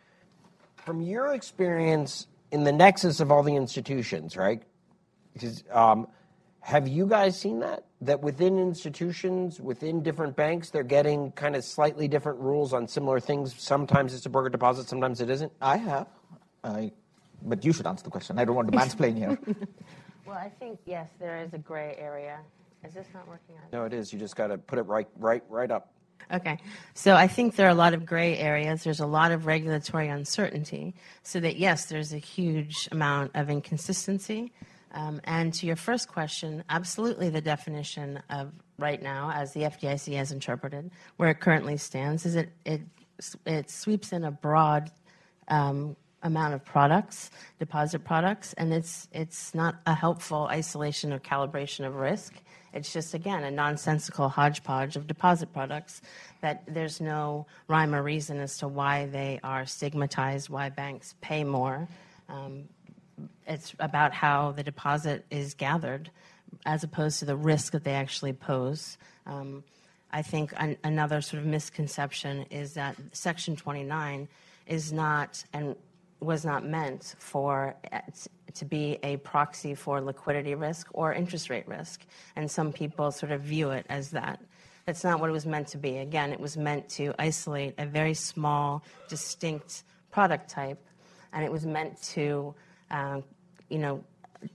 Speaker 2: From your experience in the nexus of all the institutions, right? Because, um, have you guys seen that? That within institutions, within different banks, they're getting kind of slightly different rules on similar things. Sometimes it's a broker deposit, sometimes it isn't?
Speaker 8: I have. I, but you should answer the question. I don't want to mansplain here.
Speaker 10: Well, I think, yes, there is a gray area. Is this not working on?
Speaker 2: No, it is. You just got to put it right, right, right up.
Speaker 10: Okay. So I think there are a lot of gray areas. There's a lot of regulatory uncertainty. So that, yes, there's a huge amount of inconsistency. Um, and to your first question, absolutely the definition of right now, as the F D I C has interpreted, where it currently stands, is it it, it sweeps in a broad um, amount of products, deposit products, and it's it's not a helpful isolation or calibration of risk. It's just, again, a nonsensical hodgepodge of deposit products that there's no rhyme or reason as to why they are stigmatized, why banks pay more. Um, it's about how the deposit is gathered as opposed to the risk that they actually pose. Um, I think an, another sort of misconception is that Section twenty-nine is not and was not meant for to be a proxy for liquidity risk or interest rate risk. And some people sort of view it as that. That's not what it was meant to be. Again, it was meant to isolate a very small, distinct product type, and it was meant to, uh, you know,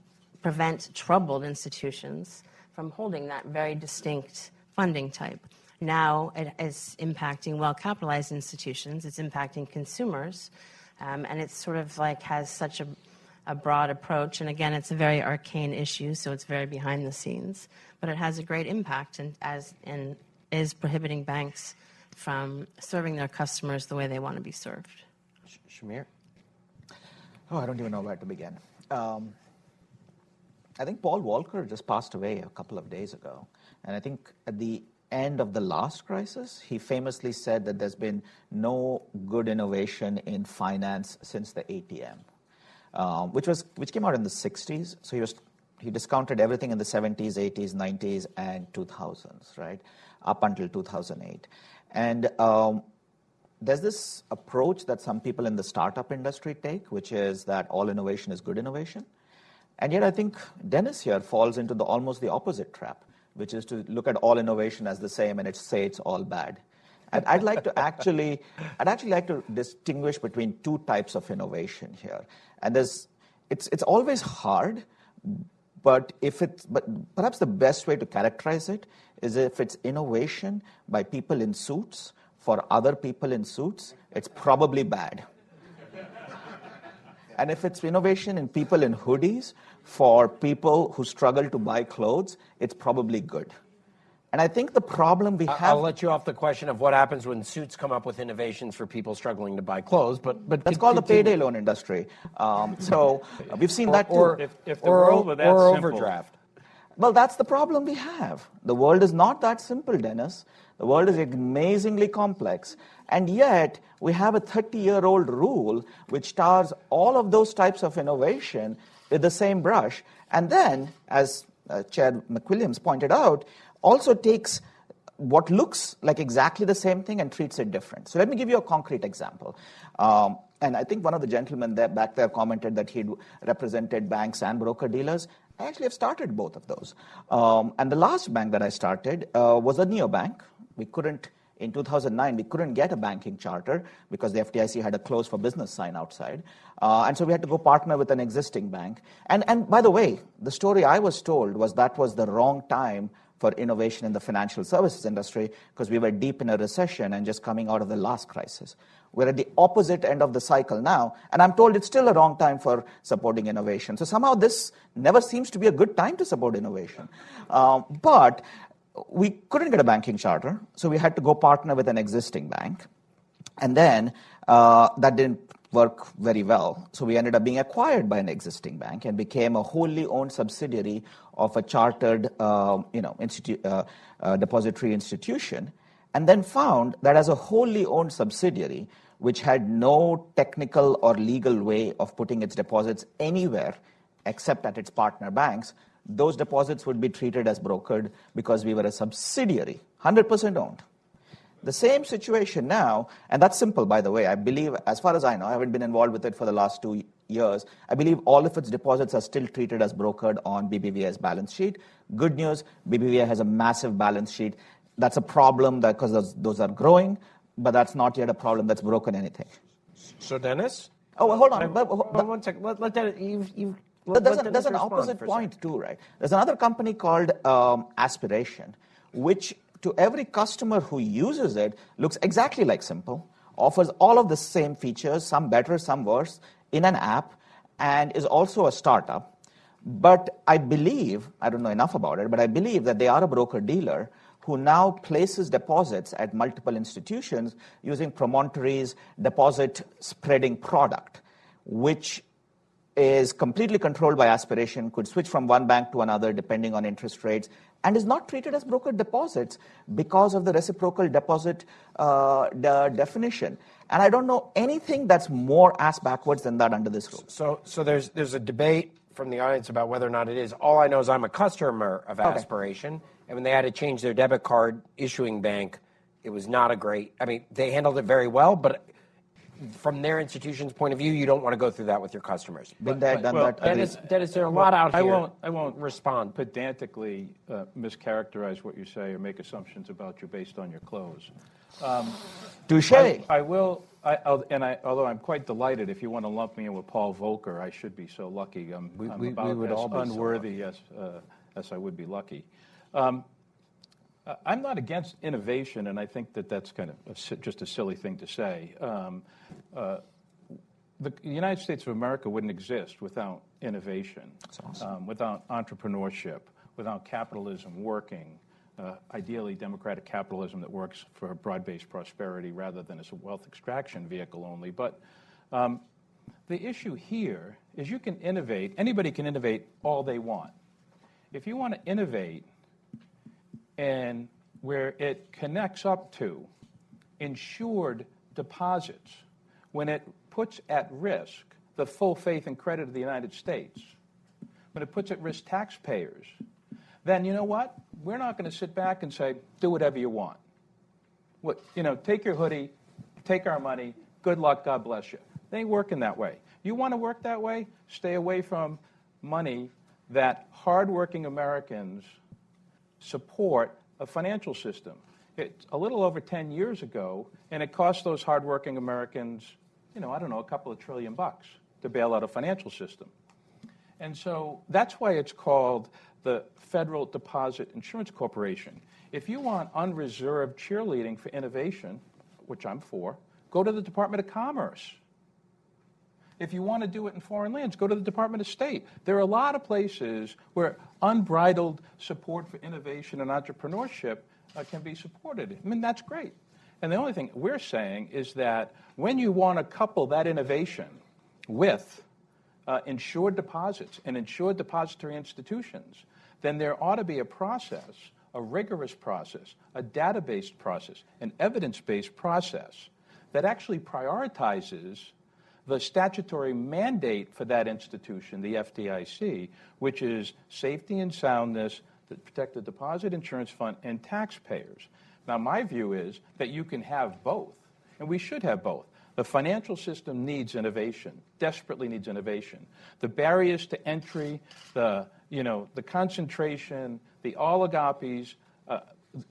Speaker 10: prevent troubled institutions from holding that very distinct funding type. Now it is impacting well-capitalized institutions. It's impacting consumers. Um, and it's sort of like has such a, a broad approach. And again, it's a very arcane issue, so it's very behind the scenes. But it has a great impact and as and is prohibiting banks from serving their customers the way they want to be served.
Speaker 2: Shamir?
Speaker 8: Oh, I don't even know where to begin. Um, I think Paul Volcker just passed away a couple of days ago. And I think at the end of the last crisis, he famously said that there's been no good innovation in finance since the A T M, um, which was which came out in the sixties. So he was he discounted everything in the seventies, eighties, nineties, and two thousands, right, up until two thousand eight. And um, there's this approach that some people in the startup industry take, which is that all innovation is good innovation. And yet I think Dennis here falls into the almost the opposite trap, which is to look at all innovation as the same and it say it's all bad. And I'd like to actually, I'd actually like to distinguish between two types of innovation here. And there's, it's it's always hard, but if it's, but perhaps the best way to characterize it is if it's innovation by people in suits for other people in suits, it's probably bad. And if it's innovation in people in hoodies for people who struggle to buy clothes, it's probably good. And I think the problem we have...
Speaker 2: I'll let you off the question of what happens when suits come up with innovations for people struggling to buy clothes, but... but
Speaker 8: That's called the payday loan industry. Um, so uh, we've seen
Speaker 2: or,
Speaker 8: that too.
Speaker 2: Or, if, if the or, world were that or simple. Overdraft.
Speaker 8: Well, that's the problem we have. The world is not that simple, Dennis. The world is amazingly complex. And yet, we have a thirty-year-old rule which tars all of those types of innovation with the same brush. And then, as uh, Chair McWilliams pointed out, also takes what looks like exactly the same thing and treats it different. So let me give you a concrete example. Um, and I think one of the gentlemen there, back there commented that he'd represented banks and broker-dealers. I actually have started both of those. Um, and the last bank that I started uh, was a neobank. We couldn't, in two thousand nine, we couldn't get a banking charter because the F D I C had a close for business sign outside. Uh, and so we had to go partner with an existing bank. And, and by the way, the story I was told was that was the wrong time for innovation in the financial services industry because we were deep in a recession and just coming out of the last crisis. We're at the opposite end of the cycle now, and I'm told it's still a wrong time for supporting innovation. So somehow this never seems to be a good time to support innovation. Um, but we couldn't get a banking charter, so we had to go partner with an existing bank. And then uh, that didn't work very well. So we ended up being acquired by an existing bank and became a wholly owned subsidiary of a chartered uh, you know, institu- uh, uh, depository institution, and then found that as a wholly owned subsidiary, which had no technical or legal way of putting its deposits anywhere except at its partner banks, those deposits would be treated as brokered because we were a subsidiary, one hundred percent owned. The same situation now, and that's simple, by the way. I believe, as far as I know, I haven't been involved with it for the last two years. I believe all of its deposits are still treated as brokered on B B V A's balance sheet. Good news, B B V A has a massive balance sheet. That's a problem because those, those are growing, but that's not yet a problem that's broken anything.
Speaker 2: So, Dennis?
Speaker 8: Oh, well, hold on.
Speaker 2: I,
Speaker 8: but,
Speaker 2: but,
Speaker 8: but,
Speaker 2: one second. Let, let that, you've, you've,
Speaker 8: let, there's,
Speaker 2: let
Speaker 8: a, there's an opposite point, too, right? There's another company called um, Aspiration, which to every customer who uses it, looks exactly like Simple, offers all of the same features, some better, some worse, in an app, and is also a startup. But I believe, I don't know enough about it, but I believe that they are a broker-dealer who now places deposits at multiple institutions using Promontory's deposit spreading product, which is completely controlled by Aspiration, could switch from one bank to another depending on interest rates, and is not treated as brokered deposits because of the reciprocal deposit uh, de- definition. And I don't know anything that's more ass backwards than that under this rule.
Speaker 2: So, so there's there's a debate from the audience about whether or not it is. All I know is I'm a customer of Aspiration, okay. And when they had to change their debit card issuing bank, it was not a great. I mean, they handled it very well, but from their institution's point of view, you don't want to go through that with your customers.
Speaker 8: Been there, done
Speaker 9: well,
Speaker 8: that.
Speaker 2: Dennis, Dennis, there are a lot out here.
Speaker 9: I won't, I won't
Speaker 2: respond.
Speaker 9: pedantically uh, mischaracterize what you say or make assumptions about you based on your clothes. Um,
Speaker 8: Touche.
Speaker 9: I, I will, I, I'll, and I, although I'm quite delighted, if you want to lump me in with Paul Volcker, I should be so lucky. I'm,
Speaker 2: we,
Speaker 9: I'm
Speaker 2: we,
Speaker 9: about
Speaker 2: we would
Speaker 9: as
Speaker 2: all be
Speaker 9: unworthy
Speaker 2: so
Speaker 9: as, uh, as I would be lucky. Um, I'm not against innovation, and I think that that's kind of a, just a silly thing to say. Um, uh, the United States of America wouldn't exist without innovation,
Speaker 8: awesome.
Speaker 9: um, without entrepreneurship, without capitalism working, uh, ideally democratic capitalism that works for broad-based prosperity rather than as a wealth extraction vehicle only. But um, the issue here is you can innovate. Anybody can innovate all they want. If you want to innovate and where it connects up to insured deposits, when it puts at risk the full faith and credit of the United States, when it puts at risk taxpayers, then you know what? We're not going to sit back and say, do whatever you want. What, you know, take your hoodie, take our money, good luck, God bless you. They ain't working that way. You want to work that way? Stay away from money that hardworking Americans support a financial system. It's a little over ten years ago, and it cost those hardworking Americans, you know, I don't know, a couple of trillion bucks to bail out a financial system. And so that's why it's called the Federal Deposit Insurance Corporation. If you want unreserved cheerleading for innovation, which I'm for, go to the Department of Commerce. If you want to do it in foreign lands, go to the Department of State. There are a lot of places where unbridled support for innovation and entrepreneurship uh, can be supported. I mean, that's great. And the only thing we're saying is that when you want to couple that innovation with uh, insured deposits and insured depository institutions, then there ought to be a process, a rigorous process, a data-based process, an evidence-based process that actually prioritizes the statutory mandate for that institution, the F D I C, which is safety and soundness that protect the deposit insurance fund and taxpayers. Now, my view is that you can have both, and we should have both. The financial system needs innovation, desperately needs innovation. The barriers to entry, the, you know, the concentration, the oligopolies, uh,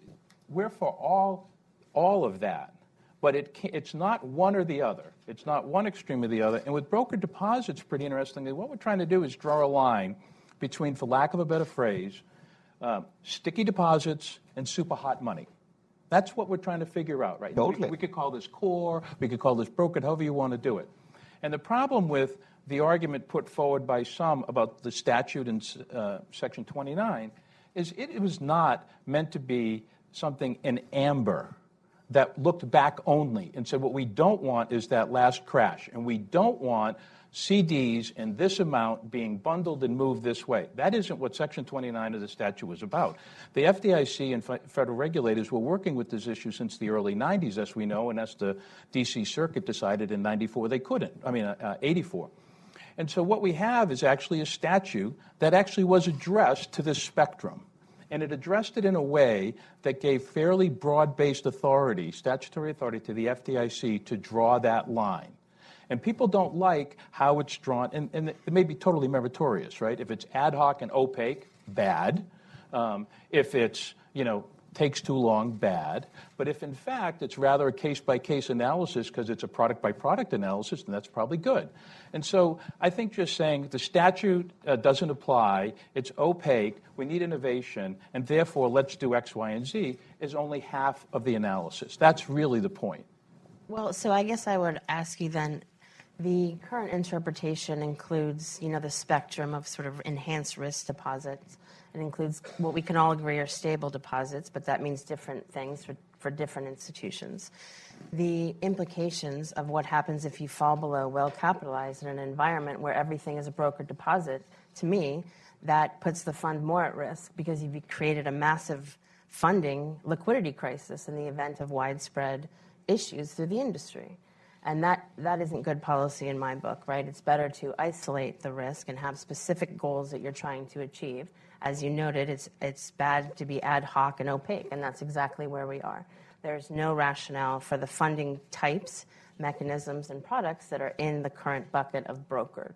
Speaker 9: we're for all, all of that. But it can, it's not one or the other. It's not one extreme or the other. And with broker deposits, pretty interestingly, what we're trying to do is draw a line between, for lack of a better phrase, uh, sticky deposits and super hot money. That's what we're trying to figure out, right?
Speaker 2: Totally.
Speaker 9: We, we could call this core, we could call this brokered, however you want to do it. And the problem with the argument put forward by some about the statute in uh, Section twenty-nine is it, it was not meant to be something in amber that looked back only and said what we don't want is that last crash, and we don't want C Ds in this amount being bundled and moved this way. That isn't what Section twenty-nine of the statute was about. The F D I C and f- federal regulators were working with this issue since the early nineties, as we know, and as the D C Circuit decided in ninety-four they couldn't, I mean, uh, eighty-four. And so what we have is actually a statute that actually was addressed to this spectrum. And it addressed it in a way that gave fairly broad-based authority, statutory authority, to the F D I C to draw that line. And people don't like how it's drawn, and, and it may be totally meritorious, right? If it's ad hoc and opaque, bad. Um, if it's, you know, takes too long, bad. But if, in fact, it's rather a case-by-case analysis because it's a product-by-product analysis, then that's probably good. And so I think just saying the statute uh, doesn't apply, it's opaque, we need innovation, and therefore let's do X, Y, and Z is only half of the analysis. That's really the point.
Speaker 10: Well, so I guess I would ask you then, the current interpretation includes, you know, the spectrum of sort of enhanced risk deposits. It includes what we can all agree are stable deposits, but that means different things for, for different institutions. The implications of what happens if you fall below well-capitalized in an environment where everything is a brokered deposit, to me, that puts the fund more at risk because you've created a massive funding liquidity crisis in the event of widespread issues through the industry. And that, that isn't good policy in my book, right? It's better to isolate the risk and have specific goals that you're trying to achieve. As you noted, it's, it's bad to be ad hoc and opaque, and that's exactly where we are. There's no rationale for the funding types, mechanisms, and products that are in the current bucket of brokered.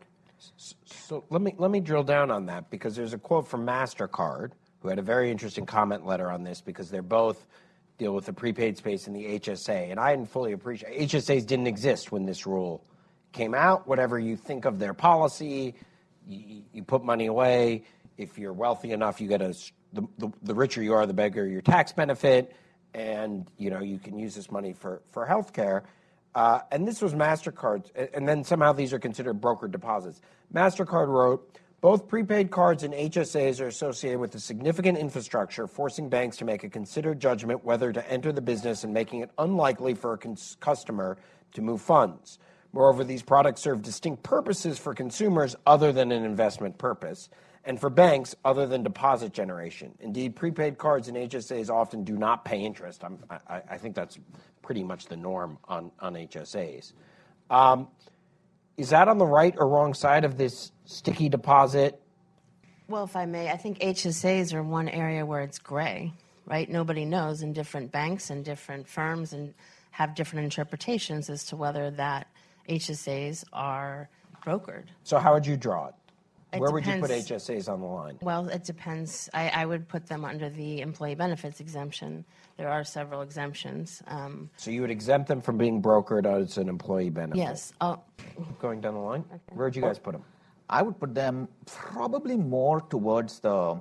Speaker 2: So let me, let me drill down on that, because there's a quote from MasterCard, who had a very interesting comment letter on this, because they're both deal with the prepaid space and the H S A. And I didn't fully appreciate, H S As didn't exist when this rule came out. Whatever you think of their policy, you, you put money away. If you're wealthy enough, you get a, the, the, the richer you are, the bigger your tax benefit. And, you know, you can use this money for, for health care. Uh, and this was MasterCard. And then somehow these are considered brokered deposits. MasterCard wrote, both prepaid cards and H S As are associated with a significant infrastructure, forcing banks to make a considered judgment whether to enter the business and making it unlikely for a cons- customer to move funds. Moreover, these products serve distinct purposes for consumers other than an investment purpose, and for banks other than deposit generation. Indeed, prepaid cards and H S As often do not pay interest. I'm, I, I think that's pretty much the norm on, on H S As. Um, Is that on the right or wrong side of this sticky deposit?
Speaker 10: Well, if I may, I think H S As are one area where it's gray right? Nobody knows, in different banks and different firms and have different interpretations as to whether that H S As are brokered.
Speaker 2: So how would you draw it?
Speaker 10: It
Speaker 2: Where would you put
Speaker 10: depends.
Speaker 2: H S As on the line?
Speaker 10: Well, it depends. I, I would put them under the employee benefits exemption. There are several exemptions. Um,
Speaker 2: So you would exempt them from being brokered as an employee benefit?
Speaker 10: yes. Oh,
Speaker 2: Going down the line? Where would you guys put them?
Speaker 8: I would put them probably more towards the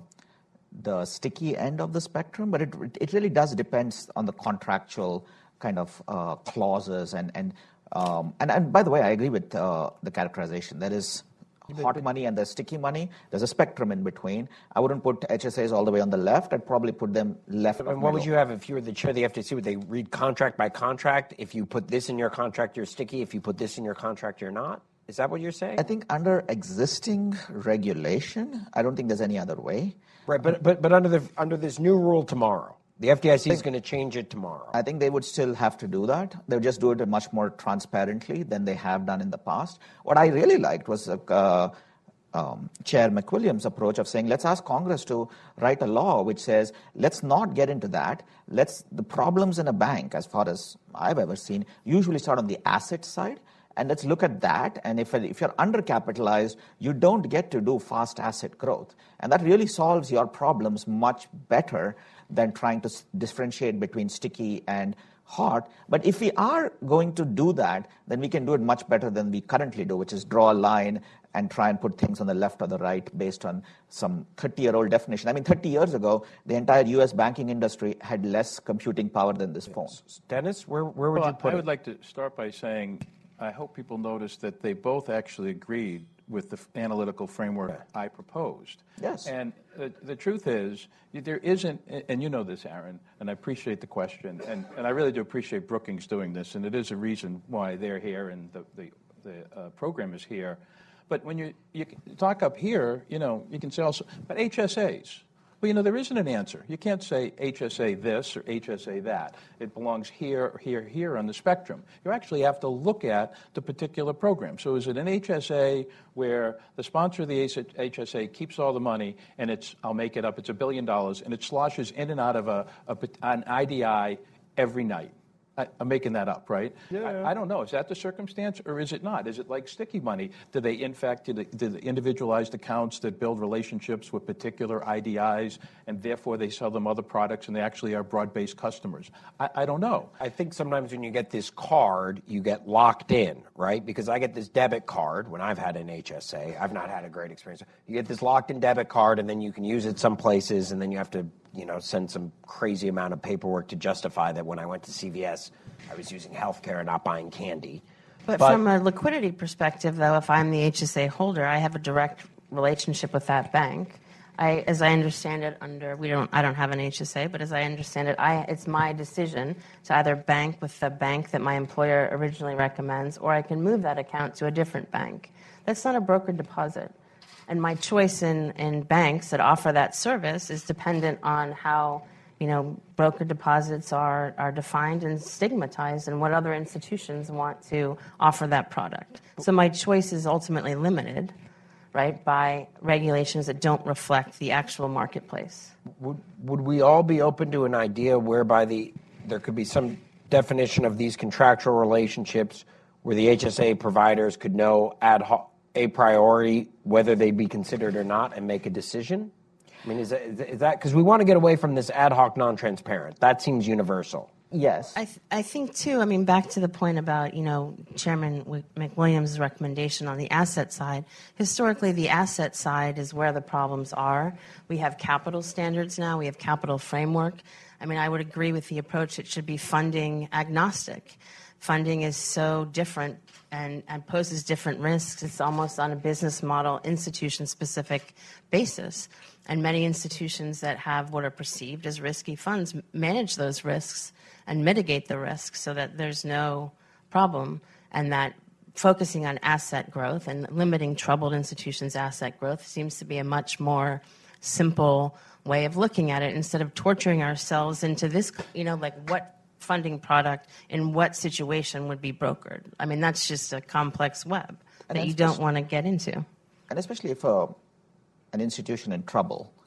Speaker 8: the sticky end of the spectrum, but it it really does depends on the contractual kind of uh, clauses and and, um, and and by the way, I agree with uh, the characterization. There is hot money and there's sticky money. There's a spectrum in between. I wouldn't put H S As all the way on the left. I'd probably put them left.
Speaker 2: And what would you have if you were the chair of the F T C? Would they read contract by contract? If you put this in your contract, you're sticky. If you put this in your contract, you're not? Is that what you're saying?
Speaker 8: I think under existing regulation, I don't think there's any other way.
Speaker 2: Right, but but but under the under this new rule tomorrow, the F D I C is going to change it tomorrow.
Speaker 8: I think they would still have to do that. They would just do it much more transparently than they have done in the past. What I really liked was uh, um, Chair McWilliams' approach of saying, let's ask Congress to write a law which says, let's not get into that. Let's the problems in a bank, as far as I've ever seen, usually start on the asset side. And let's look at that. And if, if you're undercapitalized, you don't get to do fast asset growth. And that really solves your problems much better than trying to s- differentiate between sticky and hot. But if we are going to do that, then we can do it much better than we currently do, which is draw a line and try and put things on the left or the right based on some thirty-year-old definition. I mean, thirty years ago, the entire U S banking industry had less computing power than this phone.
Speaker 2: Dennis, where, where would
Speaker 9: Well,
Speaker 2: you put
Speaker 9: I
Speaker 2: it?
Speaker 9: would like to start by saying I hope people notice that they both actually agreed with the f- analytical framework I proposed.
Speaker 8: Yes.
Speaker 9: And uh, the truth is, y- there isn't, and you know this, Aaron, and I appreciate the question, and, and I really do appreciate Brookings doing this, and it is a reason why they're here and the, the, the uh, program is here. But when you, you talk up here, you know, you can say also, but H S As. Well, you know, there isn't an answer. You can't say H S A this or H S A that. It belongs here, or here, here on the spectrum. You actually have to look at the particular program. So is it an H S A where the sponsor of the H S A keeps all the money and it's, I'll make it up, it's a billion dollars, and it sloshes in and out of a, a, an I D I every night? I, I'm making that up, right?
Speaker 6: Yeah.
Speaker 9: I, I don't know. Is that the circumstance, or is it not? Is it like sticky money? Do they, in fact, do the, do the individualized accounts that build relationships with particular I D Is, and therefore they sell them other products, and they actually are broad-based customers? I, I don't know.
Speaker 2: I think sometimes when you get this card, you get locked in, right? Because I get this debit card when I've had an H S A. I've not had a great experience. You get this locked-in debit card, and then you can use it some places, and then you have to, you know, send some crazy amount of paperwork to justify that when I went to C V S, I was using healthcare and not buying candy.
Speaker 10: But,
Speaker 2: But-
Speaker 10: from a liquidity perspective, though, if I'm the H S A holder, I have a direct relationship with that bank. I, as I understand it, under we don't, I don't have an H S A, but as I understand it, I, it's my decision to either bank with the bank that my employer originally recommends, or I can move that account to a different bank. That's not a brokered deposit. And my choice in, in banks that offer that service is dependent on how, you know, broker deposits are, are defined and stigmatized, and what other institutions want to offer that product. So my choice is ultimately limited, right, by regulations that don't reflect the actual marketplace.
Speaker 2: Would would we all be open to an idea whereby the there could be some definition of these contractual relationships where the H S A providers could know ad hoc a priori whether they'd be considered or not and make a decision? I mean, is that, is that because we want to get away from this ad hoc, non-transparent? That seems universal.
Speaker 8: Yes.
Speaker 10: I, th- I think, too, I mean, back to the point about, you know, Chairman w- McWilliams' recommendation on the asset side. Historically, the asset side is where the problems are. We have capital standards now. We have capital framework. I mean, I would agree with the approach. It should be funding agnostic. Funding is so different and, and poses different risks. It's almost on a business model, institution-specific basis. And many institutions that have what are perceived as risky funds manage those risks and mitigate the risks so that there's no problem, and that focusing on asset growth and limiting troubled institutions' asset growth seems to be a much more simple way of looking at it, instead of torturing ourselves into this, you know, like what funding product in what situation would be brokered. I mean, that's just a complex web
Speaker 8: And
Speaker 10: that you
Speaker 8: that's
Speaker 10: don't want to get into.
Speaker 8: And especially if uh, an institution in trouble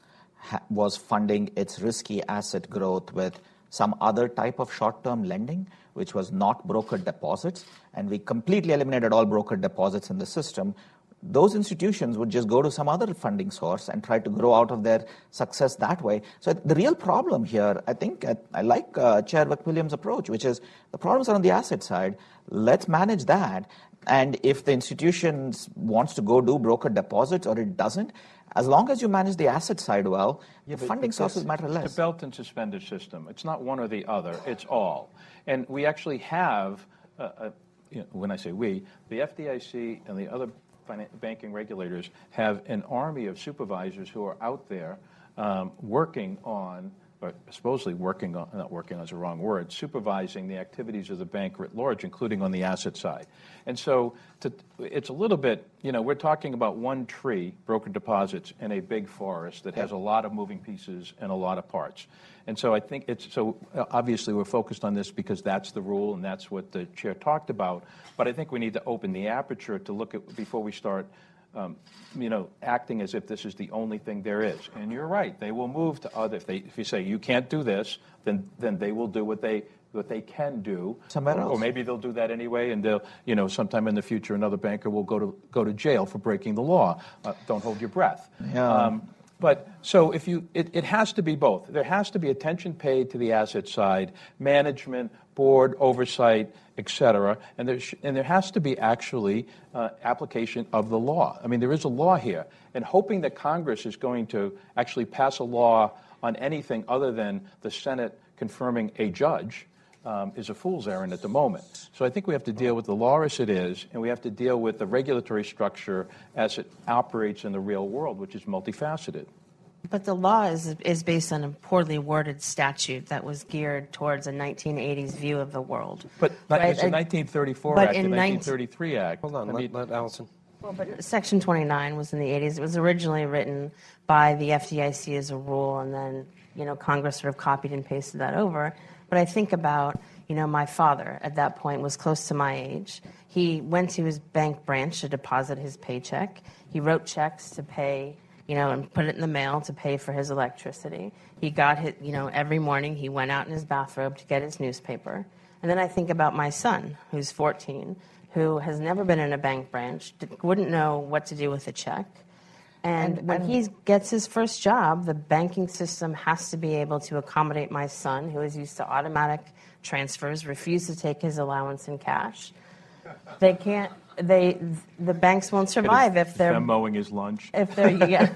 Speaker 8: ha- was funding its risky asset growth with some other type of short-term lending, which was not brokered deposits, and we completely eliminated all brokered deposits in the system, those institutions would just go to some other funding source and try to grow out of their success that way. So the real problem here, I think, I, I like uh, Chair McWilliams' approach, which is the problems are on the asset side. Let's manage that. And if the institution wants to go do brokered deposits or it doesn't, as long as you manage the asset side well, yeah, the funding sources matter less.
Speaker 9: It's a belt and suspended system. It's not one or the other. It's all. And we actually have, uh, uh, you know, when I say we, the F D I C and the other banking regulators have an army of supervisors who are out there um, working on, or supposedly working on, not working on is the wrong word, supervising the activities of the bank writ large, including on the asset side. And so to, it's a little bit, you know, we're talking about one tree, brokered deposits, in a big forest that has a lot of moving pieces and a lot of parts. And so I think it's, so obviously we're focused on this because that's the rule and that's what the chair talked about. But I think we need to open the aperture to look at, before we start, um, you know, acting as if this is the only thing there is. And you're right, they will move to other, if they, if you say you can't do this, then, then they will do what they, what they can do.
Speaker 8: Somewhere else.
Speaker 9: Or maybe they'll do that anyway, and they'll, you know, sometime in the future another banker will go to, go to jail for breaking the law. Uh, don't hold your breath.
Speaker 8: Yeah.
Speaker 9: Um, But so if you, it, it has to be both. There has to be attention paid to the asset side, management, board, oversight, et cetera, and there, sh- and there has to be actually uh, application of the law. I mean, there is a law here, and hoping that Congress is going to actually pass a law on anything other than the Senate confirming a judge Um, is a fool's errand at the moment. So I think we have to deal with the law as it is, and we have to deal with the regulatory structure as it operates in the real world, which is multifaceted.
Speaker 10: But the law is is based on a poorly worded statute that was geared towards a nineteen eighties view of the world.
Speaker 9: But
Speaker 10: right?
Speaker 9: it's a nineteen thirty-four
Speaker 10: but
Speaker 9: Act,
Speaker 10: in
Speaker 9: a nineteen thirty-three Act.
Speaker 2: Hold on,
Speaker 9: I
Speaker 2: let,
Speaker 9: mean,
Speaker 2: let Allison.
Speaker 10: Well, but Section twenty-nine was in the eighties. It was originally written by the F D I C as a rule, and then, you know, Congress sort of copied and pasted that over. But I think about, you know, my father at that point was close to my age. He went to his bank branch to deposit his paycheck. He wrote checks to pay, you know, and put it in the mail to pay for his electricity. He got his, you know, every morning he went out in his bathrobe to get his newspaper. And then I think about my son, who's fourteen, who has never been in a bank branch, wouldn't know what to do with a check. And, and when and he gets his first job, the banking system has to be able to accommodate my son, who is used to automatic transfers, refuse to take his allowance in cash. They can't. They the banks won't survive if they're
Speaker 9: mowing his lunch.
Speaker 10: If they're yeah.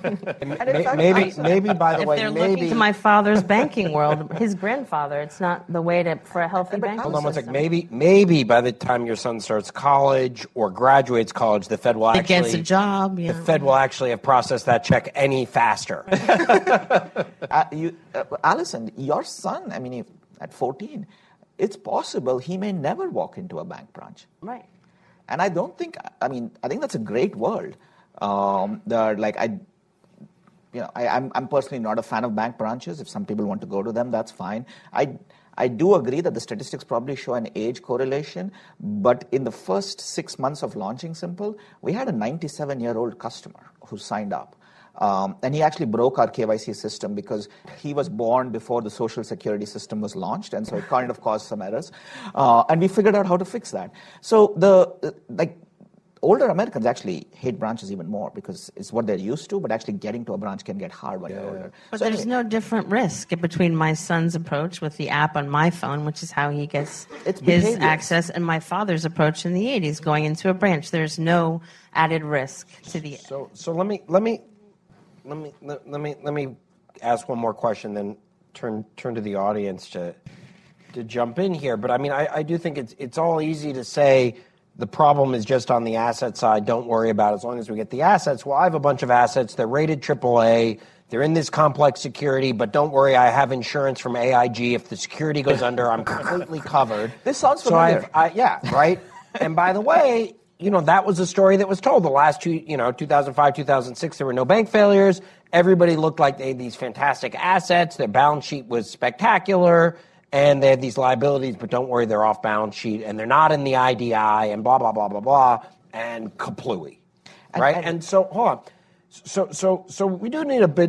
Speaker 2: maybe maybe by the
Speaker 10: if
Speaker 2: way,
Speaker 10: they're
Speaker 2: maybe
Speaker 10: looking to my father's banking world, his grandfather. It's not the way to for a healthy banking
Speaker 2: hold on one
Speaker 10: system.
Speaker 2: second. Maybe maybe by the time your son starts college or graduates college, the Fed will
Speaker 10: He
Speaker 2: actually
Speaker 10: gets a job.
Speaker 2: The
Speaker 10: Yeah.
Speaker 2: Fed will actually have processed that check any faster.
Speaker 8: uh, you, uh, Allison, your son, I mean, if, at fourteen, it's possible he may never walk into a bank branch.
Speaker 10: Right.
Speaker 8: And I don't think, I mean, I think that's a great world. Um, that, like, I, you know, I, I'm, I'm personally not a fan of bank branches. If some people want to go to them, that's fine. I, I do agree that the statistics probably show an age correlation, but in the first six months of launching Simple, we had a ninety-seven-year-old customer who signed up. Um, and he actually broke our K Y C system because he was born before the Social Security system was launched, and so it kind of caused some errors. Uh, and we figured out how to fix that. So the uh, like older Americans actually hate branches even more because it's what they're used to, but actually getting to a branch can get hard when yeah. you're older.
Speaker 10: But
Speaker 8: so
Speaker 10: there's
Speaker 8: anyway,
Speaker 10: no different risk between my son's approach with the app on my phone, which is how he gets
Speaker 8: it's
Speaker 10: his
Speaker 8: behaviors.
Speaker 10: access, and my father's approach in the eighties going into a branch. There's no added risk to the.
Speaker 2: So so let me let me. Let me let, let me let me ask one more question, then turn turn to the audience to to jump in here. But I mean, I, I do think it's it's all easy to say the problem is just on the asset side. Don't worry about it as long as we get the assets. Well, I have a bunch of assets. They're rated triple A. They're in this complex security, but don't worry, I have insurance from A I G. If the security goes under, I'm completely covered.
Speaker 8: This sounds
Speaker 2: So
Speaker 8: familiar.
Speaker 2: I've, I, yeah, right. And by the way, you know, that was the story that was told. The last two, you know, two thousand five, two thousand six, there were no bank failures. Everybody looked like they had these fantastic assets. Their balance sheet was spectacular, and they had these liabilities, but don't worry, they're off balance sheet, and they're not in the I D I, and blah, blah, blah, blah, blah, and kaplooey, right? And, and, and so, hold on. So, so, so we do need a bit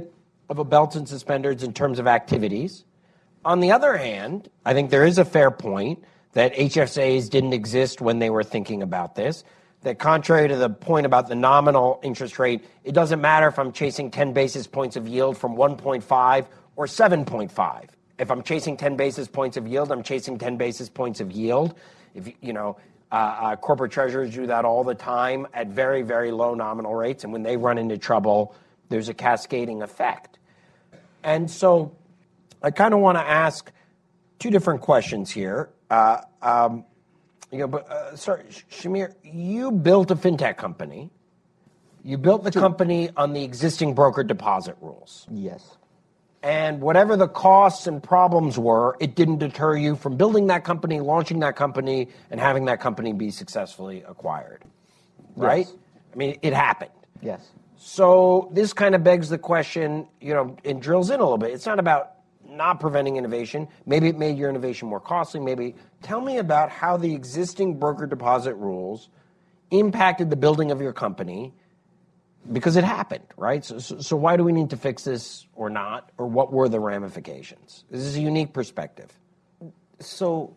Speaker 2: of a belt and suspenders in terms of activities. On the other hand, I think there is a fair point that H S As didn't exist when they were thinking about this, that contrary to the point about the nominal interest rate, it doesn't matter if I'm chasing ten basis points of yield from one point five or seven point five. If I'm chasing ten basis points of yield, I'm chasing ten basis points of yield. If you know, uh, uh, corporate treasurers do that all the time at very, very low nominal rates, and when they run into trouble, there's a cascading effect. And so I kind of want to ask two different questions here. Uh, um, you know, but uh, sorry, Shamir, you built a fintech company. You built the company on the existing broker deposit rules.
Speaker 8: Yes.
Speaker 2: And whatever the costs and problems were, it didn't deter you from building that company, launching that company, and having that company be successfully acquired. Right?
Speaker 8: Yes.
Speaker 2: I mean, it happened.
Speaker 8: Yes.
Speaker 2: So this kind of begs the question, you know, and drills in a little bit. It's not about not preventing innovation. Maybe it made your innovation more costly. Maybe tell me about how the existing broker deposit rules impacted the building of your company, because it happened, right? So, so, so why do we need to fix this or not, or what were the ramifications? This is a unique perspective.
Speaker 8: So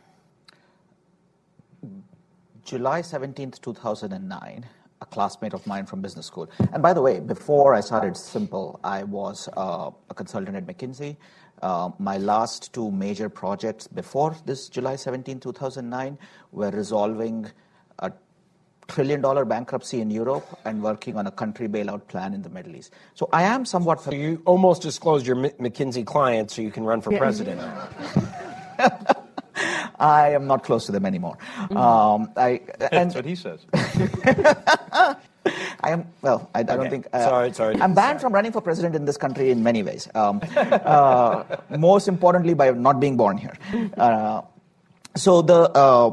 Speaker 8: July seventeenth, two thousand nine, a classmate of mine from business school. And by the way, before I started Simple, I was uh, a consultant at McKinsey. Uh, my last two major projects before this July seventeenth, two thousand nine were resolving a trillion dollar bankruptcy in Europe and working on a country bailout plan in the Middle East. So I am somewhat...
Speaker 2: So you almost disclosed your M- McKinsey client so you can run for yeah. president.
Speaker 8: I am not close to them anymore. Mm-hmm. Um, I, and
Speaker 9: That's what he says.
Speaker 8: I am, well, I, I don't
Speaker 2: okay.
Speaker 8: think... Uh,
Speaker 2: sorry, sorry.
Speaker 8: I'm banned sorry. from running for president in this country in many ways. Um, uh, most importantly, by not being born here. Uh, so the... Uh,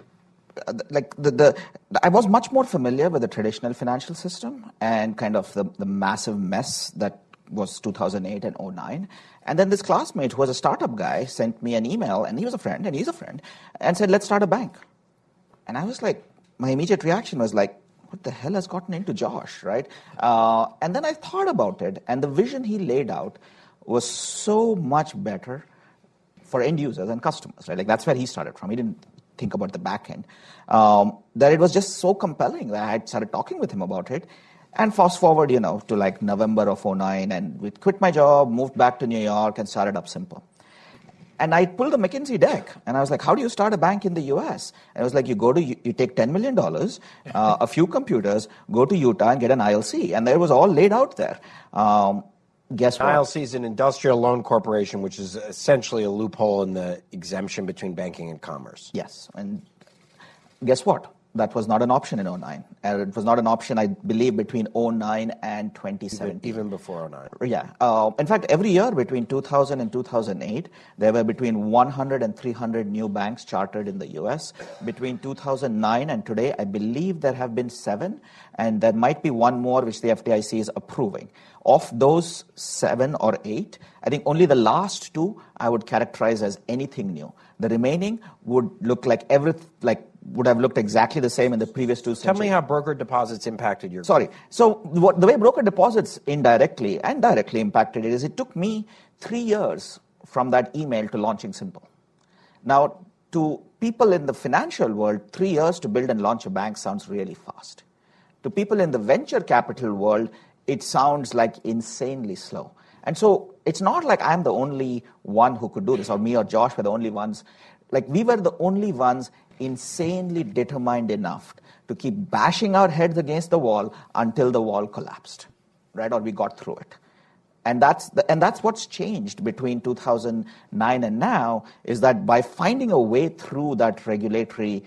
Speaker 8: like the, the, I was much more familiar with the traditional financial system and kind of the, the massive mess that was two thousand eight and oh nine. And then this classmate who was a startup guy sent me an email, and he was a friend, and he's a friend, and said, let's start a bank. And I was like, my immediate reaction was like, what the hell has gotten into Josh, right? Uh, and then I thought about it, and the vision he laid out was so much better for end users and customers, right? Like that's where he started from. He didn't think about the back end, um, that it was just so compelling that I started talking with him about it. And fast forward, you know, to like November of oh nine, and we quit my job, moved back to New York, and started up Simple. And I pulled the McKinsey deck, and I was like, how do you start a bank in the U S? And it was like, you go to, you take ten million dollars, uh, a few computers, go to Utah and get an I L C. And it was all laid out there. Um, Guess what?
Speaker 2: I L C is an industrial loan corporation, which is essentially a loophole in the exemption between banking and commerce.
Speaker 8: Yes. And guess what? That was not an option in oh nine. Uh, it was not an option, I believe, between oh nine and twenty seventeen.
Speaker 2: Even, even before oh nine.
Speaker 8: Yeah. Uh, in fact, every year between two thousand and two thousand eight, there were between one hundred and three hundred new banks chartered in the U S. Between two thousand nine and today, I believe there have been seven, and there might be one more which the F D I C is approving. Of those seven or eight, I think only the last two I would characterize as anything new. The remaining would look like every like would have looked exactly the same in the previous two centuries.
Speaker 2: Tell me how broker deposits impacted your...
Speaker 8: Sorry. So what, the way broker deposits indirectly and directly impacted it is it took me three years from that email to launching Simple. Now, to people in the financial world, three years to build and launch a bank sounds really fast. To people in the venture capital world, it sounds like insanely slow. And so it's not like I'm the only one who could do this, or me or Josh were the only ones. Like we were the only ones insanely determined enough to keep bashing our heads against the wall until the wall collapsed, right? Or we got through it. And that's the, and that's what's changed between two thousand nine and now, is that by finding a way through that regulatory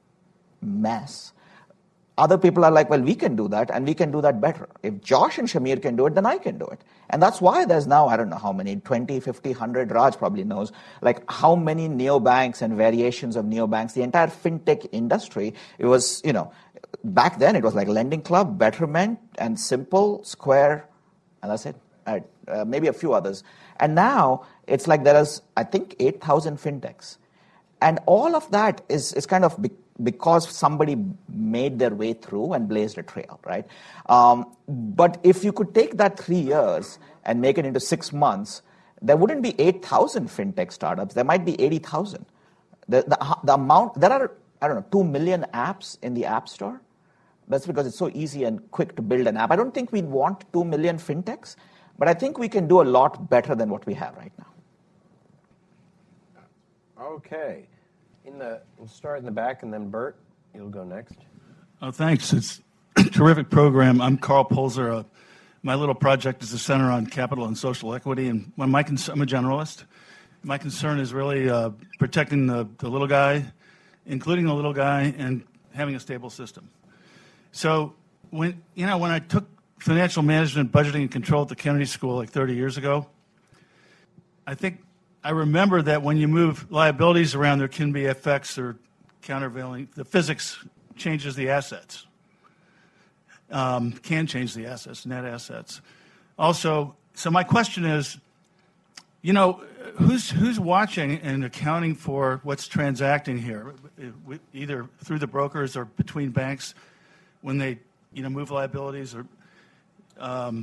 Speaker 8: mess, other people are like, well, we can do that, and we can do that better. If Josh and Shamir can do it, then I can do it. And that's why there's now, I don't know how many, twenty, fifty, one hundred, Raj probably knows, like how many neobanks and variations of neobanks, the entire fintech industry, it was, you know, back then it was like Lending Club, Betterment, and Simple, Square, and that's it. Uh, uh, maybe a few others. And now it's like there is, I think, eight thousand fintechs. And all of that is, is kind of be- because somebody made their way through and blazed a trail, right? Um, but if you could take that three years and make it into six months, there wouldn't be eight thousand fintech startups. There might be eighty thousand. The, the, the amount, there are, I don't know, two million apps in the App Store. That's because it's so easy and quick to build an app. I don't think we'd want two million fintechs, but I think we can do a lot better than what we have right now.
Speaker 2: Okay. In the, we'll start in the back, and then Bert, you'll go next.
Speaker 11: Oh, thanks. It's a terrific program. I'm Carl Polzer. Uh, my little project is the Center on Capital and Social Equity, and when my cons- I'm a generalist. My concern is really uh, protecting the, the little guy, including the little guy, and having a stable system. So when you know when I took financial management, budgeting, and control at the Kennedy School like thirty years ago, I think I remember that when you move liabilities around, there can be effects or countervailing. The physics changes the assets, um, can change the assets, net assets. Also, so my question is, you know, who's who's watching and accounting for what's transacting here, either through the brokers or between banks when they, you know, move liabilities or um,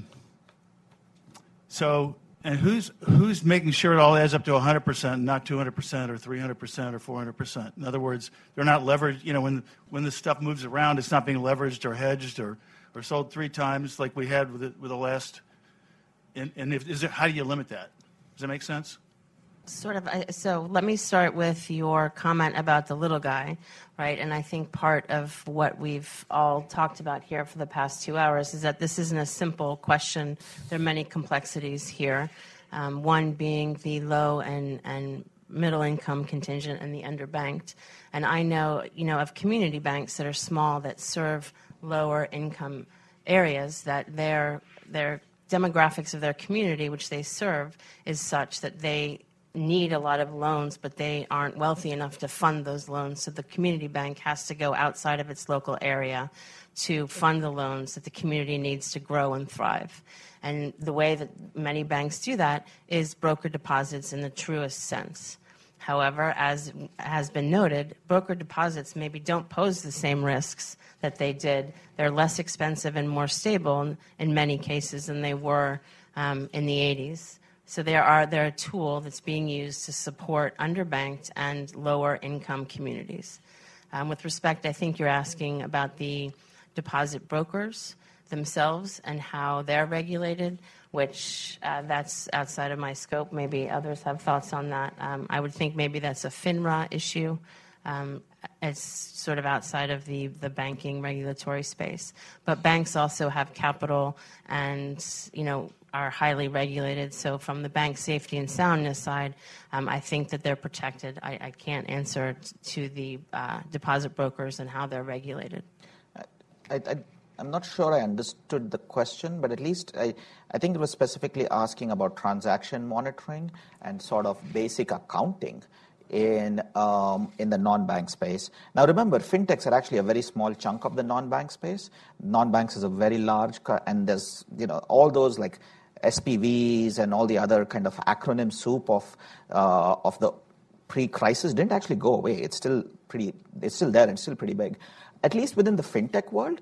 Speaker 11: so. And who's who's making sure it all adds up to one hundred percent, and not two hundred percent or three hundred percent or four hundred percent? In other words, they're not leveraged. You know, when when this stuff moves around, it's not being leveraged or hedged or, or sold three times like we had with the, with the last. And, and if, is it, how do you limit that? Does that make sense?
Speaker 10: Sort of. So let me start with your comment about the little guy, right? And I think part of what we've all talked about here for the past two hours is that this isn't a simple question. There are many complexities here. Um, one being the low and, and middle income contingent and the underbanked. And I know, you know, of community banks that are small that serve lower income areas that their their demographics of their community, which they serve, is such that they need a lot of loans, but they aren't wealthy enough to fund those loans. So the community bank has to go outside of its local area to fund the loans that the community needs to grow and thrive. And the way that many banks do that is broker deposits in the truest sense. However, as has been noted, broker deposits maybe don't pose the same risks that they did. They're less expensive and more stable in, in many cases than they were um, in the eighties. So there are they're a tool that's being used to support underbanked and lower income communities. Um, with respect, I think you're asking about the deposit brokers themselves and how they're regulated, which uh, that's outside of my scope. Maybe others have thoughts on that. Um, I would think maybe that's a FINRA issue. Um, it's sort of outside of the, the banking regulatory space. But banks also have capital and, you know, are highly regulated. So from the bank safety and soundness side, um, I think that they're protected. I, I can't answer t- to the uh, deposit brokers and how they're regulated.
Speaker 8: I, I, I'm not sure I understood the question, but at least I, I think it was specifically asking about transaction monitoring and sort of basic accounting in um, in the non-bank space. Now remember, fintechs are actually a very small chunk of the non-bank space. Non-banks is a very large, and there's, you know, all those like S P Vs and all the other kind of acronym soup of uh, of the pre-crisis didn't actually go away. It's still pretty, it's still there and still pretty big. At least within the fintech world,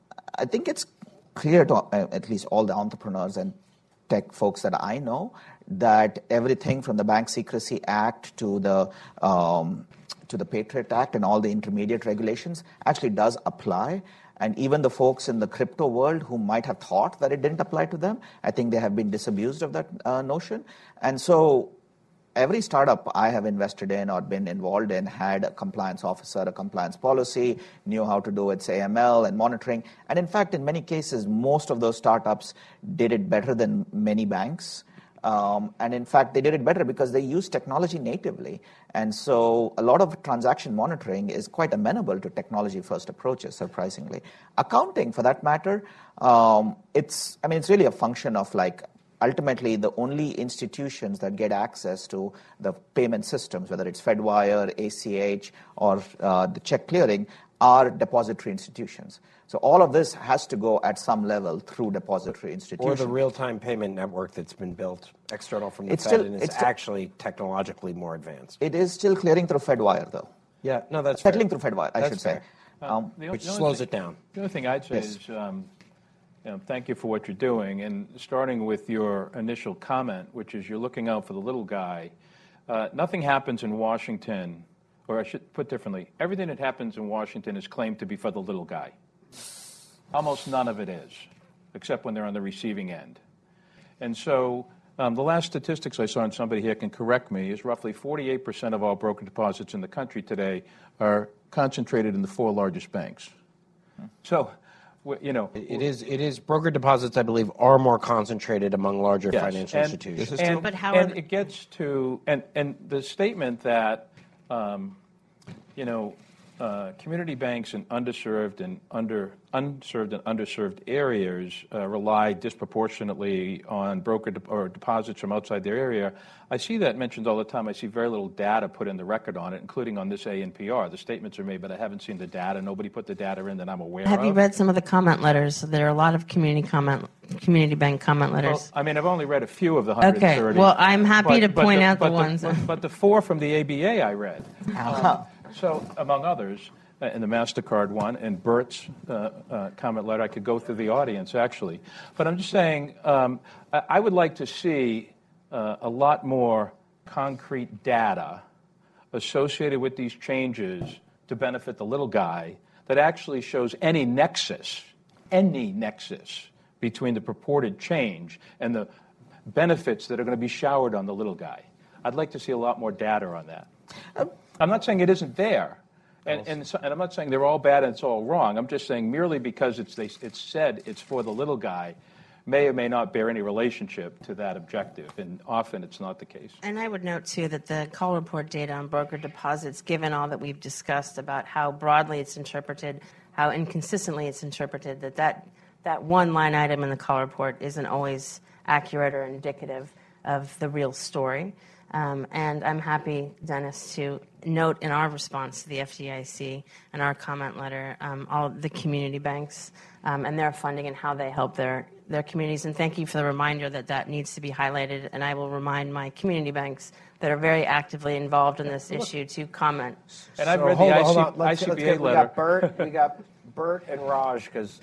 Speaker 8: I think it's clear to uh, at least all the entrepreneurs and tech folks that I know that everything from the Bank Secrecy Act to the um, to the Patriot Act and all the intermediate regulations actually does apply. And even the folks in the crypto world who might have thought that it didn't apply to them, I think they have been disabused of that uh, notion. And so every startup I have invested in or been involved in had a compliance officer, a compliance policy, knew how to do its A M L and monitoring. And in fact, in many cases, most of those startups did it better than many banks. Um, and in fact, they did it better because they use technology natively. And so a lot of transaction monitoring is quite amenable to technology-first approaches, surprisingly. Accounting, for that matter, um, it's, I mean, it's really a function of like, ultimately, the only institutions that get access to the payment systems, whether it's Fedwire, A C H, or uh, the check clearing, are depository institutions. So all of this has to go at some level through depository institutions.
Speaker 2: Or the real-time payment network that's been built external from the
Speaker 8: it's
Speaker 2: Fed
Speaker 8: still,
Speaker 2: and is
Speaker 8: it's still,
Speaker 2: actually technologically more advanced.
Speaker 8: It is still clearing through Fedwire, though.
Speaker 2: Yeah, no, that's
Speaker 8: settling
Speaker 2: fair.
Speaker 8: through FedWire, I
Speaker 2: that's
Speaker 8: should
Speaker 2: fair.
Speaker 8: say. Um,
Speaker 9: the,
Speaker 2: which
Speaker 9: the
Speaker 2: slows
Speaker 9: thing,
Speaker 2: it down.
Speaker 9: The other thing I'd say
Speaker 8: Yes.
Speaker 9: is, um, you know, thank you for what you're doing, and starting with your initial comment, which is you're looking out for the little guy. Uh, nothing happens in Washington, or I should put differently, everything that happens in Washington is claimed to be for the little guy. Almost none of it is, except when they're on the receiving end. And so um, the last statistics I saw, and somebody here can correct me, is roughly forty-eight percent of all broker deposits in the country today are concentrated in the four largest banks. So, you know,
Speaker 2: it is. It is broker deposits, I believe, are more concentrated among larger
Speaker 9: yes,
Speaker 2: financial
Speaker 9: and,
Speaker 2: institutions.
Speaker 9: This is and, but how and it gets to and and the statement that um, you know uh, community banks in underserved and under unserved and underserved areas uh, rely disproportionately on broker de- or deposits from outside their area. I see that mentioned all the time. I see very little data put in the record on it, including on this A N P R. The statements are made, but I haven't seen the data. Nobody put the data in that I'm aware
Speaker 10: Have
Speaker 9: of.
Speaker 10: you read some of the comment letters? There are a lot of community comment, community bank comment letters.
Speaker 9: Well, I mean, I've only read a few of the one hundred thirty.
Speaker 10: Okay, well, I'm happy
Speaker 9: but,
Speaker 10: to
Speaker 9: but
Speaker 10: point
Speaker 9: the,
Speaker 10: out the
Speaker 9: but
Speaker 10: ones.
Speaker 9: The, but, but the four from the A B A I read. Um, so, among others, uh, in the MasterCard one, and Bert's uh, uh, comment letter, I could go through the audience, actually. But I'm just saying, um, I, I would like to see uh, a lot more concrete data associated with these changes to benefit the little guy that actually shows any nexus, any nexus between the purported change and the benefits that are going to be showered on the little guy. I'd like to see a lot more data on that. I'm not saying it isn't there, and, and, so, and I'm not saying they're all bad and it's all wrong. I'm just saying merely because it's, they, it's said it's for the little guy may or may not bear any relationship to that objective, and often it's not the case.
Speaker 10: And I would note, too, that the call report data on broker deposits, given all that we've discussed about how broadly it's interpreted, how inconsistently it's interpreted, that that, that one line item in the call report isn't always accurate or indicative of the real story. Um, and I'm happy, Dennis, to note in our response to the F D I C and our comment letter um, all the community banks um, and their funding and how they help their, their communities. And thank you for the reminder that that needs to be highlighted. And I will remind my community banks that are very actively involved in this issue to comment.
Speaker 2: And
Speaker 9: so
Speaker 2: I've read the I C,
Speaker 9: let's,
Speaker 2: I C B A
Speaker 9: let's
Speaker 2: letter.
Speaker 9: We
Speaker 2: got Bert, we got Bert and Raj because.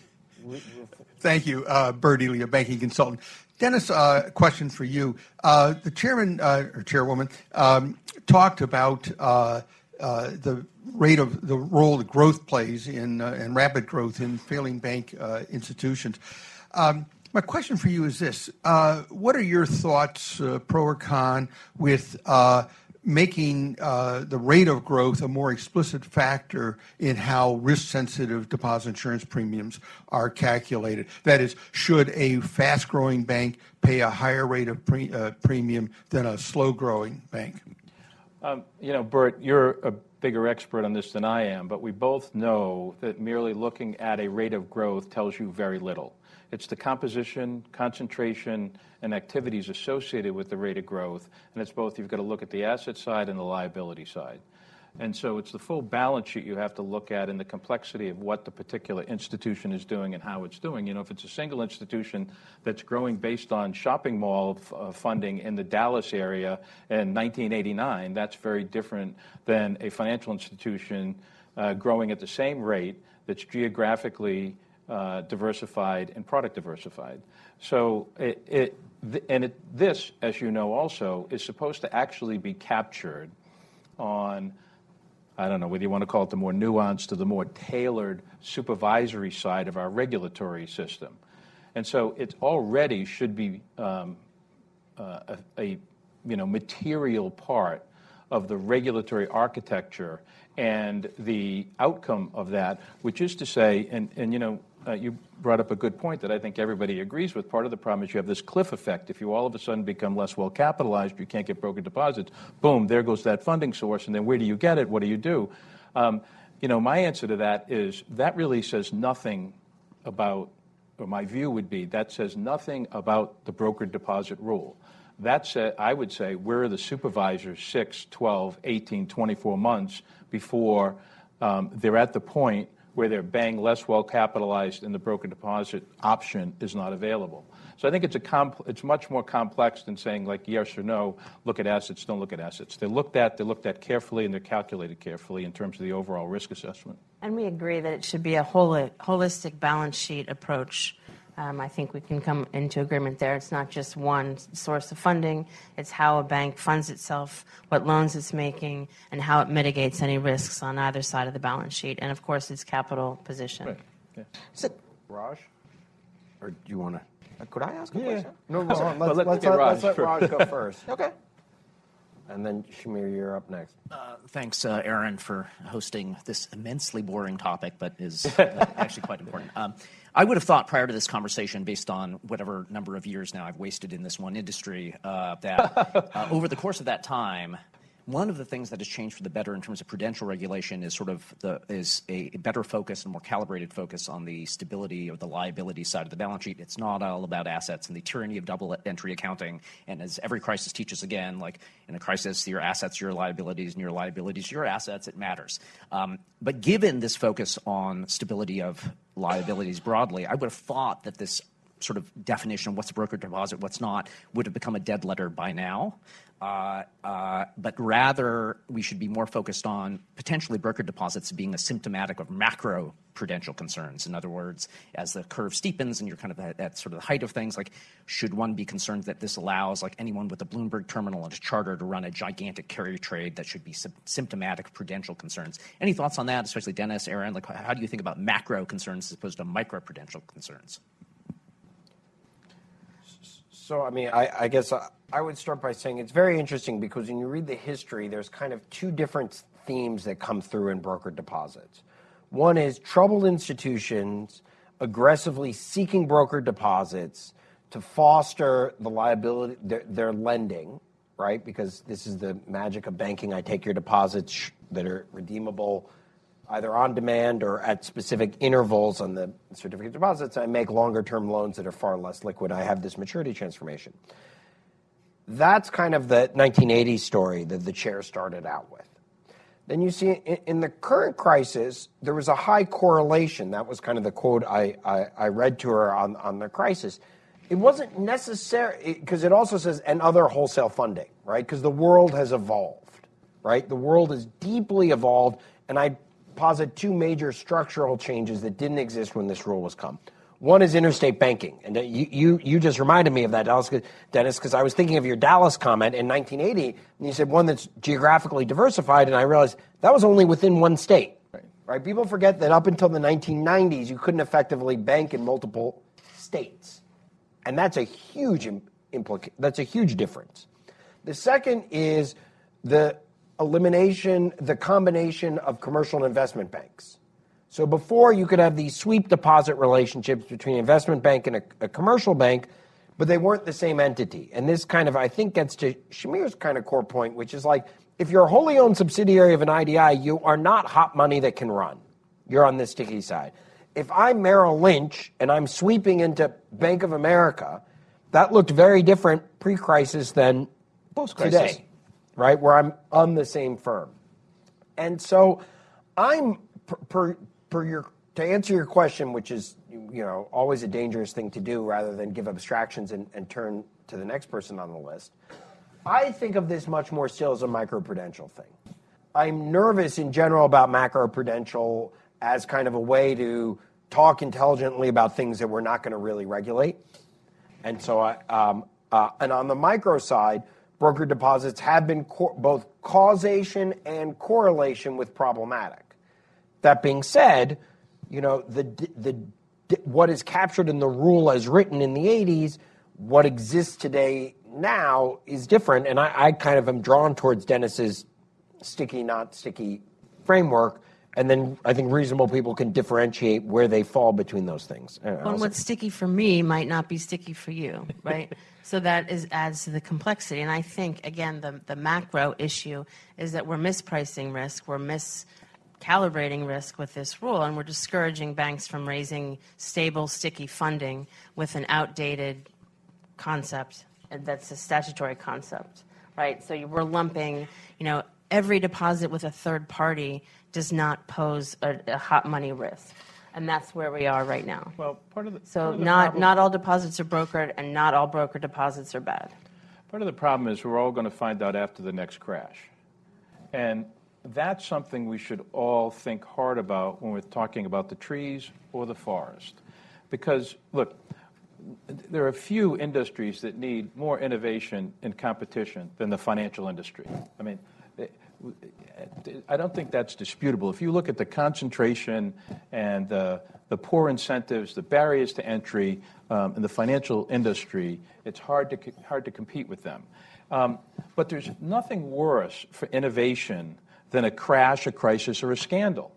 Speaker 4: Thank you, uh, Bert Elia, banking consultant. Dennis, uh, question for you. Uh, the chairman uh, or chairwoman um, talked about uh, uh, the rate of the role that growth plays in uh, and rapid growth in failing bank uh, institutions. Um, my question for you is this: uh, what are your thoughts, uh, pro or con, with uh, making uh, the rate of growth a more explicit factor in how risk-sensitive deposit insurance premiums are calculated? That is, should a fast-growing bank pay a higher rate of pre- uh, premium than a slow-growing bank?
Speaker 9: Um, you know, Bert, you're a bigger expert on this than I am, but we both know that merely looking at a rate of growth tells you very little. It's the composition, concentration, and activities associated with the rate of growth, and it's both, you've got to look at the asset side and the liability side. And so it's the full balance sheet you have to look at in the complexity of what the particular institution is doing and how it's doing. You know, if it's a single institution that's growing based on shopping mall f- uh, funding in the Dallas area in nineteen eighty-nine, that's very different than a financial institution uh, growing at the same rate that's geographically uh, diversified and product diversified. So it, it th- and it, this, as you know also, is supposed to actually be captured on, I don't know whether you want to call it the more nuanced or the more tailored supervisory side of our regulatory system. And so it already should be um, uh, a, a you know, material part of the regulatory architecture and the outcome of that, which is to say, and, and you know, uh, you brought up a good point that I think everybody agrees with. Part of the problem is you have this cliff effect. If you all of a sudden become less well capitalized, you can't get broker deposits, boom, there goes that funding source, and then where do you get it? What do you do? Um, you know, my answer to that is that really says nothing about, or my view would be, that says nothing about the broker deposit rule. That said, I would say, where are the supervisors six, twelve, eighteen, twenty-four months before um, they're at the point where they're bang less well capitalized and the broker deposit option is not available. So I think it's a compl- it's much more complex than saying like yes or no, look at assets, don't look at assets. They're looked at, they're looked at carefully, and they're calculated carefully in terms of the overall risk assessment.
Speaker 10: And we agree that it should be a holi- holistic balance sheet approach. Um, I think we can come into agreement there. It's not just one source of funding. It's how a bank funds itself, what loans it's making, and how it mitigates any risks on either side of the balance sheet. And, of course, its capital position.
Speaker 9: Right. Yeah.
Speaker 2: So, Raj? Or do you want to?
Speaker 8: Could I ask a
Speaker 2: yeah.
Speaker 8: question?
Speaker 2: No, Raj. Let's,
Speaker 9: well, let's,
Speaker 2: let's,
Speaker 9: let,
Speaker 2: let's let
Speaker 9: Raj,
Speaker 2: Raj go first.
Speaker 8: Okay.
Speaker 2: And then, Shamir, you're up next.
Speaker 12: Uh, thanks, uh, Aaron, for hosting this immensely boring topic, but is uh, actually quite important. Um, I would have thought prior to this conversation, based on whatever number of years now I've wasted in this one industry, uh, that uh, over the course of that time, one of the things that has changed for the better in terms of prudential regulation is sort of the is a better focus and more calibrated focus on the stability of the liability side of the balance sheet. It's not all about assets and the tyranny of double entry accounting. And as every crisis teaches again, like in a crisis, your assets are your liabilities and your liabilities are your assets. It matters. Um, but given this focus on stability of liabilities broadly, I would have thought that this sort of definition of what's a broker deposit, what's not, would have become a dead letter by now. Uh, uh, but rather, we should be more focused on potentially broker deposits being a symptomatic of macro prudential concerns. In other words, as the curve steepens and you're kind of at, at sort of the height of things, like should one be concerned that this allows like anyone with a Bloomberg terminal and a charter to run a gigantic carry trade that should be sy- symptomatic prudential concerns? Any thoughts on that, especially Dennis, Aaron? Like, how do you think about macro concerns as opposed to micro prudential concerns?
Speaker 2: So, I mean, I, I guess I, I would start by saying it's very interesting because when you read the history, there's kind of two different themes that come through in broker deposits. One is troubled institutions aggressively seeking broker deposits to foster the liability, their, their lending, right? Because this is the magic of banking. I take your deposits that are redeemable either on demand or at specific intervals on the certificate of deposits. I make longer-term loans that are far less liquid. I have this maturity transformation. That's kind of the nineteen eighties story that the chair started out with. Then you see in, in the current crisis, there was a high correlation. That was kind of the quote I, I, I read to her on, on the crisis. It wasn't necessary, because it also says, and other wholesale funding, right? Because the world has evolved, right? The world has deeply evolved, and I posit two major structural changes that didn't exist when this rule was come. One is interstate banking, and you you, you just reminded me of that, Dallas, Dennis, because I was thinking of your Dallas comment in nineteen eighty, and you said one that's geographically diversified, and I realized that was only within one state. Right. Right? People forget that up until the nineteen nineties, you couldn't effectively bank in multiple states, and that's a huge implica- That's a huge difference. The second is the elimination, the combination of commercial and investment banks. So before you could have these sweep deposit relationships between an investment bank and a, a commercial bank, but they weren't the same entity. And this kind of, I think, gets to Shamir's kind of core point, which is like, if you're a wholly owned subsidiary of an I D I, you are not hot money that can run. You're on the sticky side. If I'm Merrill Lynch and I'm sweeping into Bank of America, that looked very different pre-crisis than
Speaker 8: post-crisis.
Speaker 2: Today. Right, where I'm on the same firm. And so I'm, per, per, per your, to answer your question, which is, you know, always a dangerous thing to do rather than give abstractions and, and turn to the next person on the list, I think of this much more still as a microprudential thing. I'm nervous in general about macroprudential as kind of a way to talk intelligently about things that we're not going to really regulate. And so I, um, uh, and on the micro side, broker deposits have been co- both causation and correlation with problematic. That being said, you know, the the what is captured in the rule as written in the eighties, what exists today now is different, and I, I kind of am drawn towards Dennis's sticky, not sticky framework, and then I think reasonable people can differentiate where they fall between those things.
Speaker 10: Well, and what's sticky for me might not be sticky for you, right? So that is adds to the complexity. And I think, again, the, the macro issue is that we're mispricing risk, we're miscalibrating risk with this rule, and we're discouraging banks from raising stable, sticky funding with an outdated concept, and that's a statutory concept, right? So we're lumping, you know, every deposit with a third party does not pose a, a hot money risk. And that's where we are right now.
Speaker 9: Well, part of the
Speaker 10: so
Speaker 9: part of the
Speaker 10: not
Speaker 9: problem,
Speaker 10: not all deposits are brokered, and not all broker deposits are bad.
Speaker 9: Part of the problem is we're all going to find out after the next crash, and that's something we should all think hard about when we're talking about the trees or the forest, because look, there are a few industries that need more innovation and competition than the financial industry. I mean, I don't think that's disputable. If you look at the concentration and uh, the poor incentives, the barriers to entry um, in the financial industry, it's hard to hard to compete with them. Um, but there's nothing worse for innovation than a crash, a crisis, or a scandal.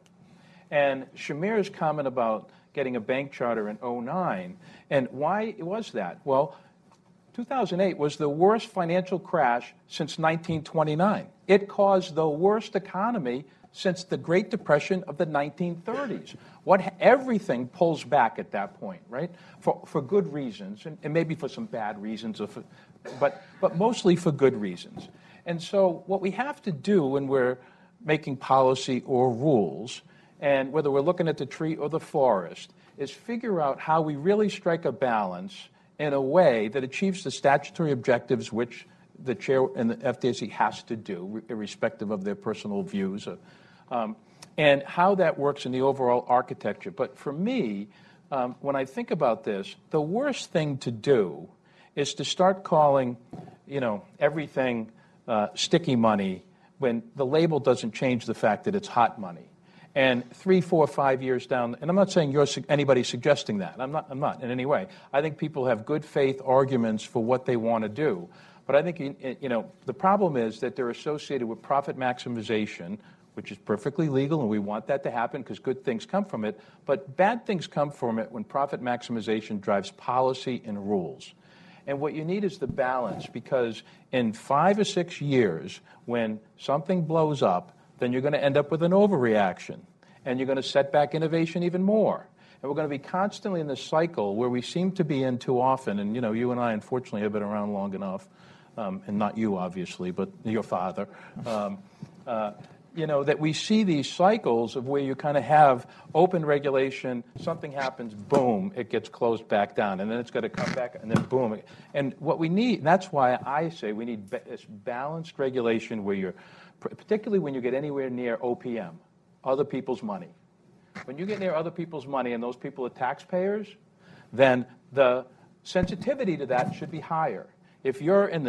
Speaker 9: And Shamir's comment about getting a bank charter in oh nine, and why was that? Well, two thousand eight was the worst financial crash since nineteen twenty-nine. It caused the worst economy since the Great Depression of the nineteen thirties. What everything pulls back at that point, right? For for good reasons, and, and maybe for some bad reasons, or for, but but mostly for good reasons. And so what we have to do when we're making policy or rules, and whether we're looking at the tree or the forest, is figure out how we really strike a balance in a way that achieves the statutory objectives which the chair and the F D I C has to do, irrespective of their personal views, um, and how that works in the overall architecture. But for me, um, when I think about this, the worst thing to do is to start calling, you know, everything uh, sticky money when the label doesn't change the fact that it's hot money. And three, four, five years down, and I'm not saying you're anybody suggesting that. I'm not. I'm not in any way. I think people have good faith arguments for what they want to do. But I think, you know, the problem is that they're associated with profit maximization, which is perfectly legal, and we want that to happen because good things come from it. But bad things come from it when profit maximization drives policy and rules. And what you need is the balance, because in five or six years, when something blows up, then you're going to end up with an overreaction, and you're going to set back innovation even more. And we're going to be constantly in this cycle where we seem to be in too often, and, you know, you and I, unfortunately, have been around long enough, um, and not you, obviously, but your father, um, uh, you know, that we see these cycles of where you kind of have open regulation, something happens, boom, it gets closed back down, and then it's got to come back, and then boom. And what we need, and that's why I say we need this balanced regulation where you're, particularly when you get anywhere near O P M, other people's money. When you get near other people's money and those people are taxpayers, then the sensitivity to that should be higher. If you're in the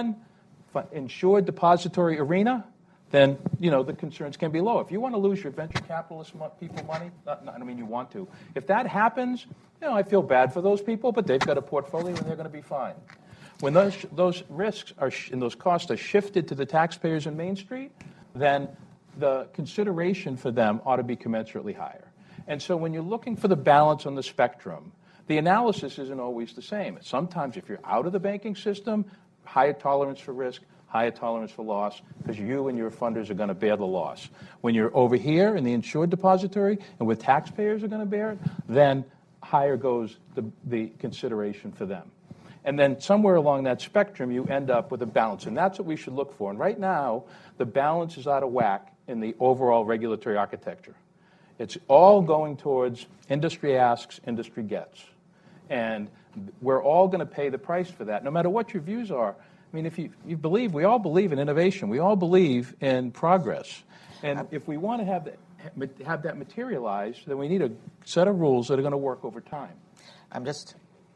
Speaker 9: non-insured depository arena, then, you know, the concerns can be low. If you want to lose your venture capitalist people money, not, not, I mean, you want to. If that happens, you know, I feel bad for those people, but they've got a portfolio and they're going to be fine. When those those risks are sh- and those costs are shifted to the taxpayers in Main Street, then the consideration for them ought to be commensurately higher. And so when you're looking for the balance on the spectrum, the analysis isn't always the same. Sometimes if you're out of the banking system, higher tolerance for risk, higher tolerance for loss, because you and your funders are going to bear the loss. When you're over here in the insured depository and where taxpayers are going to bear it, then higher goes the, the consideration for them. And then somewhere along that spectrum, you end up with a balance. And that's what we should look for. And right now, the balance is out of whack in the overall regulatory architecture. It's all going towards industry asks, industry gets. And we're all going to pay the price for that, no matter what your views are. I mean, if you, you believe, we all believe in innovation. We all believe in progress. And if we want to have that, have that materialize, then we need a set of rules that are going to work over time.
Speaker 8: I'm just...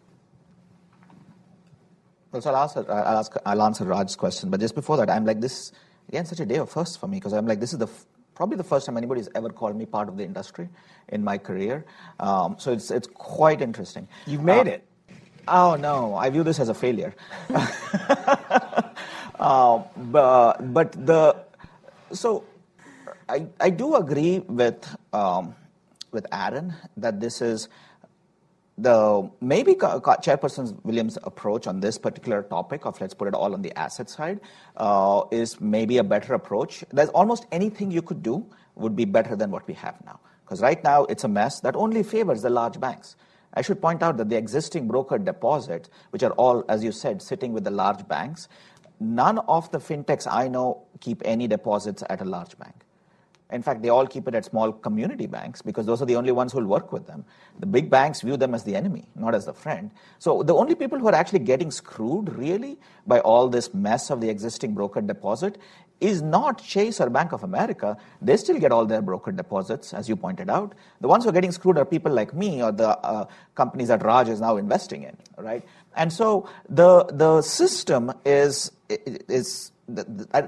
Speaker 8: Well, so I'll, ask, I'll, ask, I'll answer Raj's question, but just before that, I'm like, this, again, such a day of firsts for me, because I'm like, this is the f- probably the first time anybody's ever called me part of the industry in my career. Um, so it's it's quite interesting.
Speaker 2: You've made
Speaker 8: uh,
Speaker 2: it.
Speaker 8: Oh, no, I view this as a failure. uh, but, but the, so I, I do agree with, um, with Aaron that this is, The maybe Chairperson Williams' approach on this particular topic of let's put it all on the asset side uh, is maybe a better approach. There's almost anything you could do would be better than what we have now. Because right now it's a mess that only favors the large banks. I should point out that the existing brokered deposits, which are all, as you said, sitting with the large banks, none of the fintechs I know keep any deposits at a large bank. In fact, they all keep it at small community banks because those are the only ones who will work with them. The big banks view them as the enemy, not as the friend. So the only people who are actually getting screwed, really, by all this mess of the existing brokered deposit is not Chase or Bank of America. They still get all their brokered deposits, as you pointed out. The ones who are getting screwed are people like me or the uh, companies that Raj is now investing in, right? And so the the system is, is the, the, I,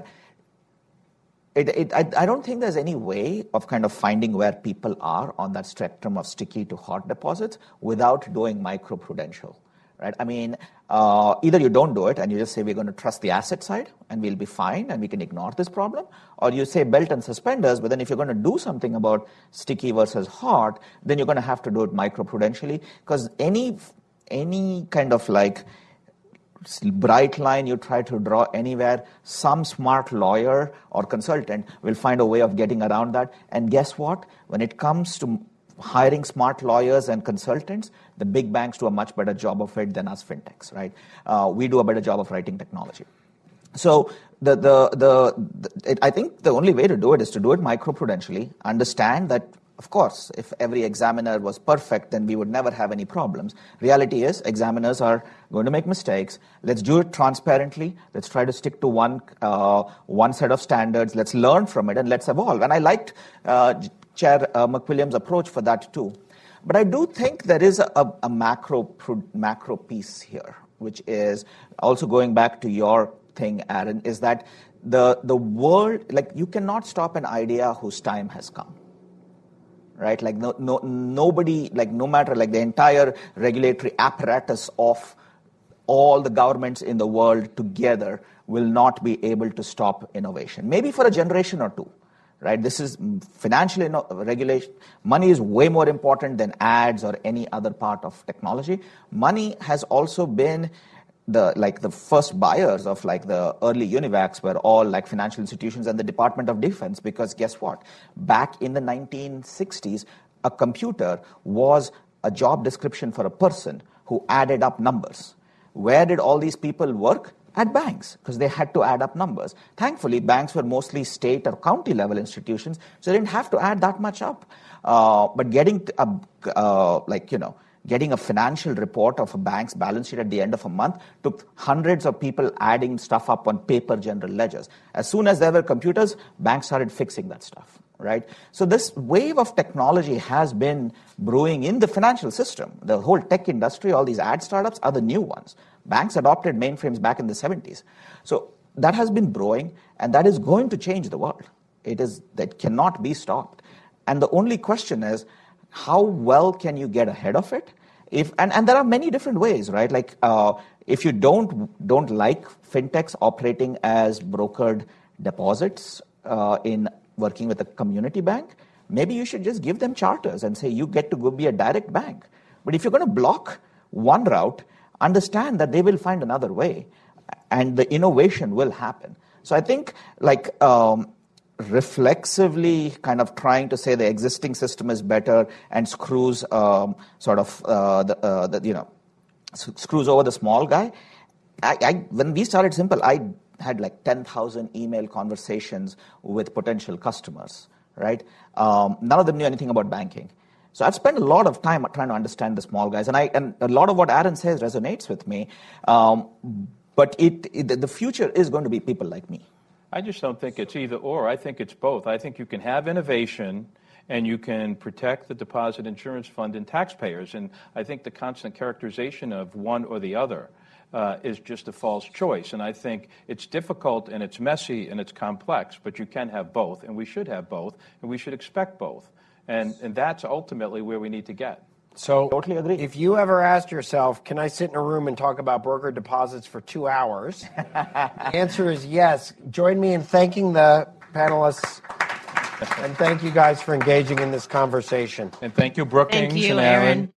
Speaker 8: It, it, I, I don't think there's any way of kind of finding where people are on that spectrum of sticky to hot deposits without doing microprudential, right? I mean, uh, either you don't do it and you just say we're going to trust the asset side and we'll be fine and we can ignore this problem, or you say belt and suspenders, but then if you're going to do something about sticky versus hot, then you're going to have to do it microprudentially, because any any kind of like bright line you try to draw anywhere, some smart lawyer or consultant will find a way of getting around that. And guess what? When it comes to hiring smart lawyers and consultants, the big banks do a much better job of it than us fintechs, right? Uh, we do a better job of writing technology. So the, the, the, the it, I think the only way to do it is to do it microprudentially, understand that, of course, if every examiner was perfect, then we would never have any problems. Reality is, examiners are going to make mistakes. Let's do it transparently. Let's try to stick to one uh, one set of standards. Let's learn from it and let's evolve. And I liked uh, Chair uh, McWilliams' approach for that too. But I do think there is a, a macro macro piece here, which is also going back to your thing, Aaron, is that the the world, like you cannot stop an idea whose time has come. Right, like no, no, nobody, like no matter, like the entire regulatory apparatus of all the governments in the world together will not be able to stop innovation. Maybe for a generation or two, right? This is financial inno- regulation. Money is way more important than ads or any other part of technology. Money has also been the like the first buyers of like the early UNIVACs were all like financial institutions and the Department of Defense, because guess what? Back in the nineteen sixties, a computer was a job description for a person who added up numbers. Where did all these people work? At banks, because they had to add up numbers. Thankfully, banks were mostly state or county level institutions, so they didn't have to add that much up. Uh, but getting a, uh, like, you know, getting a financial report of a bank's balance sheet at the end of a month took hundreds of people adding stuff up on paper general ledgers. As soon as there were computers, banks started fixing that stuff, right? So this wave of technology has been brewing in the financial system. The whole tech industry, all these ad startups are the new ones. Banks adopted mainframes back in the seventies. So that has been brewing, and that is going to change the world. It is, that cannot be stopped. And the only question is, how well can you get ahead of it? If and, and there are many different ways, right? Like uh, if you don't don't like fintechs operating as brokered deposits uh, in working with a community bank, maybe you should just give them charters and say you get to go be a direct bank. But if you're going to block one route, understand that they will find another way, and the innovation will happen. So I think like. Um, reflexively kind of trying to say the existing system is better and screws um, sort of uh, the, uh, the you know screws over the small guy. I, I when we started Simple, I had like ten thousand email conversations with potential customers. Right, um, none of them knew anything about banking. So I've spent a lot of time trying to understand the small guys, and I and a lot of what Aaron says resonates with me. Um, but it, it the future is going to be people like me.
Speaker 9: I just don't think it's either or. I think it's both. I think you can have innovation and you can protect the deposit insurance fund and taxpayers. And I think the constant characterization of one or the other uh, is just a false choice. And I think it's difficult and it's messy and it's complex, but you can have both, and we should have both, and we should expect both. And, and that's ultimately where we need to get.
Speaker 2: So
Speaker 8: totally agree.
Speaker 2: If you ever asked yourself, can I sit in a room and talk about broker deposits for two hours? The answer is yes. Join me in thanking the panelists. And thank you guys for engaging in this conversation.
Speaker 9: And thank you, Brookings
Speaker 10: Thank you,
Speaker 9: and Aaron.
Speaker 10: Aaron.